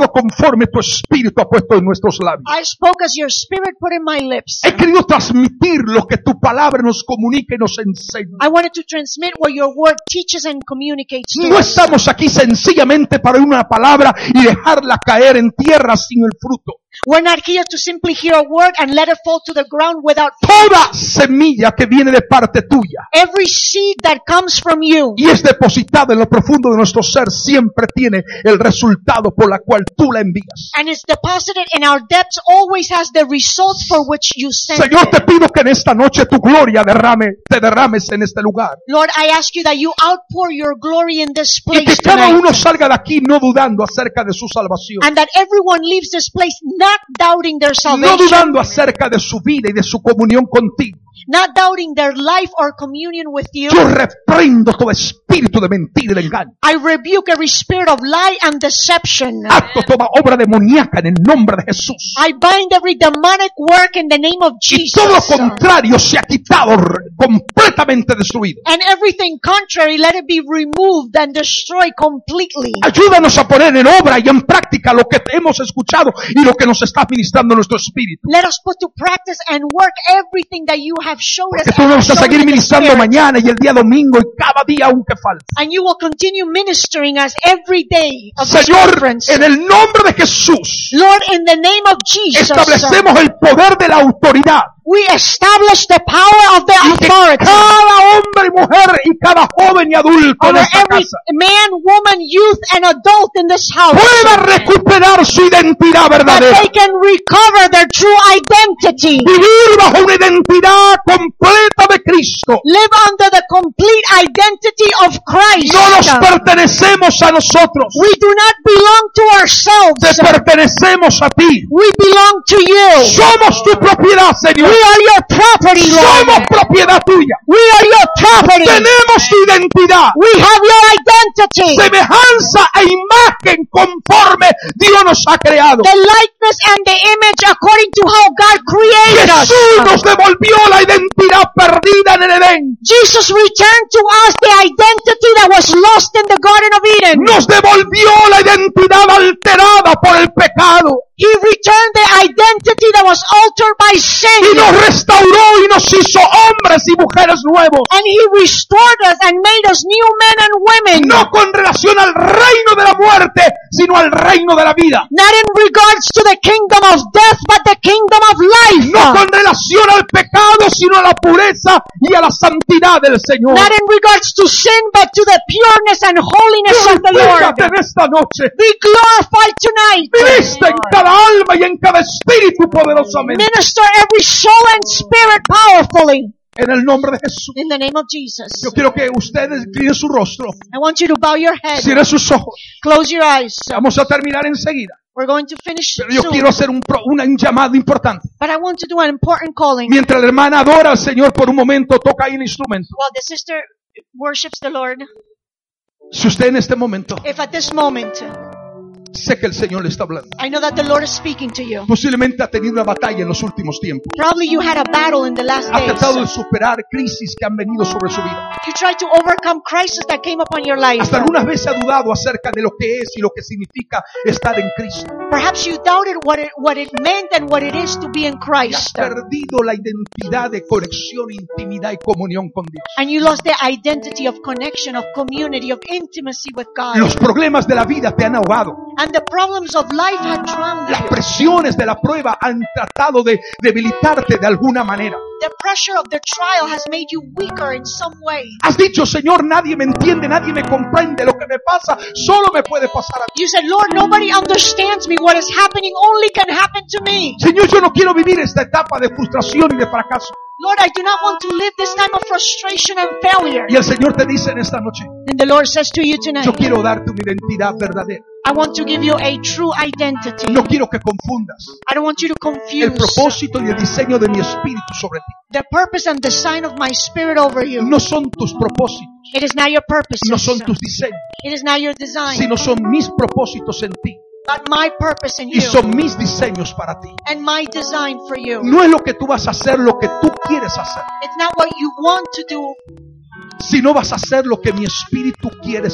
[SPEAKER 2] conforme tu espíritu ha puesto en nuestros labios.
[SPEAKER 1] I spoke as your spirit put in my lips.
[SPEAKER 2] He querido transmitir lo que tu palabra nos comunica y nos enseña.
[SPEAKER 1] I wanted to transmit what your word teaches and communicates to
[SPEAKER 2] No
[SPEAKER 1] us.
[SPEAKER 2] estamos aquí sencillamente para oír una palabra y dejarla caer en tierra sin el fruto.
[SPEAKER 1] We're not here to simply hear a word and let it fall to the ground without fruit.
[SPEAKER 2] Toda semilla que viene de parte tuya
[SPEAKER 1] Every seed that comes from you
[SPEAKER 2] y es depositada en lo profundo de nuestro ser siempre tiene el resultado por la cual tú la envías.
[SPEAKER 1] and is deposited in our depths always has the results for which you sent
[SPEAKER 2] Señor, te
[SPEAKER 1] it.
[SPEAKER 2] pido que en esta noche tu gloria derrame, te derrames en este lugar.
[SPEAKER 1] Lord, I ask you that you outpour your glory in this
[SPEAKER 2] Y que
[SPEAKER 1] place
[SPEAKER 2] cada
[SPEAKER 1] tonight.
[SPEAKER 2] uno salga de aquí no dudando acerca de su salvación.
[SPEAKER 1] And that everyone leaves this place not doubting their
[SPEAKER 2] No
[SPEAKER 1] salvation,
[SPEAKER 2] dudando acerca de su vida y de su comunión contigo.
[SPEAKER 1] not doubting their life or communion with you.
[SPEAKER 2] Yo reprendo todo espíritu de mentira y de engaño.
[SPEAKER 1] I rebuke every spirit of lie and deception.
[SPEAKER 2] Acto toda obra demoníaca en el nombre de Jesús.
[SPEAKER 1] I bind every demonic work in the name of
[SPEAKER 2] Y todo lo
[SPEAKER 1] Jesus.
[SPEAKER 2] contrario se ha quitado, re- completamente destruido.
[SPEAKER 1] And everything contrary, let it be removed and destroyed completely.
[SPEAKER 2] Ayúdanos a poner en obra y en práctica lo que hemos escuchado y lo que nos está ministrando nuestro espíritu.
[SPEAKER 1] Let us put to practice and work everything that you have showed us.
[SPEAKER 2] Que tú
[SPEAKER 1] and
[SPEAKER 2] vamos a
[SPEAKER 1] shown
[SPEAKER 2] seguir
[SPEAKER 1] in the
[SPEAKER 2] ministrando
[SPEAKER 1] Spirit.
[SPEAKER 2] mañana y el día domingo y cada día aunque falte.
[SPEAKER 1] And you will continue ministering us every day of this
[SPEAKER 2] Señor,
[SPEAKER 1] conference.
[SPEAKER 2] en el nombre de Jesús,
[SPEAKER 1] Lord, in the name of Jesus,
[SPEAKER 2] establecemos el poder de la autoridad.
[SPEAKER 1] we establish the power of the
[SPEAKER 2] Y que
[SPEAKER 1] authority
[SPEAKER 2] cada hombre y mujer y cada joven y adulto en
[SPEAKER 1] over
[SPEAKER 2] esta
[SPEAKER 1] every
[SPEAKER 2] casa
[SPEAKER 1] man, woman, youth, and adult in this house.
[SPEAKER 2] pueda recuperar su identidad
[SPEAKER 1] That
[SPEAKER 2] verdadera.
[SPEAKER 1] they can recover their true identity.
[SPEAKER 2] Vivir bajo una identidad completa de Cristo.
[SPEAKER 1] Live under the complete identity of Christ.
[SPEAKER 2] No nos pertenecemos a nosotros.
[SPEAKER 1] We do not belong to
[SPEAKER 2] Te
[SPEAKER 1] ourselves.
[SPEAKER 2] pertenecemos a ti.
[SPEAKER 1] We belong to you.
[SPEAKER 2] Somos tu propiedad, Señor.
[SPEAKER 1] We are your property,
[SPEAKER 2] Somos
[SPEAKER 1] Lord.
[SPEAKER 2] propiedad tuya.
[SPEAKER 1] We are your property.
[SPEAKER 2] Tenemos tu identidad.
[SPEAKER 1] We have your identity.
[SPEAKER 2] Semejanza e imagen conforme Dios nos ha creado.
[SPEAKER 1] The likeness and the image according to how God created us.
[SPEAKER 2] Jesús nos devolvió la identidad perdida en el Edén.
[SPEAKER 1] Jesus returned to us the identity that was lost in the Garden of Eden.
[SPEAKER 2] Nos devolvió la identidad alterada por el pecado.
[SPEAKER 1] He returned the identity that was altered by sin.
[SPEAKER 2] Y nos restauró y nos hizo hombres y mujeres nuevos.
[SPEAKER 1] And He restored us and made us new men and women.
[SPEAKER 2] No con relación al reino de la muerte, sino al reino de la vida.
[SPEAKER 1] Not in regards to the kingdom of death, but the kingdom of life.
[SPEAKER 2] No con relación al pecado, sino a la pureza y a la santidad del Señor.
[SPEAKER 1] Not in regards to sin, but to the pureness and holiness of the Lord.
[SPEAKER 2] Glorifícate en esta noche.
[SPEAKER 1] Be glorified tonight.
[SPEAKER 2] Ministra en cada alma y en cada espíritu poderosamente.
[SPEAKER 1] Minister every soul and spirit powerfully.
[SPEAKER 2] En el nombre de Jesús.
[SPEAKER 1] In the name of Jesus.
[SPEAKER 2] Yo quiero que ustedes inclinen su rostro.
[SPEAKER 1] I want you to bow your head.
[SPEAKER 2] Cierren sus ojos.
[SPEAKER 1] Close your eyes.
[SPEAKER 2] Vamos a terminar enseguida.
[SPEAKER 1] We're going to finish
[SPEAKER 2] Pero yo
[SPEAKER 1] soon.
[SPEAKER 2] quiero hacer un, pro- una- un llamado importante.
[SPEAKER 1] But I want to do an important calling.
[SPEAKER 2] Mientras la hermana adora al Señor por un momento, toca ahí el instrumento.
[SPEAKER 1] While the sister worships the Lord,
[SPEAKER 2] Si usted en este momento,
[SPEAKER 1] if at this moment,
[SPEAKER 2] sé que el Señor le está hablando.
[SPEAKER 1] I know that the Lord is speaking to you.
[SPEAKER 2] Posiblemente ha tenido una batalla en los últimos tiempos.
[SPEAKER 1] Probably you had a battle in the last
[SPEAKER 2] Ha tratado de
[SPEAKER 1] days.
[SPEAKER 2] superar crisis que han venido sobre su vida.
[SPEAKER 1] You tried to overcome crisis that came upon your life.
[SPEAKER 2] Hasta algunas veces ha dudado acerca de lo que es y lo que significa estar en Cristo.
[SPEAKER 1] Perhaps you doubted what it, what it meant and what it is to be in
[SPEAKER 2] Y has
[SPEAKER 1] Christ.
[SPEAKER 2] perdido la identidad de conexión, intimidad y comunión con Dios.
[SPEAKER 1] And you lost the identity of connection, of community, of intimacy with God.
[SPEAKER 2] Los problemas de la vida te han ahogado.
[SPEAKER 1] And the problems of life had drowned
[SPEAKER 2] Las
[SPEAKER 1] you.
[SPEAKER 2] presiones de la prueba han tratado de debilitarte de alguna manera.
[SPEAKER 1] The pressure of the trial has made you weaker in some way.
[SPEAKER 2] Has dicho, Señor, nadie me entiende, nadie me comprende. Lo que me pasa solo me puede pasar a mí.
[SPEAKER 1] You said, Lord, nobody understands me. What is happening only can happen to me.
[SPEAKER 2] Señor, yo no quiero vivir esta etapa de frustración y de fracaso.
[SPEAKER 1] Lord, I do not want to live this time of frustration and failure.
[SPEAKER 2] Y el Señor te dice en esta noche,
[SPEAKER 1] And the Lord says to you tonight,
[SPEAKER 2] yo quiero darte una identidad verdadera.
[SPEAKER 1] I want to give you a true identity.
[SPEAKER 2] No quiero que confundas
[SPEAKER 1] I don't want you to
[SPEAKER 2] el
[SPEAKER 1] confuse
[SPEAKER 2] propósito y el diseño de mi espíritu sobre ti.
[SPEAKER 1] the purpose and design of my spirit over you.
[SPEAKER 2] No son tus propósitos,
[SPEAKER 1] It is not your purpose.
[SPEAKER 2] no son tus diseños,
[SPEAKER 1] It is not your design,
[SPEAKER 2] sino son mis propósitos en ti.
[SPEAKER 1] but my purpose in
[SPEAKER 2] Y
[SPEAKER 1] you
[SPEAKER 2] son mis diseños para ti.
[SPEAKER 1] and my design for you.
[SPEAKER 2] No es lo que tú vas a hacer, lo que tú quieres hacer,
[SPEAKER 1] It's not what you want to do,
[SPEAKER 2] sino vas a hacer lo que mi espíritu quiere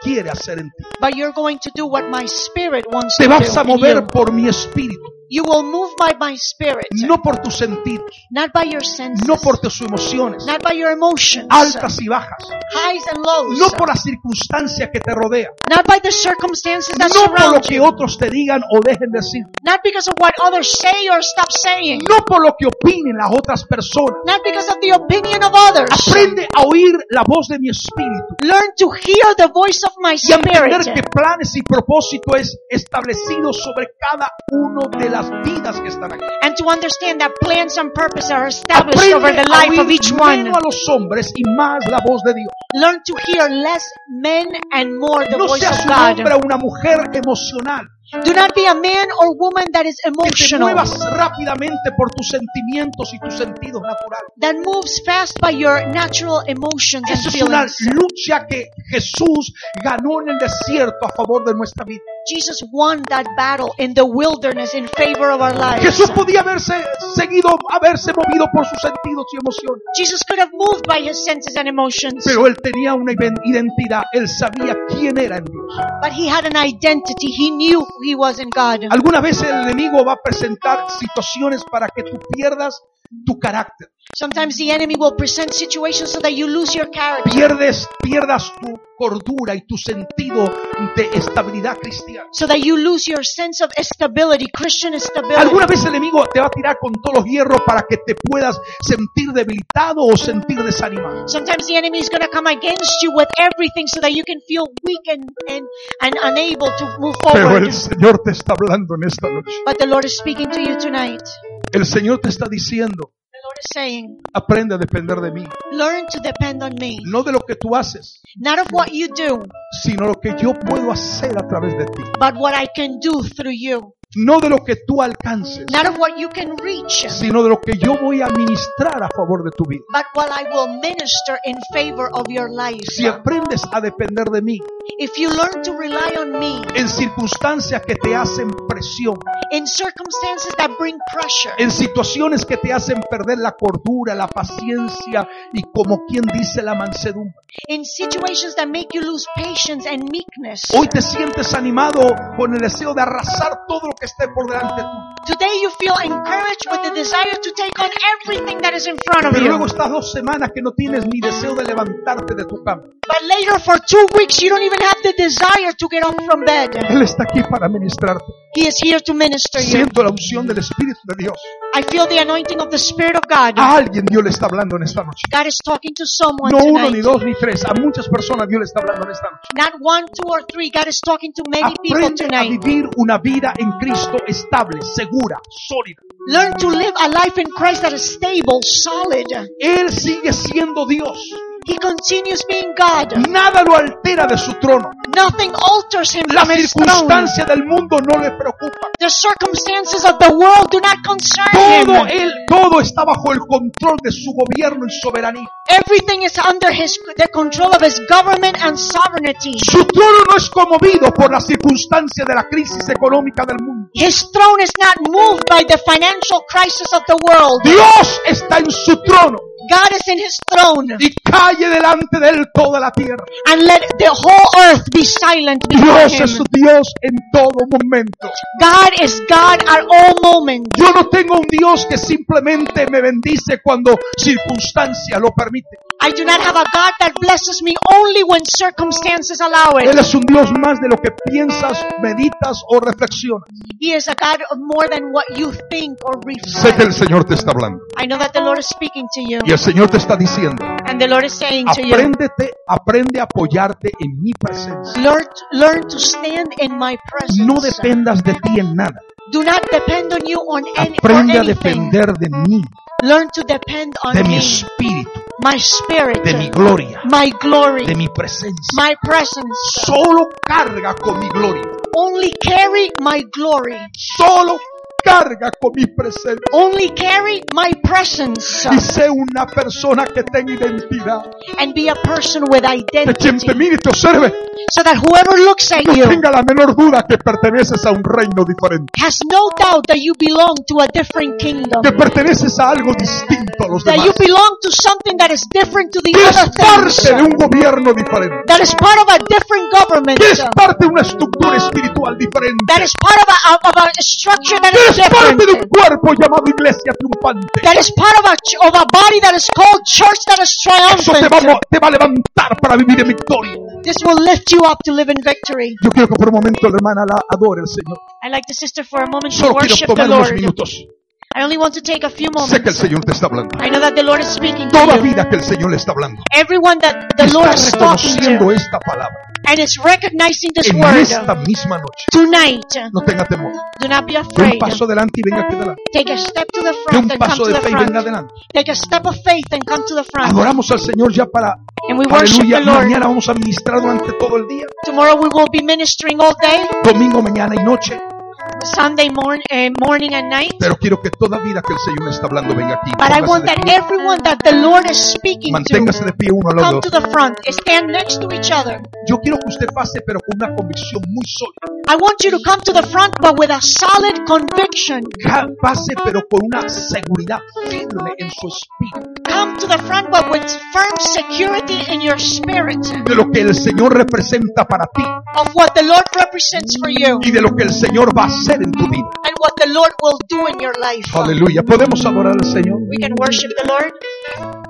[SPEAKER 2] quiere hacer en ti.
[SPEAKER 1] but you're going to do what my spirit wants
[SPEAKER 2] Te
[SPEAKER 1] to
[SPEAKER 2] vas
[SPEAKER 1] do
[SPEAKER 2] a
[SPEAKER 1] in
[SPEAKER 2] mover
[SPEAKER 1] you.
[SPEAKER 2] por mi espíritu,
[SPEAKER 1] You will move by my spirit,
[SPEAKER 2] no por tus sentidos,
[SPEAKER 1] not by your senses,
[SPEAKER 2] no por tus emociones,
[SPEAKER 1] not by your emotions,
[SPEAKER 2] altas y bajas,
[SPEAKER 1] highs and lows,
[SPEAKER 2] no por la circunstancia que te rodea,
[SPEAKER 1] not by the circumstances that
[SPEAKER 2] no por lo
[SPEAKER 1] surround
[SPEAKER 2] que
[SPEAKER 1] you,
[SPEAKER 2] otros te digan o dejen decir,
[SPEAKER 1] not because of what others say or stop saying,
[SPEAKER 2] no por lo que opinen las otras personas.
[SPEAKER 1] not because of the opinion of others.
[SPEAKER 2] Aprende a oír la voz de mi espíritu
[SPEAKER 1] Learn to hear the voice of my
[SPEAKER 2] y a entender
[SPEAKER 1] spirit,
[SPEAKER 2] que planes y propósito es establecido sobre cada uno de las vidas que están aquí.
[SPEAKER 1] and to understand that plans and purpose are established over
[SPEAKER 2] Aprende
[SPEAKER 1] the
[SPEAKER 2] a
[SPEAKER 1] life of
[SPEAKER 2] oír
[SPEAKER 1] each one.
[SPEAKER 2] menos a los hombres y más la voz de Dios.
[SPEAKER 1] Learn to hear less men and more the
[SPEAKER 2] No
[SPEAKER 1] voice
[SPEAKER 2] seas
[SPEAKER 1] of
[SPEAKER 2] un
[SPEAKER 1] God.
[SPEAKER 2] hombre o una mujer emocional
[SPEAKER 1] Do not be a man or woman that is
[SPEAKER 2] que te
[SPEAKER 1] emotional,
[SPEAKER 2] muevas rápidamente por tus sentimientos y tus sentidos naturales.
[SPEAKER 1] that moves fast by your natural emotions and
[SPEAKER 2] Esa es una
[SPEAKER 1] feelings.
[SPEAKER 2] lucha que Jesús ganó en el desierto a favor de nuestra vida.
[SPEAKER 1] Jesus won that battle in the wilderness in favor of our lives.
[SPEAKER 2] Jesús podía haberse seguido, haberse movido por sus sentidos y emociones,
[SPEAKER 1] Jesus could have moved by his senses and emotions,
[SPEAKER 2] pero él tenía una identidad. Él sabía quién era en Dios.
[SPEAKER 1] but he had an identity. He knew who he was in God.
[SPEAKER 2] Algunas veces el enemigo va a presentar situaciones para que tú pierdas tu carácter,
[SPEAKER 1] Sometimes the enemy will present situations so that you lose your character,
[SPEAKER 2] pierdes, pierdas tu cordura y tu sentido de estabilidad cristiana.
[SPEAKER 1] so that you lose your sense of stability, Christian stability.
[SPEAKER 2] Alguna vez el enemigo te va a tirar con todos los hierros para que te puedas sentir debilitado o sentir desanimado.
[SPEAKER 1] Sometimes the enemy is going to come against you with everything so that you can feel weak and, and, and unable to move
[SPEAKER 2] Pero
[SPEAKER 1] forward.
[SPEAKER 2] el Señor te está hablando en esta noche.
[SPEAKER 1] But the Lord is speaking to you tonight.
[SPEAKER 2] El Señor te está diciendo,
[SPEAKER 1] The Lord is saying,
[SPEAKER 2] aprende a depender de mí.
[SPEAKER 1] learn to depend on me.
[SPEAKER 2] No de lo que tú haces,
[SPEAKER 1] Not of what you do,
[SPEAKER 2] sino lo que yo puedo hacer a través de ti.
[SPEAKER 1] but what I can do through you.
[SPEAKER 2] No de lo que tú alcances,
[SPEAKER 1] Not of what you can reach,
[SPEAKER 2] sino de lo que yo voy a ministrar a favor de tu vida.
[SPEAKER 1] but what I will minister in favor of your life.
[SPEAKER 2] Si aprendes a depender de mí
[SPEAKER 1] If you learn to rely on me
[SPEAKER 2] en circunstancias que te hacen presión,
[SPEAKER 1] in circumstances that bring pressure,
[SPEAKER 2] en situaciones que te hacen perder la cordura, la paciencia y, como quien dice, la mansedumbre.
[SPEAKER 1] in situations that make you lose patience and meekness.
[SPEAKER 2] Hoy te sientes animado con el deseo de arrasar todo lo que esté por delante tuyo.
[SPEAKER 1] Today you feel encouraged with the desire to take on everything that is in front of
[SPEAKER 2] Pero luego
[SPEAKER 1] you.
[SPEAKER 2] estas dos semanas que no tienes ni deseo de levantarte de tu cama.
[SPEAKER 1] But later for two weeks you don't even have the desire to get up from bed.
[SPEAKER 2] Él está aquí para ministrarte.
[SPEAKER 1] He is here to minister you.
[SPEAKER 2] Siento la unción del Espíritu de Dios.
[SPEAKER 1] I feel the anointing of the Spirit of God.
[SPEAKER 2] A alguien Dios le está hablando en esta noche.
[SPEAKER 1] God is talking to someone
[SPEAKER 2] No uno, ni
[SPEAKER 1] tonight.
[SPEAKER 2] dos, ni tres. A muchas personas Dios le está hablando en esta noche.
[SPEAKER 1] Not one, two, or three. God is talking to many people
[SPEAKER 2] Aprende a
[SPEAKER 1] tonight.
[SPEAKER 2] vivir una vida en Cristo estable, segura, sólida.
[SPEAKER 1] Learn to live a life in Christ that is stable, solid.
[SPEAKER 2] Él sigue siendo Dios.
[SPEAKER 1] He continues being God.
[SPEAKER 2] Nada lo altera de su trono.
[SPEAKER 1] Nothing alters him
[SPEAKER 2] Las
[SPEAKER 1] from his throne.
[SPEAKER 2] circunstancias del mundo no le preocupan.
[SPEAKER 1] The circumstances of the world do not concern
[SPEAKER 2] Todo
[SPEAKER 1] him.
[SPEAKER 2] él, todo está bajo el control de su gobierno y soberanía.
[SPEAKER 1] Everything is under his the control of his government and sovereignty.
[SPEAKER 2] Su trono no es conmovido por las circunstancias de la crisis económica del mundo.
[SPEAKER 1] His throne is not moved by the financial crisis of the world.
[SPEAKER 2] Dios está en su trono
[SPEAKER 1] God is in his throne,
[SPEAKER 2] y calle delante de él toda la tierra.
[SPEAKER 1] and let the whole earth be silent before
[SPEAKER 2] Dios
[SPEAKER 1] him.
[SPEAKER 2] es Dios en todo momento.
[SPEAKER 1] God is God at all moments.
[SPEAKER 2] Yo no tengo un Dios que simplemente me bendice cuando circunstancia lo permite.
[SPEAKER 1] I do not have a God that blesses me only when circumstances allow
[SPEAKER 2] Él
[SPEAKER 1] it.
[SPEAKER 2] es un Dios más de lo que piensas, meditas o reflexionas.
[SPEAKER 1] He is a God of more than what you think or
[SPEAKER 2] Sé que el
[SPEAKER 1] reflect.
[SPEAKER 2] Señor te está hablando
[SPEAKER 1] I know that the Lord is speaking to you,
[SPEAKER 2] y el Señor te está diciendo,
[SPEAKER 1] and the Lord is saying to you,
[SPEAKER 2] apréndete, aprende a apoyarte en mi presencia.
[SPEAKER 1] learn, learn to stand in my
[SPEAKER 2] No
[SPEAKER 1] presence.
[SPEAKER 2] dependas de ti en nada.
[SPEAKER 1] Do not depend on you on any, for
[SPEAKER 2] Aprende a
[SPEAKER 1] anything.
[SPEAKER 2] depender de mí,
[SPEAKER 1] Learn to depend on
[SPEAKER 2] de mi
[SPEAKER 1] me,
[SPEAKER 2] espíritu,
[SPEAKER 1] my spirit,
[SPEAKER 2] de mi gloria,
[SPEAKER 1] my glory,
[SPEAKER 2] de mi presencia.
[SPEAKER 1] my presence.
[SPEAKER 2] Solo carga con mi gloria.
[SPEAKER 1] Only carry my glory.
[SPEAKER 2] Solo carga con mi presencia.
[SPEAKER 1] Only carry my presence
[SPEAKER 2] Y sé una persona que tenga identidad.
[SPEAKER 1] and be a person with
[SPEAKER 2] Que quien
[SPEAKER 1] identity.
[SPEAKER 2] te mire y te observe
[SPEAKER 1] So that whoever looks at
[SPEAKER 2] no
[SPEAKER 1] you
[SPEAKER 2] tenga la menor duda que perteneces a un reino diferente.
[SPEAKER 1] has no doubt that you belong to a different kingdom.
[SPEAKER 2] Que perteneces a algo distinto a los
[SPEAKER 1] That
[SPEAKER 2] demás.
[SPEAKER 1] you belong to something that is different to the
[SPEAKER 2] Que es
[SPEAKER 1] other things.
[SPEAKER 2] parte de un gobierno diferente.
[SPEAKER 1] That is part of a different government.
[SPEAKER 2] Que es parte de una estructura espiritual diferente.
[SPEAKER 1] That is part of a, of a structure that
[SPEAKER 2] Que
[SPEAKER 1] is
[SPEAKER 2] es
[SPEAKER 1] different.
[SPEAKER 2] parte de un cuerpo llamado iglesia triunfante.
[SPEAKER 1] That is part of a, ch- of a body that is called church that is
[SPEAKER 2] Eso te va, a
[SPEAKER 1] triumphant.
[SPEAKER 2] mo- te va a levantar para vivir en victoria.
[SPEAKER 1] This will lift you up to live in victory.
[SPEAKER 2] Yo quiero que por un momento la hermana la adore al Señor.
[SPEAKER 1] I'd like the sister for a moment to
[SPEAKER 2] Solo quiero
[SPEAKER 1] worship the
[SPEAKER 2] tomar unos
[SPEAKER 1] Lord.
[SPEAKER 2] minutos.
[SPEAKER 1] I only want to take a few
[SPEAKER 2] Sé que el
[SPEAKER 1] moments.
[SPEAKER 2] Señor te está hablando.
[SPEAKER 1] I know that the Lord is speaking to
[SPEAKER 2] Toda
[SPEAKER 1] you.
[SPEAKER 2] vida que el Señor le está hablando.
[SPEAKER 1] Everyone that the Lord
[SPEAKER 2] Está
[SPEAKER 1] is talking
[SPEAKER 2] reconociendo
[SPEAKER 1] to.
[SPEAKER 2] esta palabra.
[SPEAKER 1] And is recognizing this
[SPEAKER 2] En
[SPEAKER 1] word
[SPEAKER 2] esta misma noche.
[SPEAKER 1] tonight.
[SPEAKER 2] No tenga temor.
[SPEAKER 1] Do not be
[SPEAKER 2] De un
[SPEAKER 1] afraid.
[SPEAKER 2] paso adelante y venga aquí adelante.
[SPEAKER 1] Take a step to the
[SPEAKER 2] De
[SPEAKER 1] front
[SPEAKER 2] un
[SPEAKER 1] and come
[SPEAKER 2] paso
[SPEAKER 1] to
[SPEAKER 2] de
[SPEAKER 1] the
[SPEAKER 2] fe y venga
[SPEAKER 1] front.
[SPEAKER 2] adelante.
[SPEAKER 1] Take a step of faith and come to the front.
[SPEAKER 2] Adoramos al Señor ya para,
[SPEAKER 1] And we worship
[SPEAKER 2] aleluya,
[SPEAKER 1] the Lord.
[SPEAKER 2] mañana vamos a ministrar durante todo el día.
[SPEAKER 1] Tomorrow we will be ministering all day,
[SPEAKER 2] Domingo, mañana y noche.
[SPEAKER 1] Sunday morn, uh, morning and night.
[SPEAKER 2] Pero quiero que toda vida que el Señor está hablando venga aquí.
[SPEAKER 1] But I
[SPEAKER 2] Póngase
[SPEAKER 1] want
[SPEAKER 2] de
[SPEAKER 1] that
[SPEAKER 2] pie.
[SPEAKER 1] everyone that the Lord is speaking to
[SPEAKER 2] Manténgase de pie uno al lado
[SPEAKER 1] come
[SPEAKER 2] de
[SPEAKER 1] to
[SPEAKER 2] otro.
[SPEAKER 1] the front, stand next to each other.
[SPEAKER 2] Yo quiero que usted pase, pero con una convicción muy sólida.
[SPEAKER 1] I want you to come to the front, but with a solid conviction.
[SPEAKER 2] Ja- Pase, pero con una seguridad firme en su espíritu.
[SPEAKER 1] Come to the front, but with firm security in your spirit
[SPEAKER 2] De lo que el Señor representa para ti.
[SPEAKER 1] of what the Lord represents for you
[SPEAKER 2] Y de lo que el Señor va a hacer en tu vida.
[SPEAKER 1] and what the Lord will do in your life.
[SPEAKER 2] Aleluya. ¿Podemos adorar al Señor?
[SPEAKER 1] We can worship the Lord.